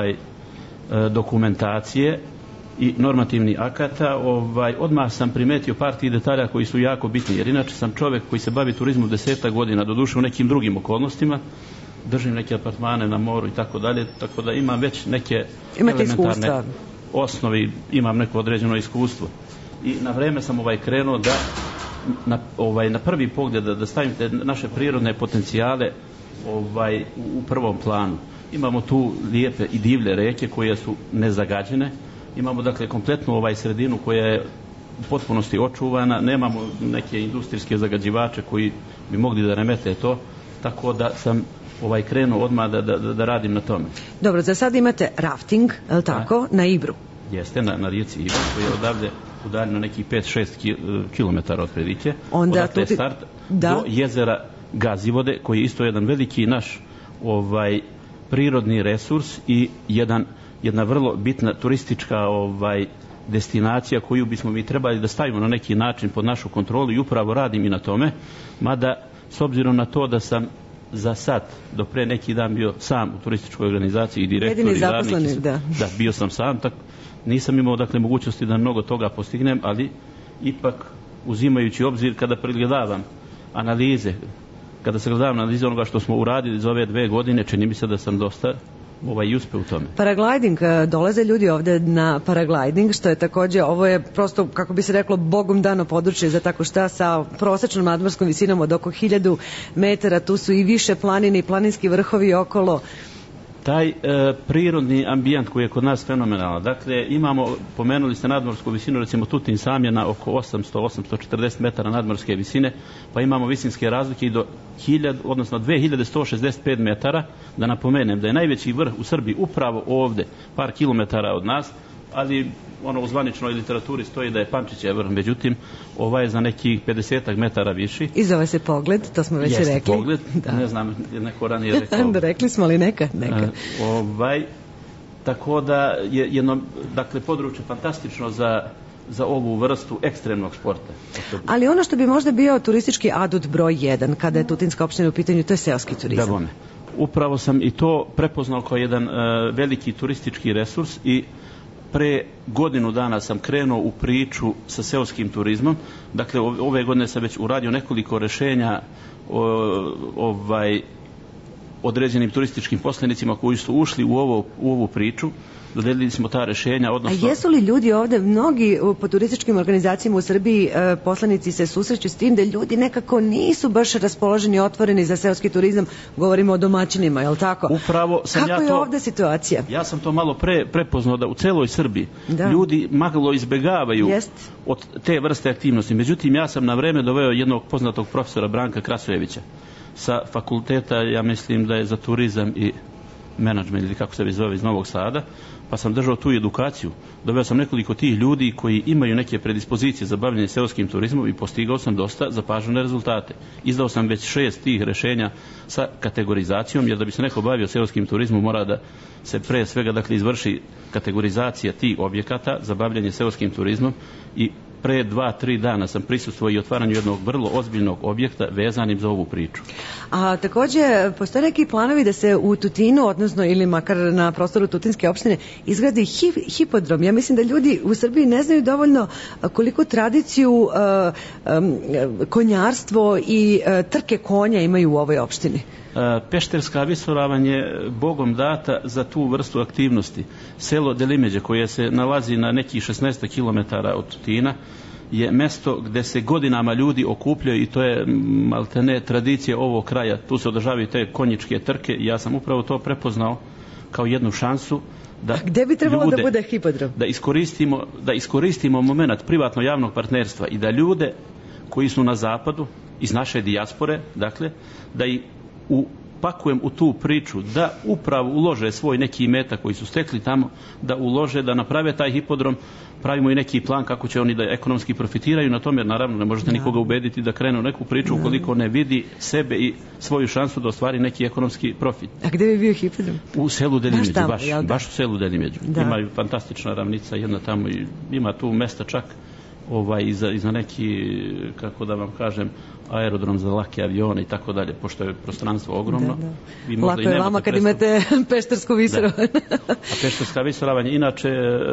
dokumentacije i normativnih akata, odmah sam primetio par tih detalja koji su jako bitni, jer inače sam čovjek koji se bavi turizmom 10 godina, doduše u nekim drugim okolnostima, držim neke apartmane na moru i tako dalje, tako da imam već neke elementarne osnovi, imam neko određeno iskustvo. I na vreme sam krenuo da na prvi pogled da stavim te naše prirodne potencijale u prvom planu. Imamo tu lijepe i divlje reke koje su nezagađene. Imamo dakle kompletnu sredinu koja je u potpunosti očuvana, nemamo neke industrijske zagađivače koji bi mogli da remete to, tako da sam krenuo odmah da radim na tome. Dobro, za sad imate rafting, je li tako, na Ibru? Jeste, na rijeci Ibru, koji je odavde udaljeno nekih 5-6 km od Predike, odakle start do jezera Gazivode, koji je isto jedan veliki naš prirodni resurs i jedna vrlo bitna turistička destinacija koju bismo mi trebali da stavimo na neki način pod našu kontrolu i upravo radim i na tome, mada s obzirom na to da sam za sad do pre neki dan bio sam u turističkoj organizaciji i direktor i glavnik, da bio sam sam, tako nisam imao dakle mogućnosti da mnogo toga postignem, ali ipak uzimajući obzir kada pregledavam analize, kada se gledavam analize onoga što smo uradili za ove 2 godine, čini mi se da sam dosta i uspe u tome. Paragliding, dolaze ljudi ovde na paragliding, što je takođe, ovo je prosto, kako bi se reklo, bogom dano područje za tako šta, sa prosečnom nadmorskom visinom od oko 1000 metara, tu su i više planine i planinski vrhovi okolo. Taj prirodni ambijent koji je kod nas fenomenalan. Dakle, imamo, pomenuli ste nadmorsku visinu, recimo Tutin sam je na oko 800-840 metara nadmorske visine, pa imamo visinske razlike i do 2165 metara. Da napomenem da je najveći vrh u Srbiji upravo ovde, par kilometara od nas, ali u zvaničnoj literaturi stoji da je Pančićev vrh, međutim, je za nekih 50 metara viši. I zove se Pogled, to smo već rekli. Jeste Pogled, ne znam, neko ranije rekao. Rekli smo, ali neka. Tako da je jedno, dakle, područje fantastično za ovu vrstu ekstremnog sporta. Ali ono što bi možda bio turistički adut broj 1, kada je Tutinska opština u pitanju, to je seoski turizam. Da bome. Upravo sam i to prepoznao kao jedan veliki turistički resurs i pre godinu dana sam krenuo u priču sa seoskim turizmom. Dakle, ove godine sam već uradio nekoliko rešenja određenim turističkim poslenicima koji su ušli u ovu priču. Dodelili smo ta rešenja. A jesu li ljudi ovde, mnogi po turističkim organizacijama u Srbiji, poslanici se susreću s tim da ljudi nekako nisu baš raspoloženi, otvoreni za seoski turizam, govorimo o domaćinima, je li tako? Upravo sam Kako je ovde situacija? Ja sam to malo prepoznao da u celoj Srbiji ljudi malo izbegavaju od te vrste aktivnosti. Međutim, ja sam na vreme doveo jednog poznatog profesora Branka Krasojevića sa fakulteta, ja mislim da je za turizam i menadžment ili kako se već zove iz Novog Sada, pa sam držao tu edukaciju. Doveo sam nekoliko tih ljudi koji imaju neke predispozicije za bavljanje seoskim turizmom i postigao sam dosta zapažene rezultate. Izdao sam već 6 tih rešenja sa kategorizacijom, jer da bi se neko bavio seoskim turizmom mora da se pre svega dakle izvrši kategorizacija tih objekata za bavljanje seoskim turizmom i pre 2-3 dana sam prisustvovao i otvaranju jednog vrlo ozbiljnog objekta vezanim za ovu priču. A takođe, postoje neki planovi da se u Tutinu, odnosno ili makar na prostoru Tutinske opštine, izgradi hipodrom. Ja mislim da ljudi u Srbiji ne znaju dovoljno koliko tradiciju konjarstvo i trke konja imaju u ovoj opštini. Pešterska visoravan je bogom data za tu vrstu aktivnosti. Selo Delimeđe, koje se nalazi na nekih 16 km od Tutina, je mesto gde se godinama ljudi okupljaju i to je maltene tradicija ovog kraja. Tu se održavaju te konjičke trke i ja sam upravo to prepoznao kao jednu šansu da gde bi trebalo da bude hipodrom? Da iskoristimo moment privatno-javnog partnerstva i da ljude koji su na zapadu, iz naše dijaspore, dakle, da i upakujem u tu priču, da upravo ulože svoj neki imetak koji su stekli tamo, da ulože, da naprave taj hipodrom, pravimo i neki plan kako će oni da ekonomski profitiraju na tome, jer naravno ne možete nikoga ubediti da krene u neku priču ukoliko ne vidi sebe i svoju šansu da ostvari neki ekonomski profit. A gde bi bio hipodrom? U selu Deljimeđu, baš u selu Deljimeđu. Imaju fantastična ravnica, jedna tamo i ima tu mesta čak iza neki, kako da vam kažem, aerodrom za lake avione i tako dalje, pošto je prostranstvo ogromno. Lako je vama kad imate Peštersko visoravanje. A Pešterska visoravanje, inače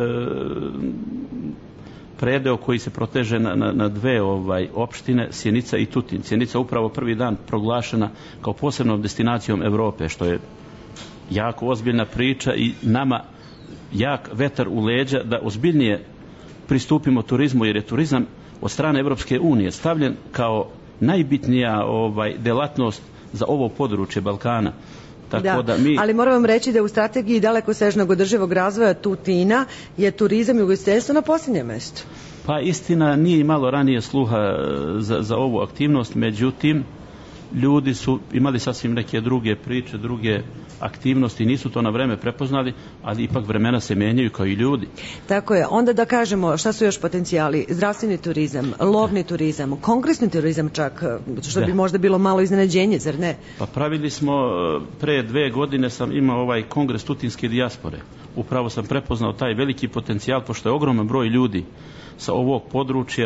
predeo koji se proteže na dve opštine, Sjenica i Tutin. Sjenica upravo prvi dan proglašena kao posebnom destinacijom Evrope, što je jako ozbiljna priča i nama jak vetar u leđa da ozbiljnije pristupimo turizmu, jer je turizam od strane Evropske unije stavljen kao najbitnija delatnost za ovo područje Balkana. Ali moram vam reći da u strategiji dalekosežnog održivog razvoja Tutina je turizam i ugostiteljstvo na posljednjem mestu. Pa istina, nije imalo ranije sluha za ovu aktivnost, međutim ljudi su imali sasvim neke druge priče, druge aktivnosti, nisu to na vreme prepoznali, ali ipak vremena se menjaju kao i ljudi. Tako je. Onda da kažemo šta su još potencijali. Zdravstveni turizam, lovni turizam, kongresni turizam čak, što bi možda bilo malo iznenađenje, zar ne? Pa pravili smo, pre 2 godine sam imao ovaj kongres tutinske dijaspore. Upravo sam prepoznao taj veliki potencijal, pošto je ogroman broj ljudi sa ovog područja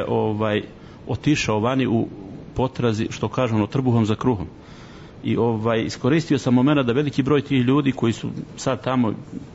otišao vani u potrazi, što kažemo, trbuhom za kruhom. I iskoristio sam momenta da veliki broj tih ljudi koji su sad tamo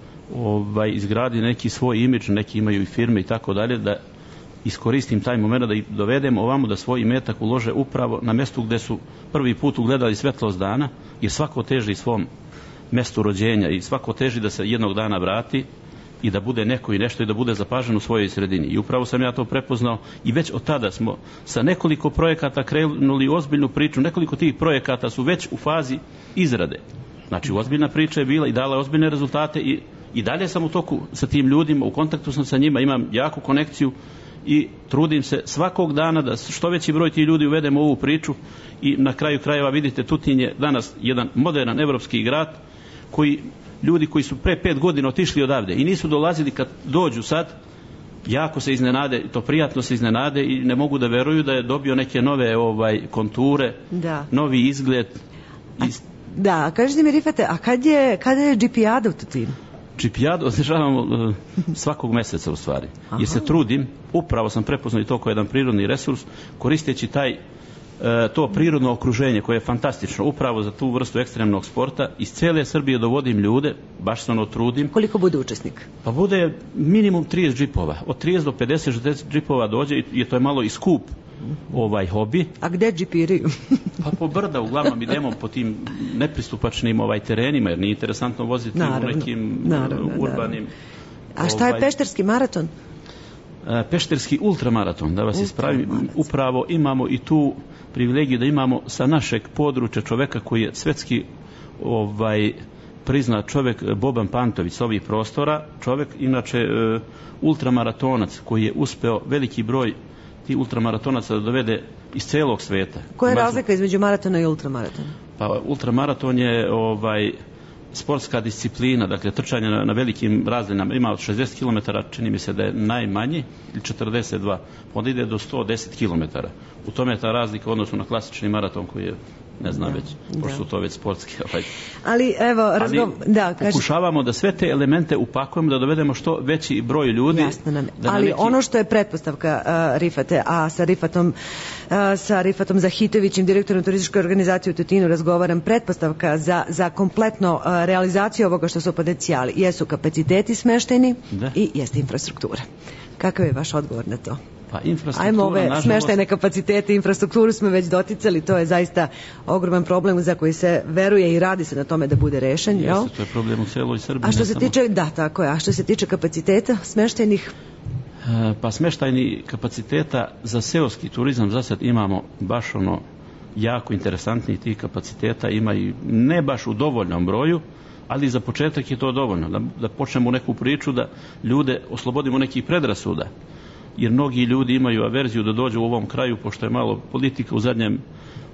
izgradili neki svoj imidž, neki imaju i firme i tako dalje, da iskoristim taj moment da ih dovedem ovamo, da svoj imetak ulože upravo na mestu gde su prvi put ugledali svetlost dana, jer svako teži svom mestu rođenja i svako teži da se jednog dana vrati i da bude neko i nešto i da bude zapažen u svojoj sredini. I upravo sam ja to prepoznao i već od tada smo sa nekoliko projekata krenuli ozbiljnu priču. Nekoliko tih projekata su već u fazi izrade. Znači, ozbiljna priča je bila i dala ozbiljne rezultate i dalje sam u toku sa tim ljudima, u kontaktu sam sa njima, imam jaku konekciju i trudim se svakog dana da što veći broj tih ljudi uvedemo u ovu priču i na kraju krajeva vidite, Tutin je danas jedan moderan evropski grad ljudi koji su pre 5 godina otišli odavde i nisu dolazili, kad dođu sad, jako se iznenade, to prijatno se iznenade i ne mogu da veruju da je dobio neke nove konture, novi izgled. Da, kažete mi, Rifate, a kada je Džipijada u Tutinu? Džipijadu održavamo svakog meseca u stvari, jer se trudim, upravo sam prepoznao i to kao jedan prirodni resurs, koristeći to prirodno okruženje koje je fantastično, upravo za tu vrstu ekstremnog sporta. Iz cele Srbije dovodim ljude, baš se trudim. Koliko bude učesnik? Pa bude minimum 30 džipova. Od 30 do 50 džipova dođe i to je malo i skup hobi. A gde džipiraju? Pa po brda, uglavnom idemo po tim nepristupačnim terenima, jer nije interesantno voziti u nekim urbanim... A šta je Pešterski maraton? Pešterski ultramaraton, da vas ispravim, upravo imamo i tu privilegiju da imamo sa našeg područja čoveka koji je svetski priznat čovek, Boban Pantović sa ovih prostora, čovek inače ultramaratonac koji je uspeo veliki broj tih ultramaratonaca da dovede iz celog sveta. Koja je razlika između maratona i ultramaratona? Pa ultramaraton je sportska disciplina, dakle trčanje na velikim razdaljinama, ima od 60 km, čini mi se da je najmanji, ili 42, onda ide do 110 km. U tome je ta razlika u odnosu na klasični maraton koji je, ne znam već, pošto su to već sportski. Ali evo, pokušavamo da sve te elemente upakujemo, da dovedemo što veći broj ljudi. Jasno nam. Ali ono što je pretpostavka, Rifate, a sa Rifatom Zahitovićem, direktorom turističke organizacije u Tutinu, razgovaram, pretpostavka za kompletno realizaciju ovoga što su potencijali jesu kapaciteti smešteni i jeste infrastruktura. Kakav je vaš odgovor na to? Ajmo ove smeštajne kapacitete, infrastrukturu smo već doticali, to je zaista ogroman problem za koji se veruje i radi se na tome da bude rešen. Jeste, to je problem u celoj Srbiji. A što se tiče, tako je, a što se tiče kapaciteta smeštajnih? Pa smeštajni kapaciteta za seoski turizam za sad imamo baš jako interesantnih tih kapaciteta, ima i ne baš u dovoljnom broju, ali za početak je to dovoljno, da počnemo neku priču, da ljude oslobodimo nekih predrasuda, jer mnogi ljudi imaju averziju da dođu u ovom kraju, pošto je malo politika u zadnjem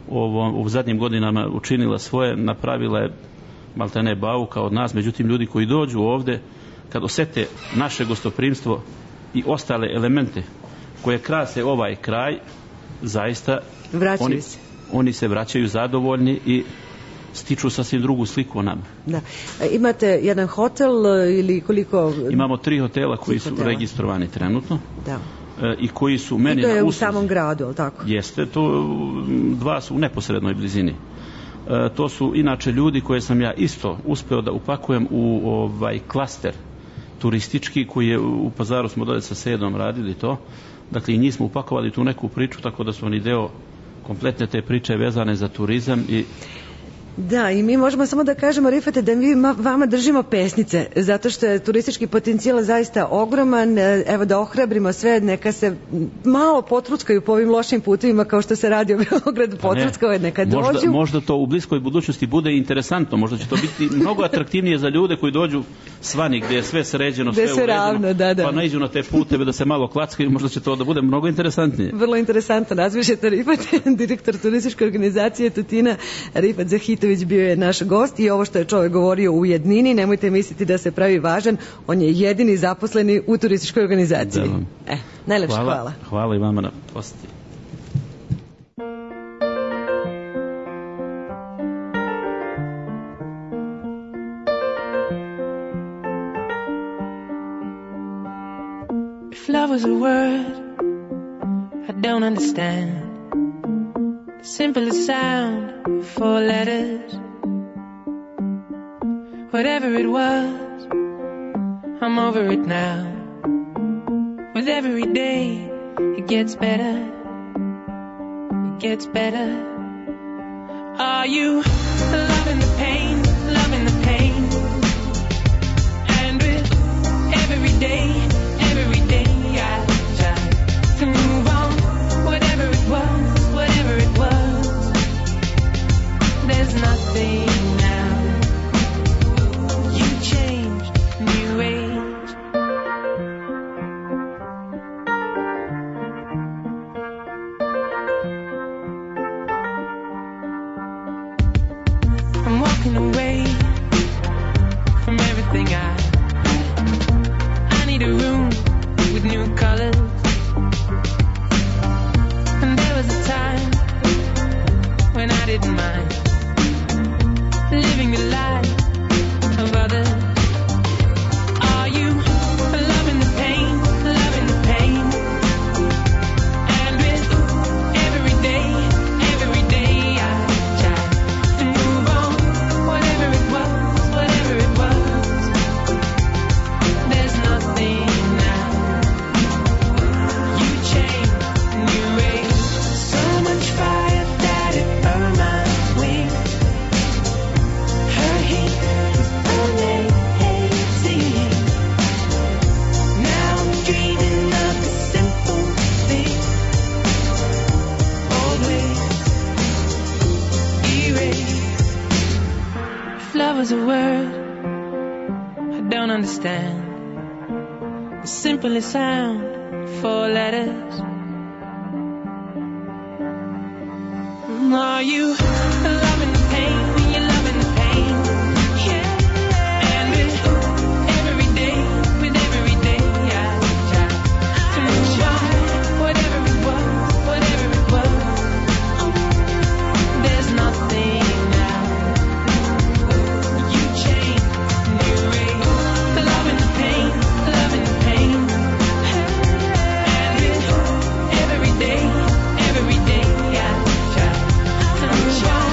u zadnjim godinama učinila svoje, napravila je maltene bauka od nas, međutim ljudi koji dođu ovde, kad osete naše gostoprimstvo i ostale elemente koje krase ovaj kraj, zaista oni se vraćaju zadovoljni i stiču sasvim drugu sliku o nama. Da. Imate jedan hotel ili koliko? Imamo 3 hotela koji su registrovani trenutno. Da. I koji su meni I to je na u samom gradu, ali tako? Jeste, to 2 su u neposrednoj blizini. To su inače ljudi koje sam ja isto uspeo da upakujem u klaster turistički koji je u Pazaru, smo dolje sa Sedom radili to. Dakle, i njih smo upakovali tu neku priču, tako da su oni deo kompletne te priče vezane za turizam i da, i mi možemo samo da kažemo, Rifate, da mi vama držimo pesnice, zato što je turistički potencijal zaista ogroman. Evo da ohrabrimo sve, neka se malo potruckaju po ovim lošim putovima kao što se radi u Beogradu, potruckaju, neka dođu. Možda to u bliskoj budućnosti bude interesantno, možda će to biti mnogo atraktivnije za ljude koji dođu svani, gdje je sve sređeno, sve uređeno, ravno, da. Pa naiđu na te puteve da se malo klackaju, možda će to da bude mnogo interesantnije. Vrlo interesantno, razmišljate, Rifate, direktor turističke organizacije Tutina, Rifat Zahitović bio je naš gost i ovo što je čovjek govorio u jednini, nemojte misliti da se pravi važan, on je jedini zaposleni u turističkoj organizaciji. Najlepše hvala. Hvala i vama na posjeti. If love was a word I don't understand, the simplest sound, 4 letters. Whatever it was, I'm over it now. With every day, it gets better. It gets better. Are you loving the pain, loving the pain? And with every day I try to move on. Whatever it was, there's nothing now. You changed, new age. I'm walking away from everything I need a room with new colors. And there was a time when I didn't mind living the life of others. Are you loving the pain, loving the pain? And with every day I try to move on. Whatever it was, there's nothing now. You changed, new age. So much fire that it burned my wings. Her heat was amazing. Now I'm dreaming of the simple thing. Always erase. If love was a word I don't understand, the simplest sound, 4 letters. Are you loving the pain? You're loving the pain. Yeah. And with every day I try to move on. Whatever it was, there's nothing now. You changed, new age. Loving the pain, loving the pain. And with every day I try to move on.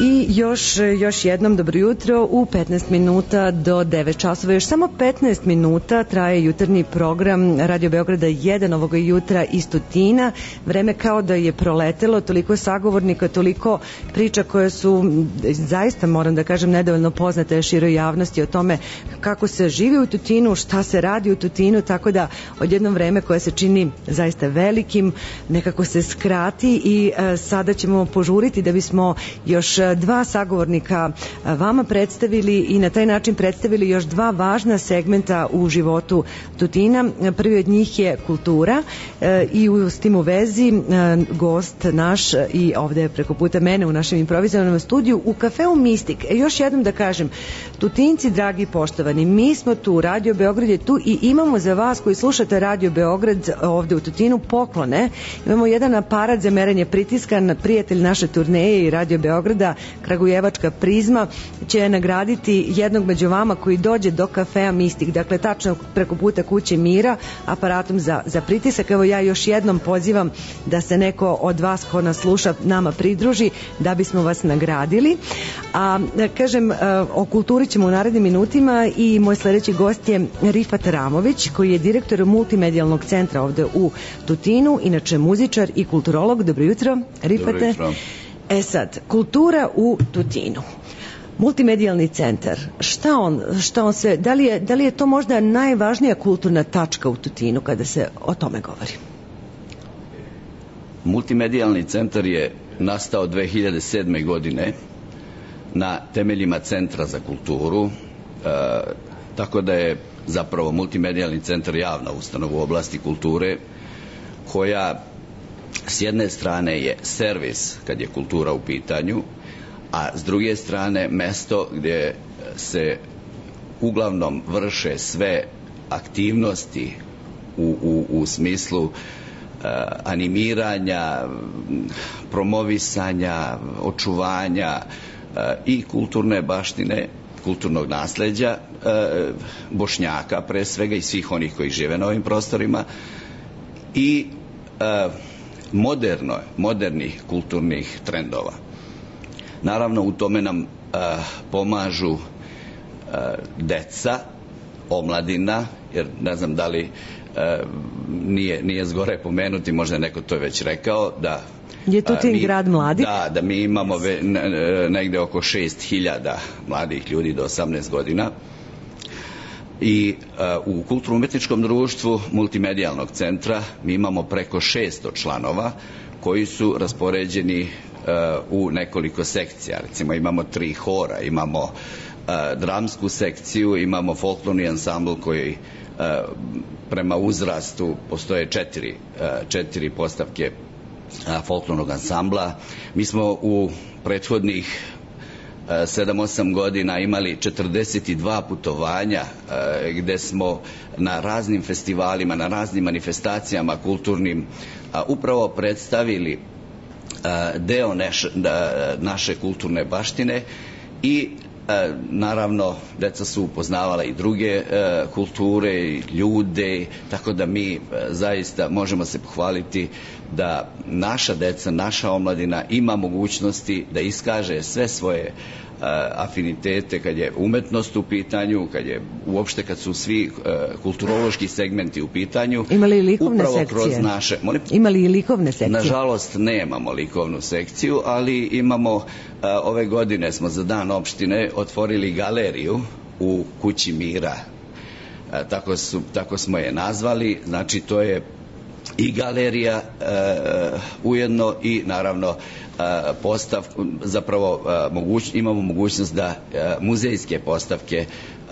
I još jednom dobro jutro u 15 minuta do 9 časova. Još samo 15 minuta traje jutarnji program Radio Beograda 1 ovoga jutra iz Tutina. Vreme kao da je proletelo, toliko sagovornika, toliko priča koje su zaista, moram da kažem, nedovoljno poznate široj javnosti o tome kako se živi u Tutinu, šta se radi u Tutinu, tako da odjedno vreme koje se čini zaista velikim nekako se skrati i sada ćemo požuriti da bismo još dva sagovornika vama predstavili i na taj način predstavili još dva važna segmenta u životu Tutina. Prvi od njih je kultura i s tim u vezi gost naš i ovde preko puta mene u našem improvizovanom studiju u kafeu Mistik. Još jednom da kažem, Tutinci, dragi i poštovani, mi smo tu, Radio Beograd je tu i imamo za vas koji slušate Radio Beograd ovde u Tutinu poklone. Imamo jedan aparat za merenje pritiska, prijatelj naše turneje i Radio Beograda, Kragujevačka prizma, će nagraditi jednog među vama koji dođe do kafea Mistik, dakle tačno preko puta kuće Mira, aparatom za pritisak. Evo ja još jednom pozivam da se neko od vas ko nas sluša nama pridruži da bismo vas nagradili. A kažem, o kulturi ćemo u narednim minutima i moj sledeći gost je Rifat Ramović, koji je direktor multimedijalnog centra ovde u Tutinu, inače muzičar i kulturolog. Dobro jutro, Rifate. Dobro jutro. Sad, kultura u Tutinu. Multimedijalni centar, šta on sve, da li je to možda najvažnija kulturna tačka u Tutinu kada se o tome govori? Multimedijalni centar je nastao 2007. godine na temeljima Centra za kulturu, tako da je zapravo Multimedijalni centar javna ustanova u oblasti kulture koja s jedne strane je servis kad je kultura u pitanju, a s druge strane mesto gdje se uglavnom vrše sve aktivnosti u smislu animiranja, promovisanja, očuvanja i kulturne baštine, kulturnog nasleđa Bošnjaka pre svega i svih onih koji žive na ovim prostorima i modernih kulturnih trendova. Naravno, u tome nam pomažu deca, omladina, jer ne znam da li nije zgore pomenuti, možda je neko to već rekao, da je Tutin grad mladih? Da mi imamo negde oko 6.000 mladih ljudi do 18 godina i u kulturno-umetničkom društvu Multimedijalnog centra mi imamo preko 600 članova koji su raspoređeni u nekoliko sekcija. Recimo imamo 3 hora, imamo dramsku sekciju, imamo folklorni ansambl koji prema uzrastu postoje 4 postavke folklornog ansambla. Mi smo u prethodnih 7-8 godina imali 42 putovanja gde smo na raznim festivalima, na raznim manifestacijama kulturnim upravo predstavili deo naše kulturne baštine i naravno deca su upoznavala i druge kulture i ljude, tako da mi zaista možemo se pohvaliti da naša deca, naša omladina ima mogućnosti da iskaže sve svoje afinitete kad je umetnost u pitanju, kad su svi kulturološki segmenti u pitanju. Ima li likovne sekcije? Ima li likovne sekcije? Nažalost nemamo likovnu sekciju, ali imamo, ove godine smo za Dan opštine otvorili galeriju u kući Mira. Tako smo je nazvali, znači to je i galerija ujedno i naravno imamo mogućnost da muzejske postavke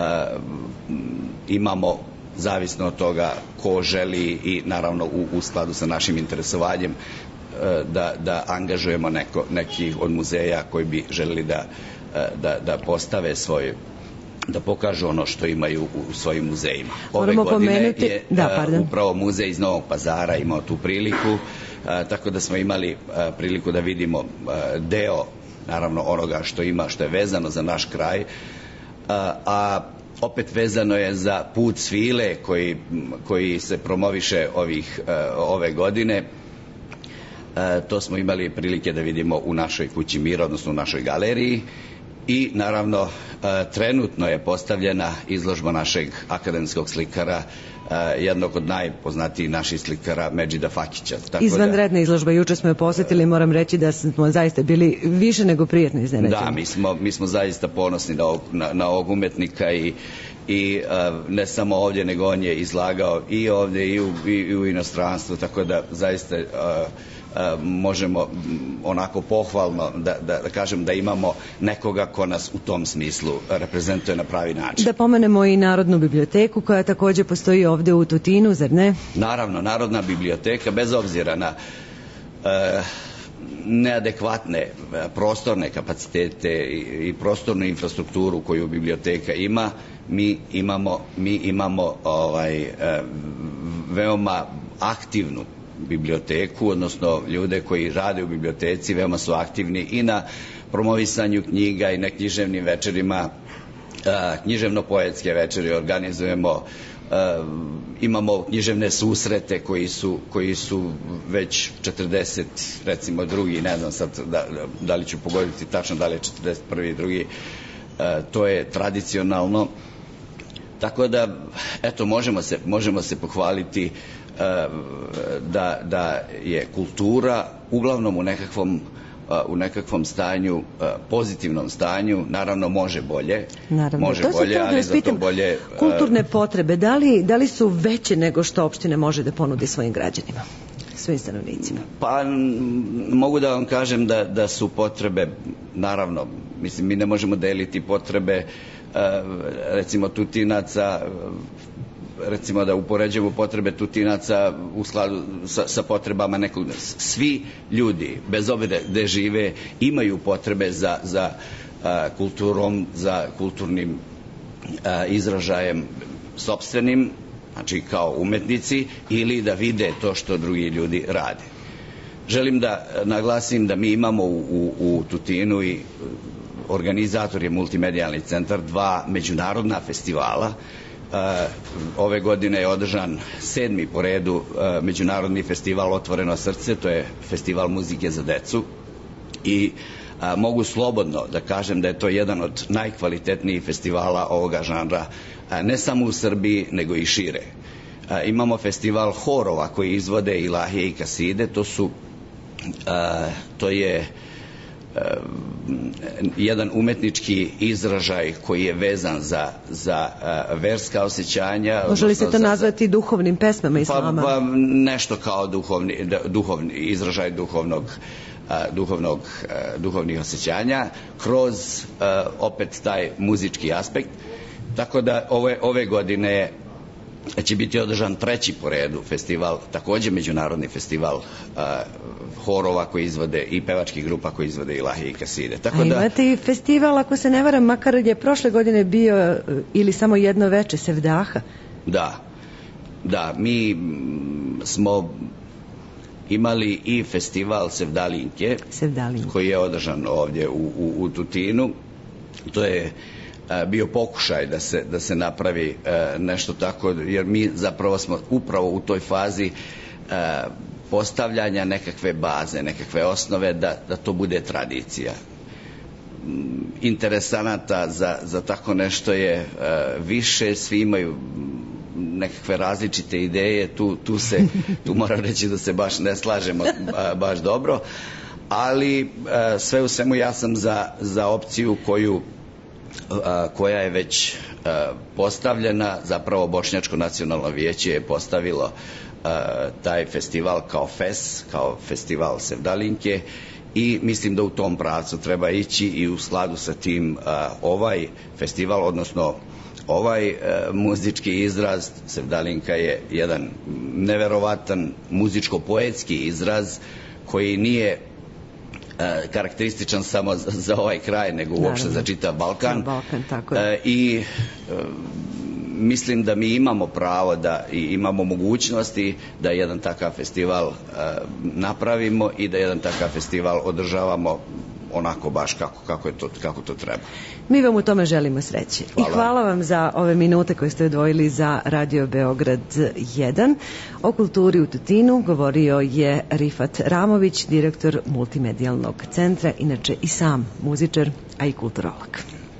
imamo zavisno od toga ko želi i naravno u skladu sa našim interesovanjem da angažujemo neki od muzeja koji bi želeli da postave da pokažu ono što imaju u svojim muzejima. Ove godine je upravo muzej iz Novog Pazara imao tu priliku, tako da smo imali priliku da vidimo deo naravno onoga što je vezano za naš kraj, a opet vezano je za put svile koji se promoviše ove godine. To smo imali prilike da vidimo u našoj kući mira, odnosno u našoj galeriji. I naravno trenutno je postavljena izložba našeg akademskog slikara, jednog od najpoznatijih naših slikara, Medžida Fakića. Izvanredna izložba, juče smo je posjetili, moram reći da smo zaista bili više nego prijatno iznenađeni. Da, mi smo zaista ponosni na ovog umetnika i ne samo ovdje, nego on je izlagao i ovdje i u inostranstvu, tako da zaista možemo onako pohvalno da kažem da imamo nekoga ko nas u tom smislu reprezentuje na pravi način. Da pomenemo i Narodnu biblioteku koja također postoji ovdje u Tutinu, zar ne? Naravno, Narodna biblioteka, bez obzira na neadekvatne prostorne kapacitete i prostornu infrastrukturu koju biblioteka ima, mi imamo veoma aktivnu biblioteku, odnosno ljude koji rade u biblioteci veoma su aktivni i na promovisanju knjiga i na književnim večerima, književno-poetske večeri organizujemo, imamo književne susrete koji su već 40, recimo drugi, ne znam sad da li ću pogoditi tačno da li je 41. drugi, to je tradicionalno. Tako da, eto, možemo se pohvaliti da je kultura uglavnom u nekakvom stanju, pozitivnom stanju, naravno može bolje, ali za to bolje... Kulturne potrebe, da li su veće nego što opština može da ponudi svojim građanima, svojim stanovnicima? Pa mogu da vam kažem da su potrebe, naravno, mislim, mi ne možemo deliti potrebe recimo Tutinaca, recimo da upoređujemo potrebe Tutinaca u skladu sa potrebama nekog. Svi ljudi, bez obzira gde žive, imaju potrebe za kulturom, za kulturnim izražajem sopstvenim, znači kao umetnici, ili da vide to što drugi ljudi rade. Želim da naglasim da mi imamo u Tutinu i organizator je Multimedijalni centar, 2 međunarodna festivala. Ove godine je održan 7. po redu međunarodni festival Otvoreno srce, to je festival muzike za decu i mogu slobodno da kažem da je to jedan od najkvalitetnijih festivala ovoga žanra, ne samo u Srbiji nego i šire. Imamo festival horova koji izvode ilahije i kaside, to je jedan umetnički izražaj koji je vezan za verska osjećanja. Može li se to nazvati duhovnim pesmama islama? Pa nešto kao duhovni izražaj duhovnih osjećanja kroz opet taj muzički aspekt. Tako da ove godine će biti održan 3. po redu festival, također međunarodni festival horova koji izvode i pevačkih grupa koji izvode ilahije i kaside. A imate i festival, ako se ne varam, makar je prošle godine bio ili samo jedno veče, Sevdaha. Da, mi smo imali i festival Sevdalinke, koji je održan ovdje u Tutinu. To je bio pokušaj da se napravi nešto tako, jer mi zapravo smo upravo u toj fazi postavljanja nekakve baze, nekakve osnove da to bude tradicija. Interesanata za tako nešto je više, svi imaju nekakve različite ideje, tu moram reći da se baš ne slažemo baš dobro, ali sve u svemu ja sam za opciju koja je već postavljena, zapravo Bošnjačko nacionalno vijeće je postavilo taj festival kao FES, kao festival Sevdalinke, i mislim da u tom pravcu treba ići i u skladu sa tim ovaj festival, odnosno ovaj muzički izraz Sevdalinka je jedan neverovatan muzičko-poetski izraz koji nije karakterističan samo za ovaj kraj, nego uopšte za čitav Balkan. I mislim da mi imamo pravo i imamo mogućnosti da jedan takav festival napravimo i da jedan takav festival održavamo onako baš kako to treba. Mi vam u tome želimo sreće. I hvala vam za ove minute koje ste odvojili za Radio Beograd 1. O kulturi u Tutinu govorio je Rifat Ramović, direktor Multimedijalnog centra, inače i sam muzičar, a i kulturolog.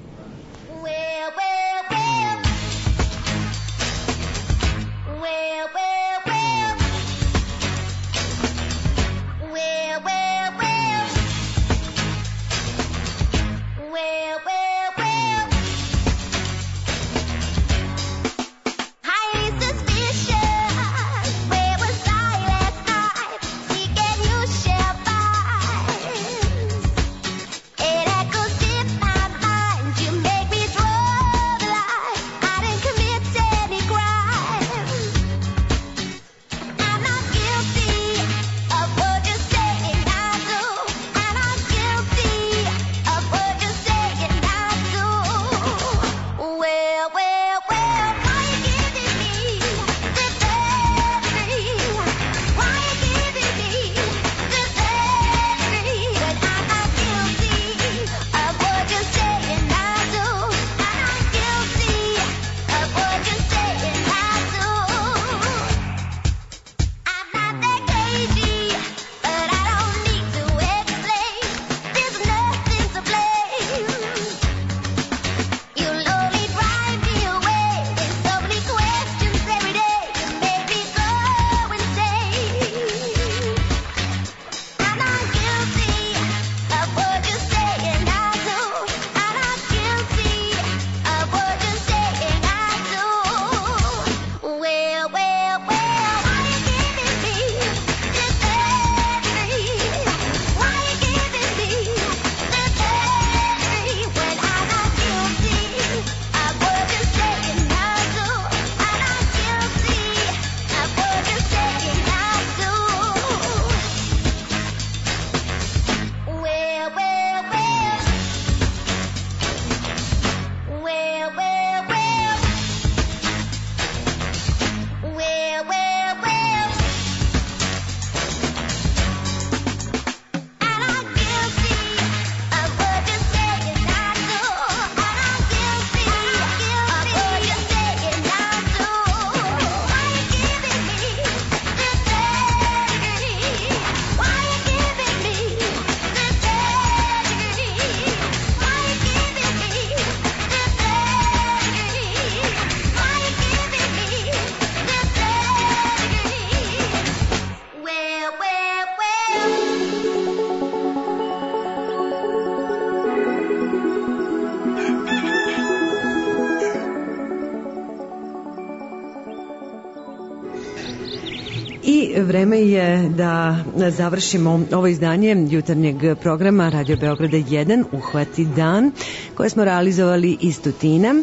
Vreme je da završimo ovo izdanje jutarnjeg programa Radio Beograda 1 Uhvati dan, koje smo realizovali iz Tutina.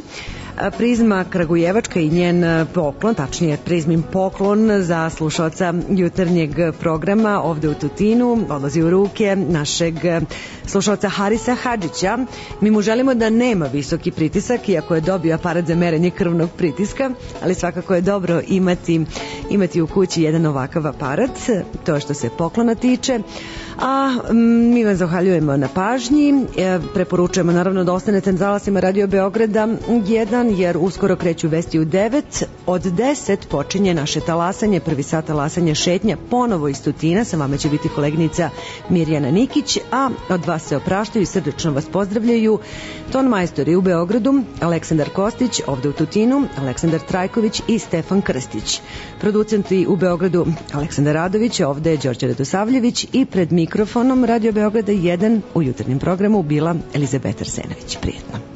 Prizma Kragujevačka i njen poklon, tačnije Prizmin poklon za slušalca jutarnjeg programa ovde u Tutinu odlazi u ruke našeg slušalca Harisa Hadžića. Mi mu želimo da nema visoki pritisak, iako je dobio aparat za merenje krvnog pritiska, ali svakako je dobro imati u kući jedan ovakav aparat, to što se poklona tiče. A mi vam zahvaljujemo na pažnji, preporučujemo naravno da ostanete na talasima Radio Beograda 1, jer uskoro kreću vesti u 9. Od 10 počinje naše talasanje, prvi sat talasanje šetnja, ponovo iz Tutina, sa vama će biti koleginica Mirjana Nikić, a od vas se opraštaju i srdečno vas pozdravljaju ton majstori u Beogradu, Aleksandar Kostić, ovde u Tutinu, Aleksandar Trajković i Stefan Krstić. Producenti u Beogradu Aleksandar Radović, ovde je Đorđe Radosavljević i pred mikrofonom Radio Beograda 1 u jutarnjem programu bila Elizabeta Arsenović. Prijetno.